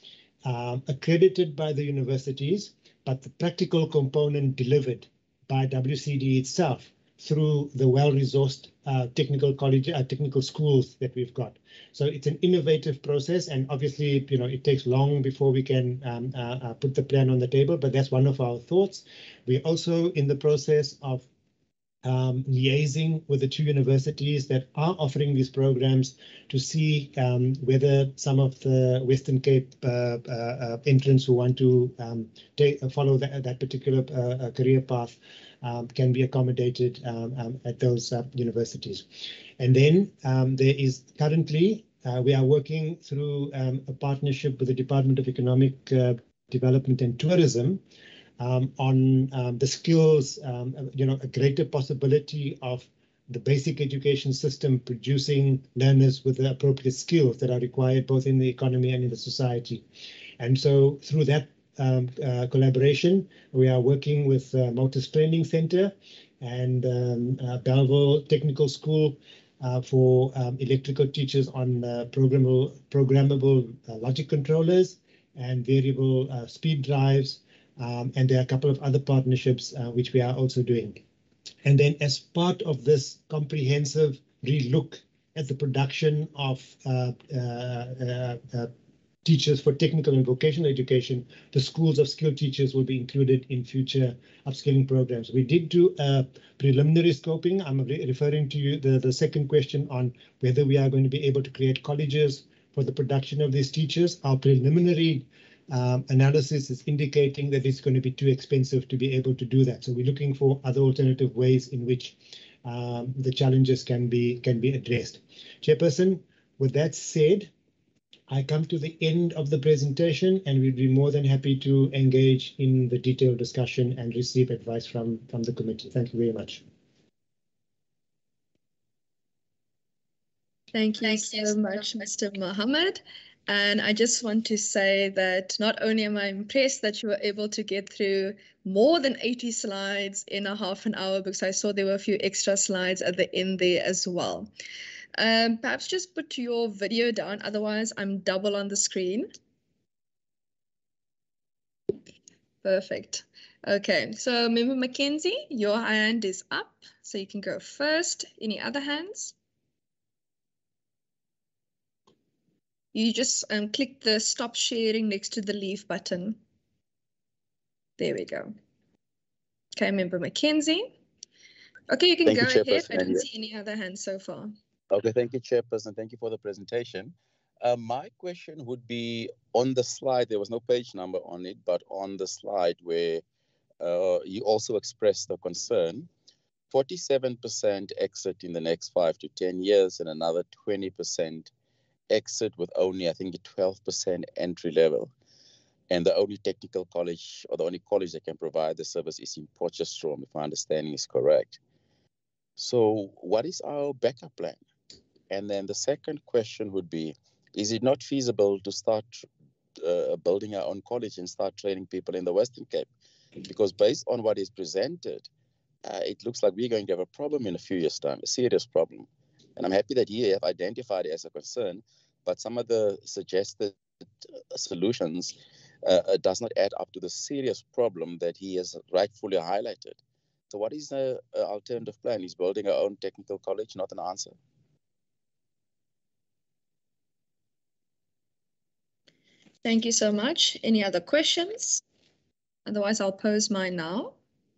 um, accredited by the universities, but the practical component delivered by W C D itself through the well-resourced uh, technical college, uh, technical schools that we've got. So it's an innovative process, and obviously, you know, it takes long before we can um, uh, uh, put the plan on the table, but that's one of our thoughts. We're also in the process of Um, liaising with the two universities that are offering these programs to see um, whether some of the Western Cape uh, uh, uh, entrants who want to um, take, uh, follow that, that particular uh, uh, career path um, can be accommodated um, um, at those uh, universities. And then um, there is currently, uh, we are working through um, a partnership with the Department of Economic uh, Development and Tourism Um, on um, the skills, um, you know, a greater possibility of the basic education system producing learners with the appropriate skills that are required both in the economy and in the society. And so through that um, uh, collaboration, we are working with uh, Motus Training Center and um, uh, Belleville Technical School uh, for um, electrical teachers on uh, programmable, programmable uh, logic controllers and variable uh, speed drives. Um, and there are a couple of other partnerships uh, which we are also doing. And then as part of this comprehensive relook at the production of uh, uh, uh, uh, teachers for technical and vocational education, the schools of skilled teachers will be included in future upskilling programs. We did do a preliminary scoping. I'm re referring to you the, the second question on whether we are going to be able to create colleges for the production of these teachers. Our preliminary Um, analysis is indicating that it's going to be too expensive to be able to do that. So we're looking for other alternative ways in which um, the challenges can be can be addressed. Chairperson, with that said, I come to the end of the presentation, and we'd be more than happy to engage in the detailed discussion and receive advice from, from the committee. Thank you very much. Thank you Thank so you. much, Mister Mohammed. And I just want to say that not only am I impressed that you were able to get through more than eighty slides in a half an hour, because I saw there were a few extra slides at the end there as well. Um, perhaps just put your video down, otherwise I'm double on the screen. Perfect. Okay, so Member Mackenzie, your hand is up, so you can go first. Any other hands? You just um, click the stop sharing next to the leave button. There we go. Okay, Member Mackenzie. Okay, you can Thank go you, ahead. Chairperson. I don't see any other hands so far. Okay, thank you, Chairperson. Thank you for the presentation. Uh, my question would be on the slide, there was no page number on it, but on the slide where uh, you also expressed the concern, forty-seven percent exit in the next five to ten years and another twenty percent exit with only, I think, twelve percent entry level. And the only technical college or the only college that can provide the service is in Potchefstroom, if my understanding is correct. So what is our backup plan? And then the second question would be, is it not feasible to start uh, building our own college and start training people in the Western Cape? Because based on what is presented, uh, it looks like we're going to have a problem in a few years' time, a serious problem. And I'm happy that you have identified it as a concern, but some of the suggested solutions uh, does not add up to the serious problem that he has rightfully highlighted. So what is the uh, alternative plan? Is building our own technical college not an answer? Thank you so much. Any other questions? Otherwise, I'll pose mine now.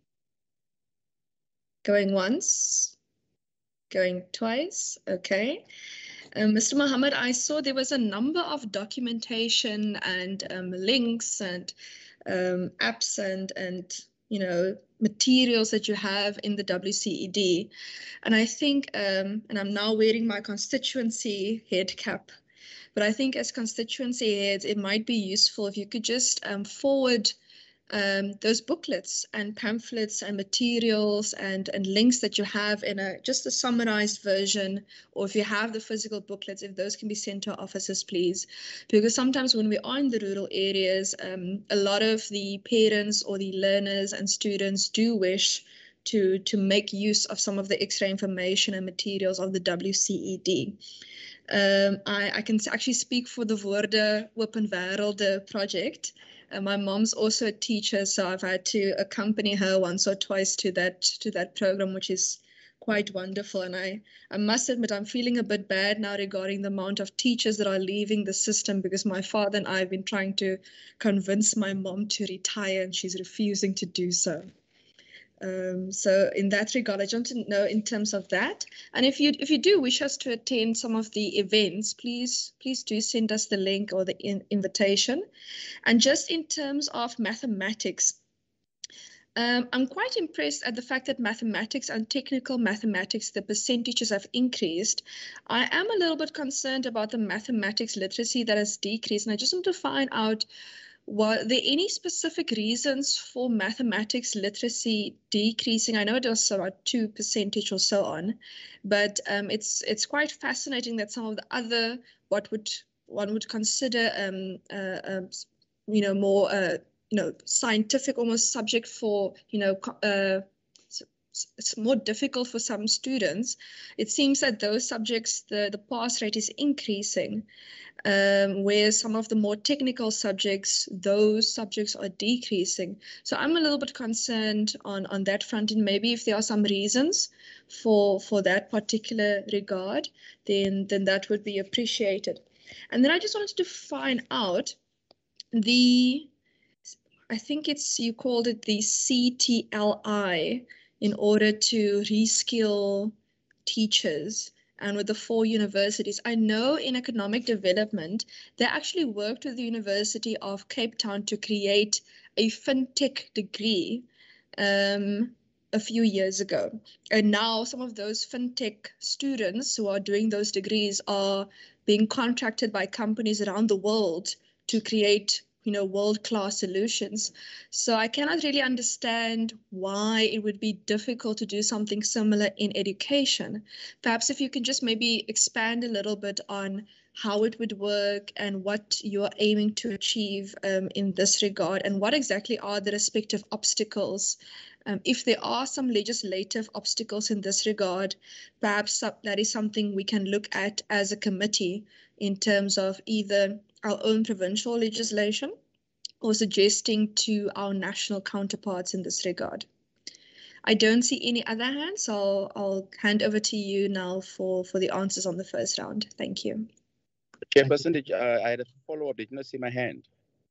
Going once, going twice, okay. Um, Mister Mohammed, I saw there was a number of documentation and um, links and um, apps and, and, you know, materials that you have in the W C E D. And I think, um, and I'm now wearing my constituency head cap, but I think as constituency heads, it might be useful if you could just um, forward um, those booklets and pamphlets and materials and, and links that you have in a just a summarized version, or if you have the physical booklets, if those can be sent to our offices, please. Because sometimes when we are in the rural areas, um, a lot of the parents or the learners and students do wish to, to make use of some of the extra information and materials of the W C E D. Um, I, I can actually speak for the Woorde Open Wêrelde project. Uh, my mom's also a teacher, so I've had to accompany her once or twice to that to that program, which is quite wonderful. And I, I must admit, I'm feeling a bit bad now regarding the amount of teachers that are leaving the system, because my father and I have been trying to convince my mom to retire, and she's refusing to do so. Um, so in that regard, I want to know in terms of that. And if you if you do wish us to attend some of the events, please please do send us the link or the in invitation. And just in terms of mathematics, um, I'm quite impressed at the fact that mathematics and technical mathematics, the percentages have increased. I am a little bit concerned about the mathematics literacy that has decreased, and I just want to find out, were there any specific reasons for mathematics literacy decreasing? I know it was about two percentage or so on, but um, it's it's quite fascinating that some of the other, what would one would consider, um, uh, uh, you know, more, uh, you know, scientific almost subject for, you know, uh, it's more difficult for some students. It seems that those subjects, the, the pass rate is increasing. Um, where some of the more technical subjects, those subjects are decreasing. So I'm a little bit concerned on, on that front, and maybe if there are some reasons for, for that particular regard, then, then that would be appreciated. And then I just wanted to find out the, I think it's, you called it the C T L I, in order to reskill teachers. And with the four universities, I know in economic development, they actually worked with the University of Cape Town to create a fintech degree um, a few years ago. And now some of those fintech students who are doing those degrees are being contracted by companies around the world to create you know, world-class solutions. So I cannot really understand why it would be difficult to do something similar in education. Perhaps if you can just maybe expand a little bit on how it would work and what you're aiming to achieve um, in this regard, and what exactly are the respective obstacles. Um, if there are some legislative obstacles in this regard, perhaps that is something we can look at as a committee in terms of either our own provincial legislation or suggesting to our national counterparts in this regard. I don't see any other hands, so I'll, I'll hand over to you now for, for the answers on the first round. Thank you. Chairperson, did you, uh, I had a follow-up. Did you not see my hand?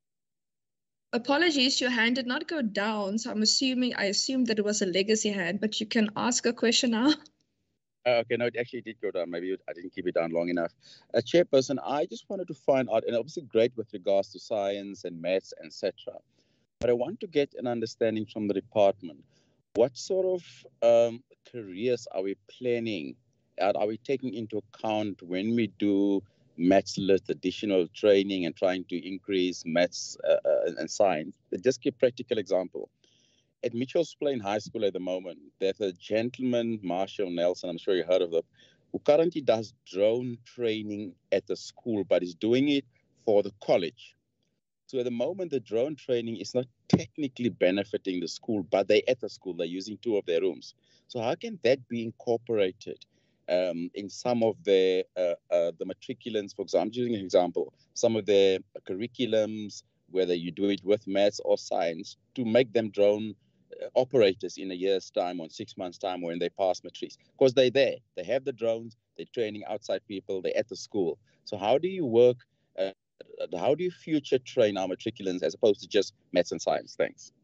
Apologies, your hand did not go down, so I'm assuming, I assumed that it was a legacy hand, but you can ask a question now. Uh, okay, no, it actually did go down. Maybe I didn't keep it down long enough. Uh, Chairperson, I just wanted to find out, and obviously great with regards to science and maths, et cetera. But I want to get an understanding from the department. What sort of um, careers are we planning? Uh, are we taking into account when we do maths lit additional training and trying to increase maths uh, uh, and science? Just give a practical example. At Mitchell's Plain High School at the moment, there's a gentleman, Marshall Nelson, I'm sure you heard of him, who currently does drone training at the school, but is doing it for the college. So at the moment, the drone training is not technically benefiting the school, but they're at the school, they're using two of their rooms. So how can that be incorporated um, in some of the, uh, uh, the matriculants, for example, using an example, some of their curriculums, whether you do it with maths or science, to make them drone operators in a year's time or in six months' time when they pass matrics, because they're there. They have the drones, they're training outside people, they're at the school. So how do you work, uh, how do you future train our matriculants as opposed to just maths and science? Thanks.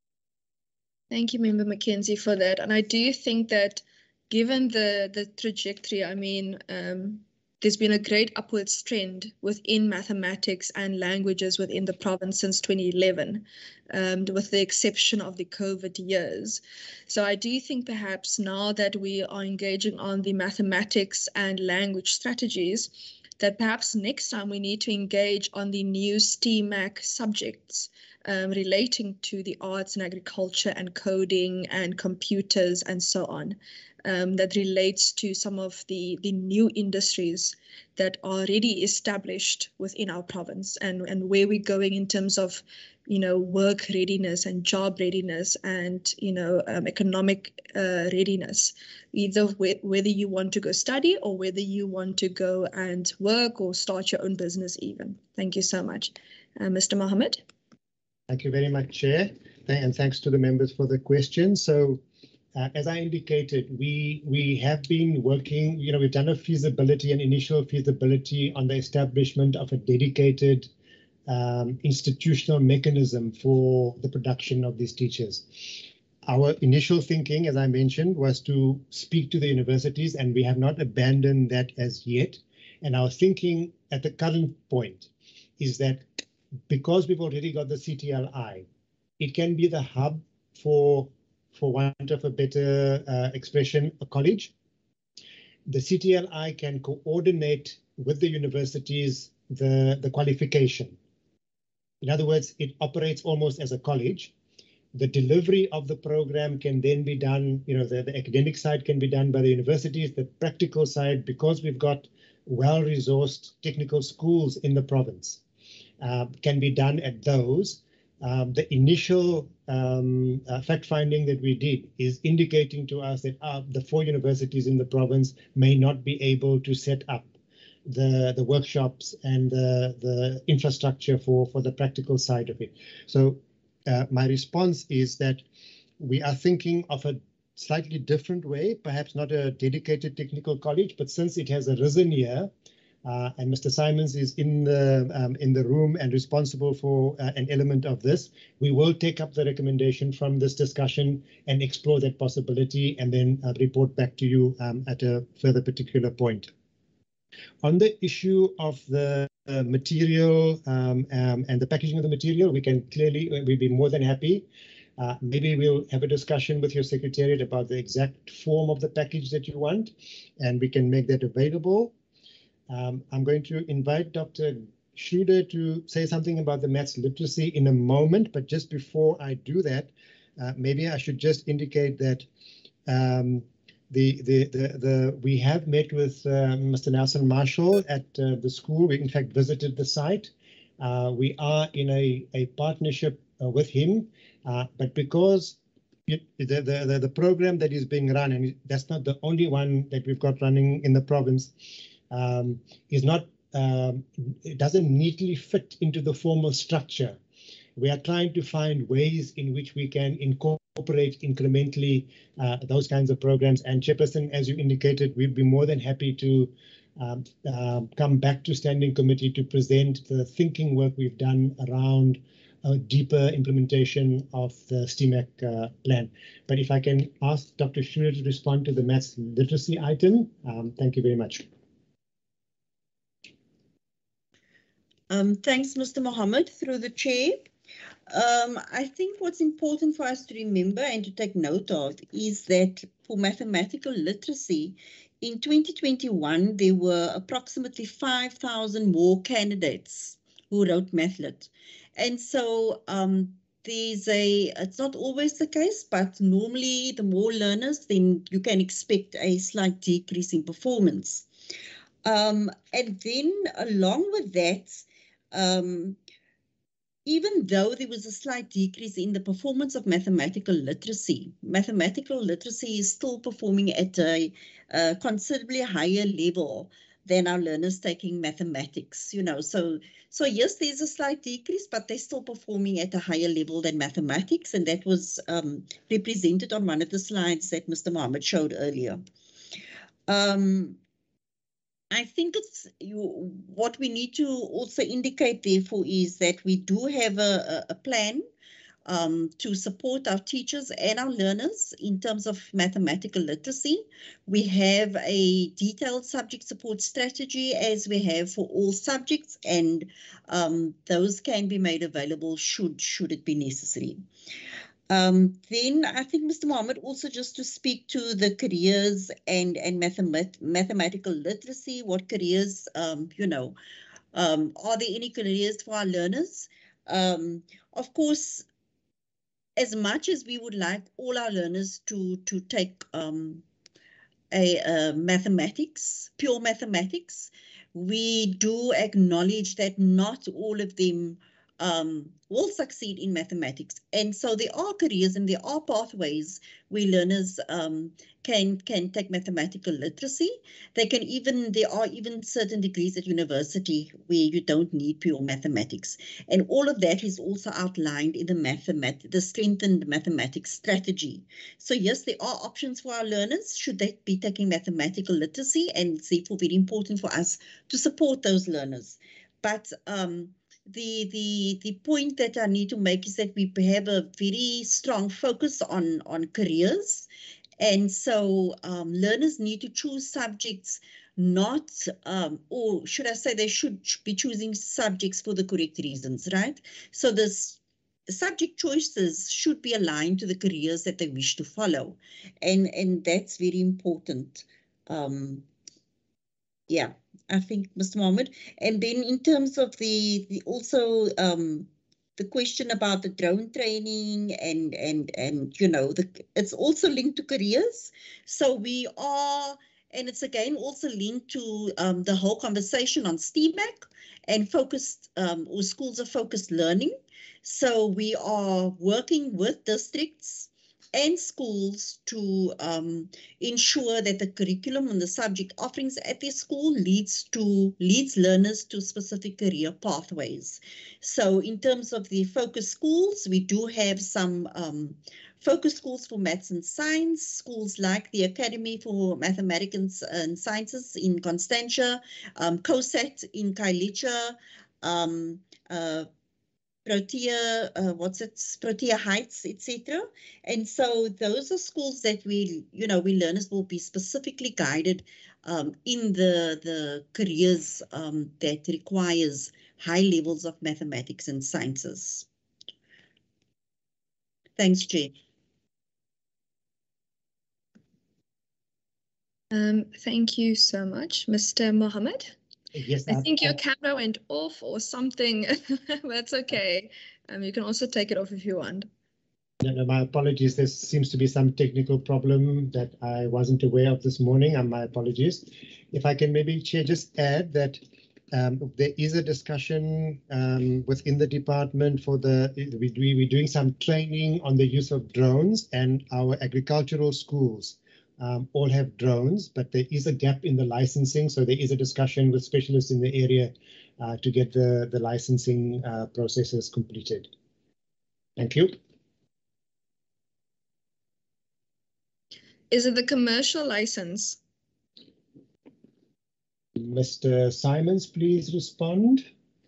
Thank you, Member McKenzie, for that. And I do think that given the, the trajectory, I mean, um, there's been a great upwards trend within mathematics and languages within the province since twenty eleven, um, with the exception of the COVID years. So I do think perhaps now that we are engaging on the mathematics and language strategies, that perhaps next time we need to engage on the new STEAMAC subjects um, relating to the arts and agriculture and coding and computers and so on. Um, that relates to some of the, the new industries that are already established within our province, and, and where we're going in terms of, you know, work readiness and job readiness and, you know, um, economic uh, readiness, either wh whether you want to go study or whether you want to go and work or start your own business even. Thank you so much. Uh, Mister Mohammed. Thank you very much, Chair, and thanks to the members for the question. So, Uh, as I indicated, we we have been working, you know, we've done a feasibility and initial feasibility on the establishment of a dedicated um, institutional mechanism for the production of these teachers. Our initial thinking, as I mentioned, was to speak to the universities, and we have not abandoned that as yet. And our thinking at the current point is that because we've already got the C T L I, it can be the hub for for want of a better uh, expression, a college. The C T L I can coordinate with the universities the, the qualification. In other words, it operates almost as a college. The delivery of the program can then be done, you know, the, the academic side can be done by the universities, the practical side, because we've got well-resourced technical schools in the province, uh, can be done at those. Um, the initial um, uh, fact-finding that we did is indicating to us that uh, the four universities in the province may not be able to set up the, the workshops and the, the infrastructure for, for the practical side of it. So uh, my response is that we are thinking of a slightly different way, perhaps not a dedicated technical college, but since it has arisen here, Uh, and Mister Simons is in the um, in the room and responsible for uh, an element of this, we will take up the recommendation from this discussion and explore that possibility, and then uh, report back to you um, at a further particular point. On the issue of the uh, material um, um, and the packaging of the material, we can clearly, we'd be more than happy. Uh, maybe we'll have a discussion with your secretariat about the exact form of the package that you want, and we can make that available. Um, I'm going to invite Doctor Shuda to say something about the maths literacy in a moment, but just before I do that, uh, maybe I should just indicate that um, the, the, the, the, we have met with uh, Mister Nelson Marshall at uh, the school. We in fact visited the site. Uh, we are in a, a partnership uh, with him, uh, but because it, the, the, the program that is being run, and that's not the only one that we've got running in the province, um, is not, um, it doesn't neatly fit into the formal structure. We are trying to find ways in which we can incorporate incrementally uh, those kinds of programs. And Chairperson, as you indicated, we'd be more than happy to um, uh, come back to Standing Committee to present the thinking work we've done around a deeper implementation of the STEAMAC uh, plan. But if I can ask Doctor Shuda to respond to the maths literacy item, um, thank you very much. Um, thanks, Mister Mohammed, through the chair. Um, I think what's important for us to remember and to take note of is that for mathematical literacy, in twenty twenty-one, there were approximately five thousand more candidates who wrote MathLit. And so um, there's a, it's not always the case, but normally the more learners, then you can expect a slight decrease in performance. Um, and then along with that, um, even though there was a slight decrease in the performance of mathematical literacy, mathematical literacy is still performing at a, a considerably higher level than our learners taking mathematics, you know. So, so yes, there's a slight decrease, but they're still performing at a higher level than mathematics, and that was um, represented on one of the slides that Mister Mohammed showed earlier. Um, I think it's you, what we need to also indicate, therefore, is that we do have a, a plan um, to support our teachers and our learners in terms of mathematical literacy. We have a detailed subject support strategy, as we have for all subjects, and um, those can be made available should, should it be necessary. Um, then I think Mister Mohammed also just to speak to the careers and, and mathemat mathematical literacy, what careers, um, you know, um, are there any careers for our learners? Um, of course, as much as we would like all our learners to, to take um, a, a mathematics, pure mathematics, we do acknowledge that not all of them Um, will succeed in mathematics. And so there are careers and there are pathways where learners um, can, can take mathematical literacy. They can even, there are even certain degrees at university where you don't need pure mathematics. And all of that is also outlined in the mathemat the strengthened mathematics strategy. So yes, there are options for our learners should they be taking mathematical literacy, and it's therefore very important for us to support those learners. But um, The, the, the point that I need to make is that we have a very strong focus on, on careers. And so um, learners need to choose subjects not, um, or should I say they should be choosing subjects for the correct reasons, right? So this, the subject choices should be aligned to the careers that they wish to follow. And, and that's very important. Um, yeah. I think, Mister Mohammed. And then in terms of the, the also um, the question about the drone training and, and, and you know, the, it's also linked to careers. So we are, and it's again also linked to um, the whole conversation on STEAMAC and focused, um, or schools of focused learning. So we are working with districts and schools to um, ensure that the curriculum and the subject offerings at their school leads to leads learners to specific career pathways. So in terms of the focus schools, we do have some um, focus schools for maths and science, schools like the Academy for Mathematics and Sciences in Constantia, um, COSAT in Kailicha, um, uh, Protea, uh, what's it, Protea Heights, et cetera. And so those are schools that we, you know, we learners will be specifically guided um, in the, the careers um, that requires high levels of mathematics and sciences. Thanks, Chair. Um, thank you so much, Mister Mohammed. Yes, I I- think your I- camera went off or something. That's okay. Um, you can also take it off if you want. No, no, my apologies. There seems to be some technical problem that I wasn't aware of this morning, and my apologies. If I can maybe, Chair, just add that um, there is a discussion um, within the department for the, we, we, we're doing some training on the use of drones, and our agricultural schools um, all have drones, but there is a gap in the licensing. So there is a discussion with specialists in the area uh, to get the, the licensing uh, processes completed. Thank you. Is it the commercial license? Mister Simons, please respond.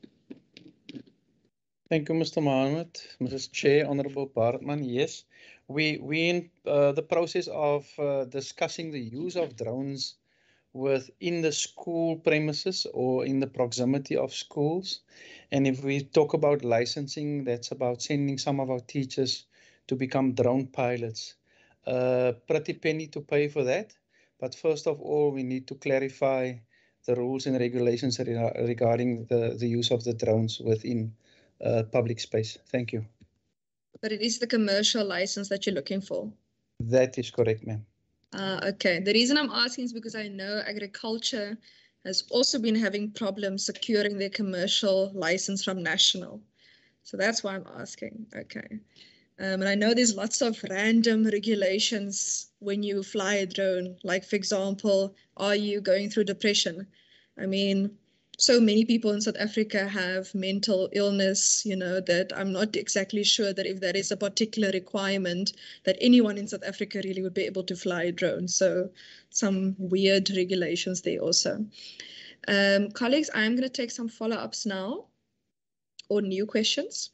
Thank you, Mister Mohammed. Missus Chair, Honorable Bartman, yes. We, we in uh, the process of uh, discussing the use of drones within the school premises or in the proximity of schools. And if we talk about licensing, that's about sending some of our teachers to become drone pilots. Uh, pretty penny to pay for that. But first of all, we need to clarify the rules and regulations re regarding the, the use of the drones within uh, public space. Thank you. But it is the commercial license that you're looking for. That is correct, ma'am. Uh, okay. The reason I'm asking is because I know agriculture has also been having problems securing their commercial license from national. So that's why I'm asking. Okay. Um, and I know there's lots of random regulations when you fly a drone. Like, for example, are you going through depression? I mean, so many people in South Africa have mental illness, you know, that I'm not exactly sure that if that is a particular requirement that anyone in South Africa really would be able to fly a drone. So some weird regulations there also. Um, colleagues, I'm going to take some follow-ups now or new questions.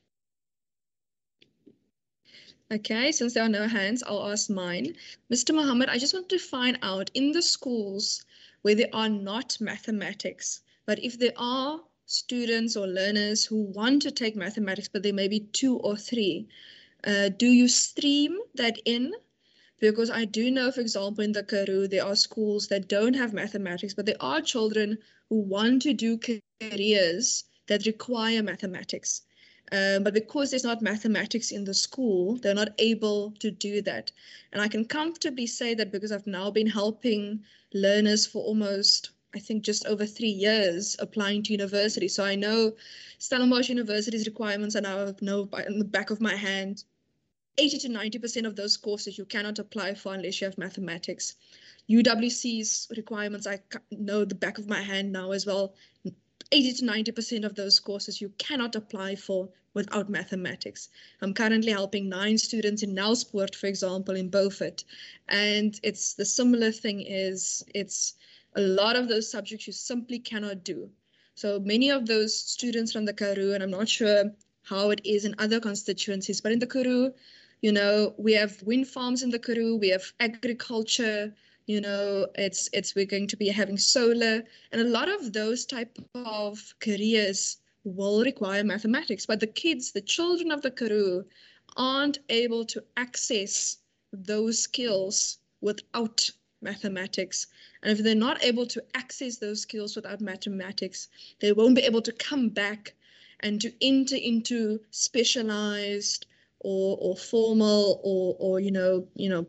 Okay, since there are no hands, I'll ask mine. Mister Mohammed, I just want to find out in the schools where there are not mathematics, but if there are students or learners who want to take mathematics, but there may be two or three, uh, do you stream that in? Because I do know, for example, in the Karoo, there are schools that don't have mathematics, but there are children who want to do careers that require mathematics. Um, but because there's not mathematics in the school, they're not able to do that. And I can comfortably say that because I've now been helping learners for almost, I think, just over three years applying to university. So I know Stellenbosch University's requirements, and I know by, in the back of my hand, eighty to ninety percent of those courses you cannot apply for unless you have mathematics. U W C's requirements, I know the back of my hand now as well. eighty to ninety percent of those courses you cannot apply for without mathematics. I'm currently helping nine students in Nelsport, for example, in Beaufort. And it's the similar thing is it's a lot of those subjects you simply cannot do. So many of those students from the Karoo, and I'm not sure how it is in other constituencies, but in the Karoo, you know, we have wind farms in the Karoo, we have agriculture, you know, it's it's we're going to be having solar, and a lot of those type of careers will require mathematics. But the kids, the children of the Karoo, aren't able to access those skills without mathematics. And if they're not able to access those skills without mathematics, they won't be able to come back and to enter into specialized or or formal or or you know you know.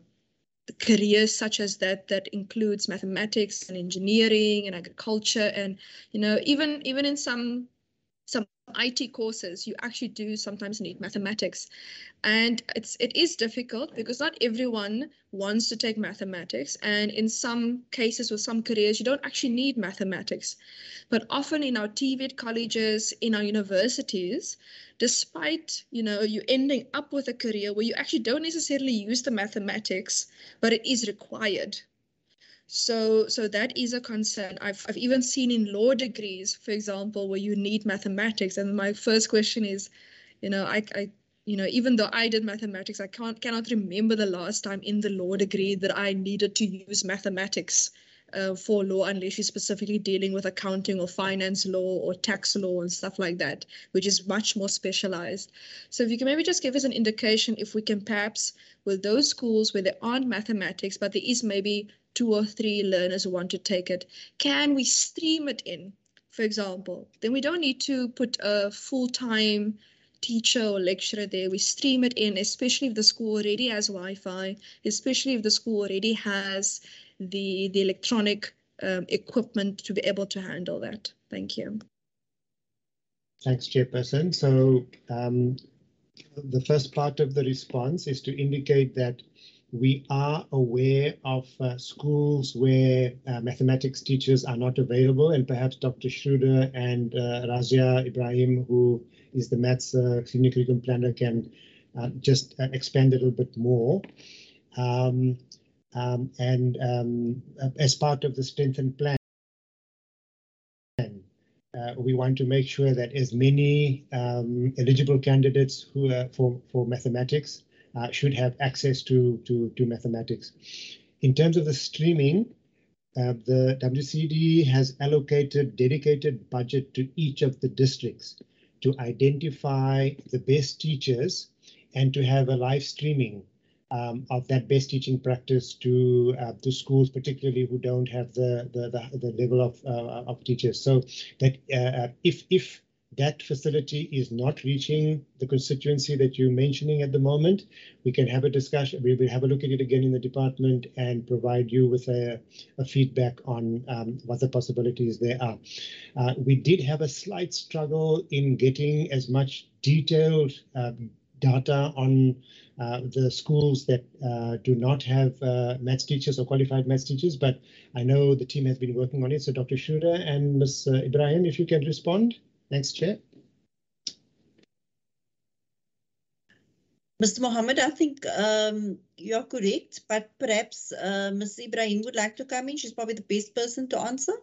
careers such as that that includes mathematics and engineering and agriculture, and you know even even in some some I T courses you actually do sometimes need mathematics. And it's it is difficult because not everyone wants to take mathematics, and in some cases with some careers you don't actually need mathematics. But often in our T V E T colleges, in our universities, despite you know you ending up with a career where you actually don't necessarily use the mathematics, but it is required. So, so that is a concern. I've, I've even seen in law degrees, for example, where you need mathematics. And my first question is, you know, I, I you know, even though I did mathematics, I can't cannot remember the last time in the law degree that I needed to use mathematics uh, for law, unless you're specifically dealing with accounting or finance law or tax law and stuff like that, which is much more specialized. So if you can maybe just give us an indication if we can perhaps, with those schools where there aren't mathematics, but there is maybe two or three learners who want to take it, can we stream it in, for example? Then we don't need to put a full-time teacher or lecturer there. We stream it in, especially if the school already has Wi-Fi, especially if the school already has the, the electronic um, equipment to be able to handle that. Thank you. Thanks, Chairperson. So um, the first part of the response is to indicate that we are aware of uh, schools where uh, mathematics teachers are not available, and perhaps Doctor Schroeder and uh, Razia Ibrahim, who is the maths uh, senior curriculum planner, can uh, just uh, expand a little bit more. Um, um, and um, as part of the strengthened plan, Uh, we want to make sure that as many um, eligible candidates who are for, for mathematics uh, should have access to, to, to mathematics. In terms of the streaming, uh, the W C D has allocated dedicated budget to each of the districts to identify the best teachers and to have a live streaming Um, of that best teaching practice to uh, to schools, particularly who don't have the the, the, the level of uh, of teachers. So that uh, if if that facility is not reaching the constituency that you're mentioning at the moment, we can have a discussion. We will have a look at it again in the department and provide you with a, a feedback on um, what the possibilities there are. Uh, we did have a slight struggle in getting as much detailed um, data on uh, the schools that uh, do not have uh, maths teachers or qualified maths teachers, but I know the team has been working on it. So Doctor Schroeder and Miz Uh, Ibrahim, if you can respond. Thanks, Chair. Mister Mohammed, I think um, you're correct, but perhaps uh, Miz Ibrahim would like to come in. She's probably the best person to answer.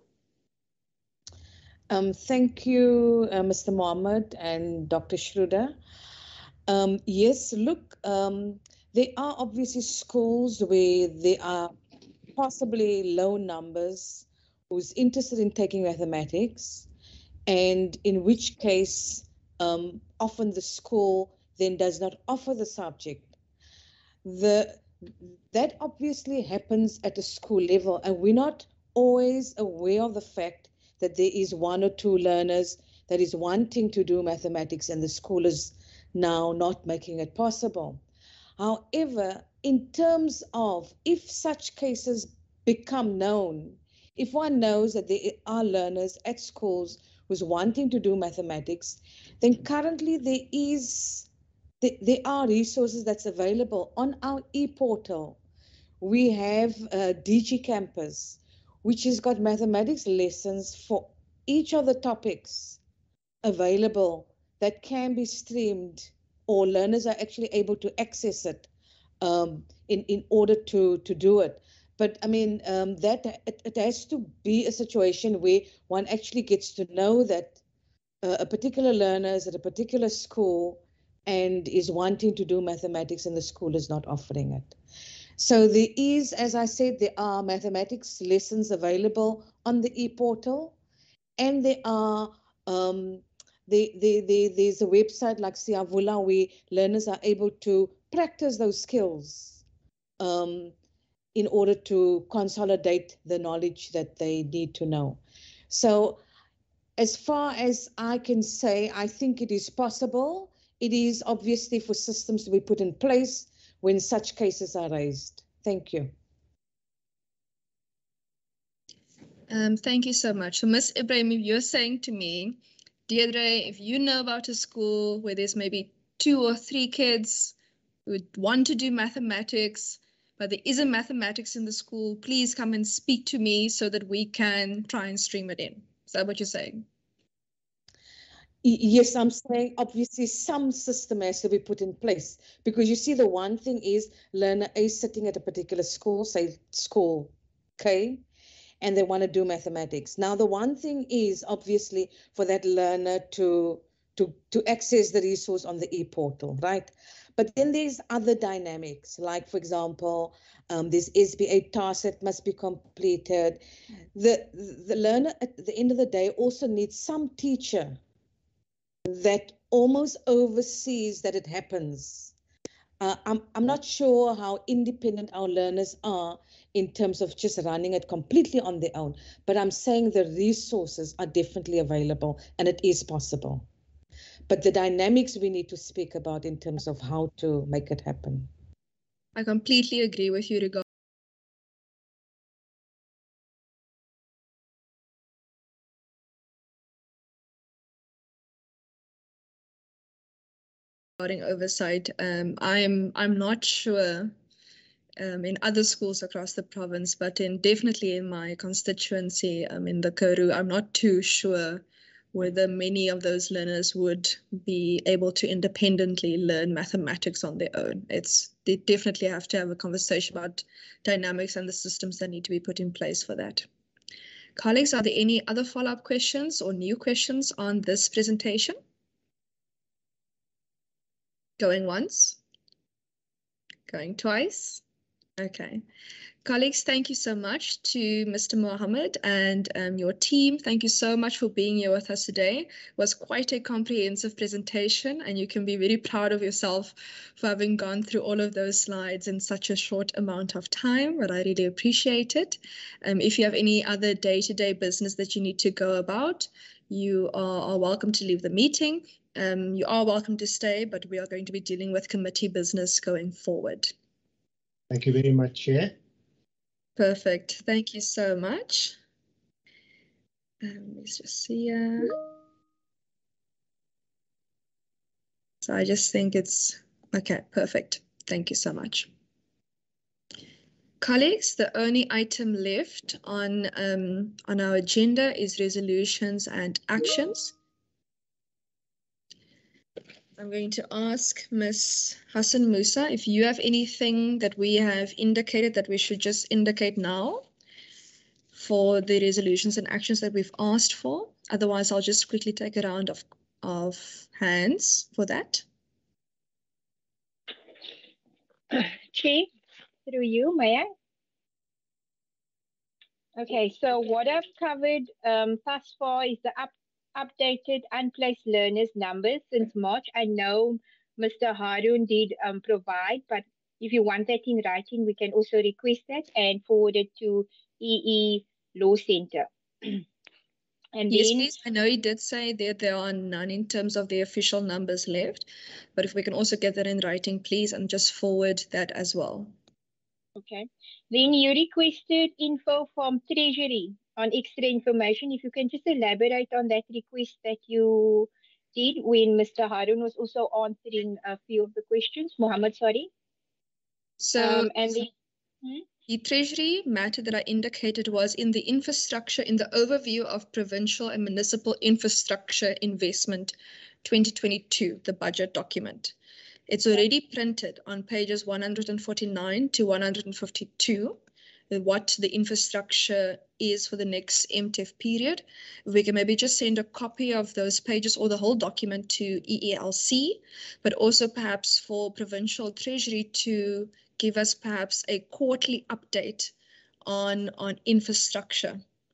Um, thank you, uh, Mister Mohammed and Doctor Schroeder. Um, yes, look, um, there are obviously schools where there are possibly low numbers who's interested in taking mathematics, and in which case um, often the school then does not offer the subject. The, that obviously happens at the school level, and we're not always aware of the fact that there is one or two learners that is wanting to do mathematics and the school is now not making it possible. However, in terms of if such cases become known, if one knows that there are learners at schools who's wanting to do mathematics, then currently there is there are resources that's available on our e-portal. We have uh, D G Campus, which has got mathematics lessons for each of the topics available that can be streamed, or learners are actually able to access it um, in, in order to, to do it. But I mean, um, that it, it has to be a situation where one actually gets to know that uh, a particular learner is at a particular school and is wanting to do mathematics and the school is not offering it. So there is, as I said, there are mathematics lessons available on the e-portal, and there are um, They, they, they, there's a website like Siavula where learners are able to practice those skills um, in order to consolidate the knowledge that they need to know. So as far as I can say, I think it is possible. It is obviously for systems to be put in place when such cases are raised. Thank you. Um, thank you so much. So Miz Ibrahim, you're saying to me, Deirdre, if you know about a school where there's maybe two or three kids who would want to do mathematics, but there isn't mathematics in the school, please come and speak to me so that we can try and stream it in. Is that what you're saying? Yes, I'm saying obviously some system has to be put in place, because you see the one thing is learner A sitting at a particular school, say school K, and they want to do mathematics. Now, the one thing is obviously for that learner to, to, to access the resource on the e-portal, right? But then there's other dynamics, like, for example, um, this S B A task that must be completed. The, the learner at the end of the day also needs some teacher that almost oversees that it happens. Uh, I'm, I'm not sure how independent our learners are in terms of just running it completely on their own. But I'm saying the resources are definitely available and it is possible. But the dynamics we need to speak about in terms of how to make it happen. I completely agree with you regarding oversight. Um, I'm I'm not sure um, in other schools across the province, but in definitely in my constituency, um, in the Karoo, I'm not too sure whether many of those learners would be able to independently learn mathematics on their own. It's they definitely have to have a conversation about dynamics and the systems that need to be put in place for that. Colleagues, are there any other follow-up questions or new questions on this presentation? Going once? Going twice? Okay. Colleagues, thank you so much to Mister Mohammed and um, your team. Thank you so much for being here with us today. It was quite a comprehensive presentation, and you can be very proud of yourself for having gone through all of those slides in such a short amount of time, but I really appreciate it. Um, if you have any other day-to-day business that you need to go about, you are, are welcome to leave the meeting. Um, you are welcome to stay, but we are going to be dealing with committee business going forward. Thank you very much, Chair. Perfect. Thank you so much. Um, let's just see. Uh... So I just think it's okay. Perfect. Thank you so much. Colleagues, the only item left on um, on our agenda is resolutions and actions. I'm going to ask Miz Hassan Musa if you have anything that we have indicated that we should just indicate now for the resolutions and actions that we've asked for. Otherwise, I'll just quickly take a round of, of hands for that. Chair, through you, may I? Okay, so what I've covered um, thus far is the up, updated unplaced learners numbers since March. I know Mister Harun did um, provide, but if you want that in writing, we can also request that and forward it to E E Law Center. And yes, then, please. I know he did say that there are none in terms of the official numbers left, but if we can also get that in writing, please, and just forward that as well. Okay. Then you requested info from Treasury on extra information. If you can just elaborate on that request that you did when Mister Harun was also answering a few of the questions. Mohammed, sorry. So, um, and then, hmm? the Treasury matter that I indicated was in the infrastructure, in the overview of provincial and municipal infrastructure investment twenty twenty-two, the budget document. It's already printed on pages one hundred forty-nine to one hundred fifty-two, what the infrastructure is for the next M T E F period. If we can maybe just send a copy of those pages or the whole document to E E L C, but also perhaps for Provincial Treasury to give us perhaps a quarterly update on, on infrastructure.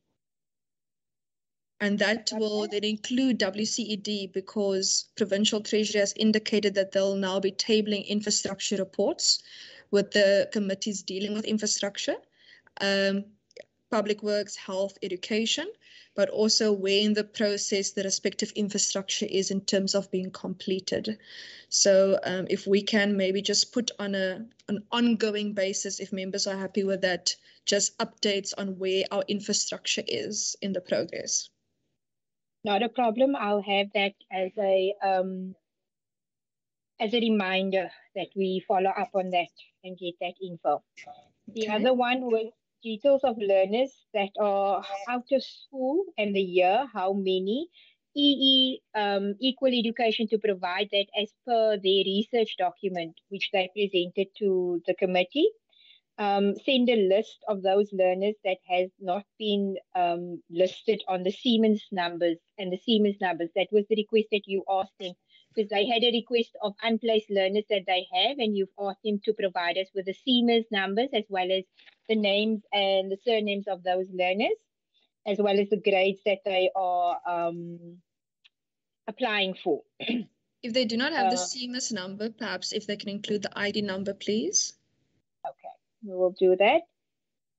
And that will then include W C E D because Provincial Treasury has indicated that they'll now be tabling infrastructure reports with the committees dealing with infrastructure, um, public works, health, education, but also where in the process the respective infrastructure is in terms of being completed. So um, if we can maybe just put on a, an ongoing basis, if members are happy with that, just updates on where our infrastructure is in the progress. Not a problem. I'll have that as a um, as a reminder that we follow up on that and get that info. The Okay. other one was details of learners that are out of school and the year, how many. E E um, Equal Education to provide that as per their research document, which they presented to the committee. Um, send a list of those learners that has not been um, listed on the Siemens numbers and the Siemens numbers. That was the request that you asked them, because they had a request of unplaced learners that they have, and you've asked them to provide us with the Siemens numbers as well as the names and the surnames of those learners, as well as the grades that they are um, applying for. If they do not have uh, the Siemens number, perhaps if they can include the I D number, please. Okay, we will do that.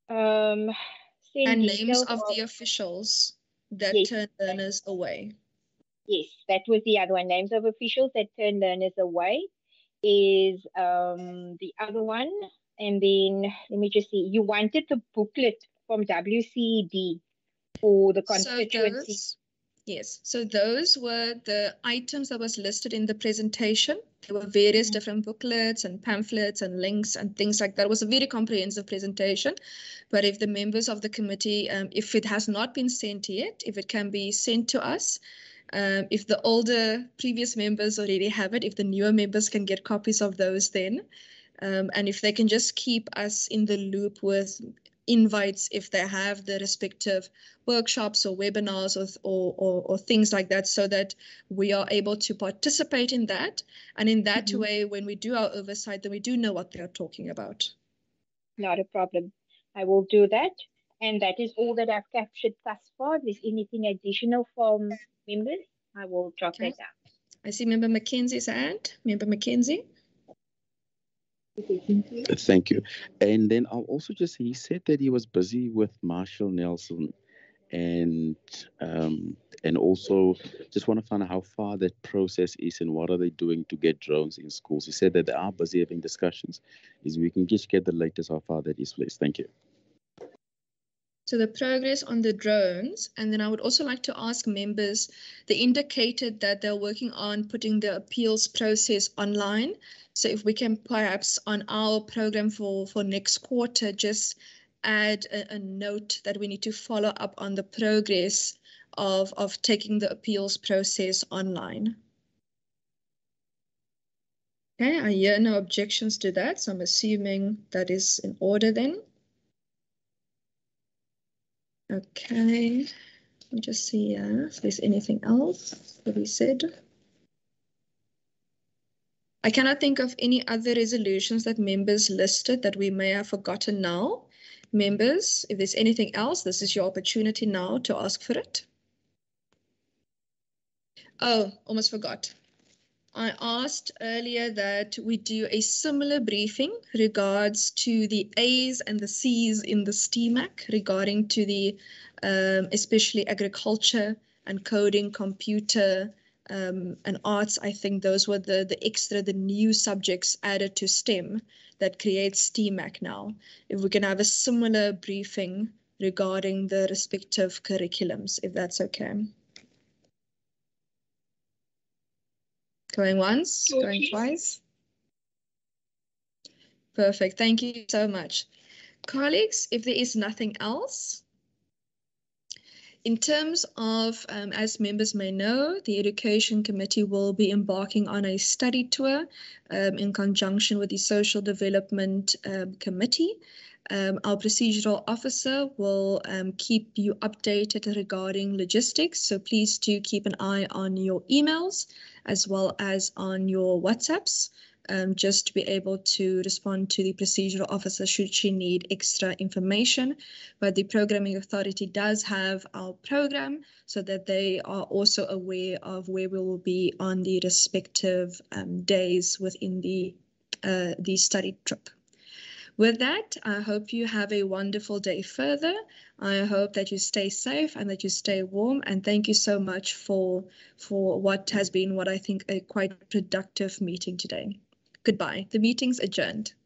Um, send And names details of the officials that Yes, turn learners away. Yes, that was the other one. Names of officials that turn learners away is um, the other one. And then let me just see. You wanted the booklet from W C D for the So constituency. those, yes, so those were the items that was listed in the presentation. There were various different booklets and pamphlets and links and things like that. It was a very comprehensive presentation. But if the members of the committee, um, if it has not been sent yet, if it can be sent to us, um, if the older previous members already have it, if the newer members can get copies of those then, um, and if they can just keep us in the loop with invites if they have the respective workshops or webinars or, or, or, or things like that, so that we are able to participate in that. And in that Mhm. way, when we do our oversight, then we do know what they're talking about. Not a problem. I will do that. And that is all that I've captured thus far. If there's anything additional from members, I will drop Okay. that down. I see Member Mackenzie's hand. Member Mackenzie. Thank you. And then I'll also just, he said that he was busy with Marshall Nelson, and um, and also just want to find out how far that process is and what are they doing to get drones in schools. He said that they are busy having discussions. Is we can just get the latest how far that is, please. Thank you. So the progress on the drones, and then I would also like to ask members, they indicated that they're working on putting the appeals process online. So if we can perhaps on our program for, for next quarter, just add a, a note that we need to follow up on the progress of, of taking the appeals process online. Okay, I hear no objections to that, so I'm assuming that is in order then. Okay, let me just see uh, if there's anything else to be said. I cannot think of any other resolutions that members listed that we may have forgotten now. Members, if there's anything else, this is your opportunity now to ask for it. Oh, almost forgot. I asked earlier that we do a similar briefing regards to the A's and the C's in the STEAMAC regarding to the, um, especially agriculture and coding, computer um, and arts. I think those were the, the extra, the new subjects added to STEM that creates STEAMAC now. If we can have a similar briefing regarding the respective curriculums, if that's okay. Going once, going twice. Perfect. Thank you so much. Colleagues, if there is nothing else, in terms of, um, as members may know, the Education Committee will be embarking on a study tour um, in conjunction with the Social Development um, Committee. Um, our procedural officer will um, keep you updated regarding logistics, so please do keep an eye on your emails as well as on your WhatsApps, um, just to be able to respond to the procedural officer should she need extra information. But the Programming Authority does have our program so that they are also aware of where we will be on the respective um, days within the, uh, the study trip. With that, I hope you have a wonderful day further. I hope that you stay safe and that you stay warm. And thank you so much for, for what has been what I think a quite productive meeting today. Goodbye. The meeting's adjourned.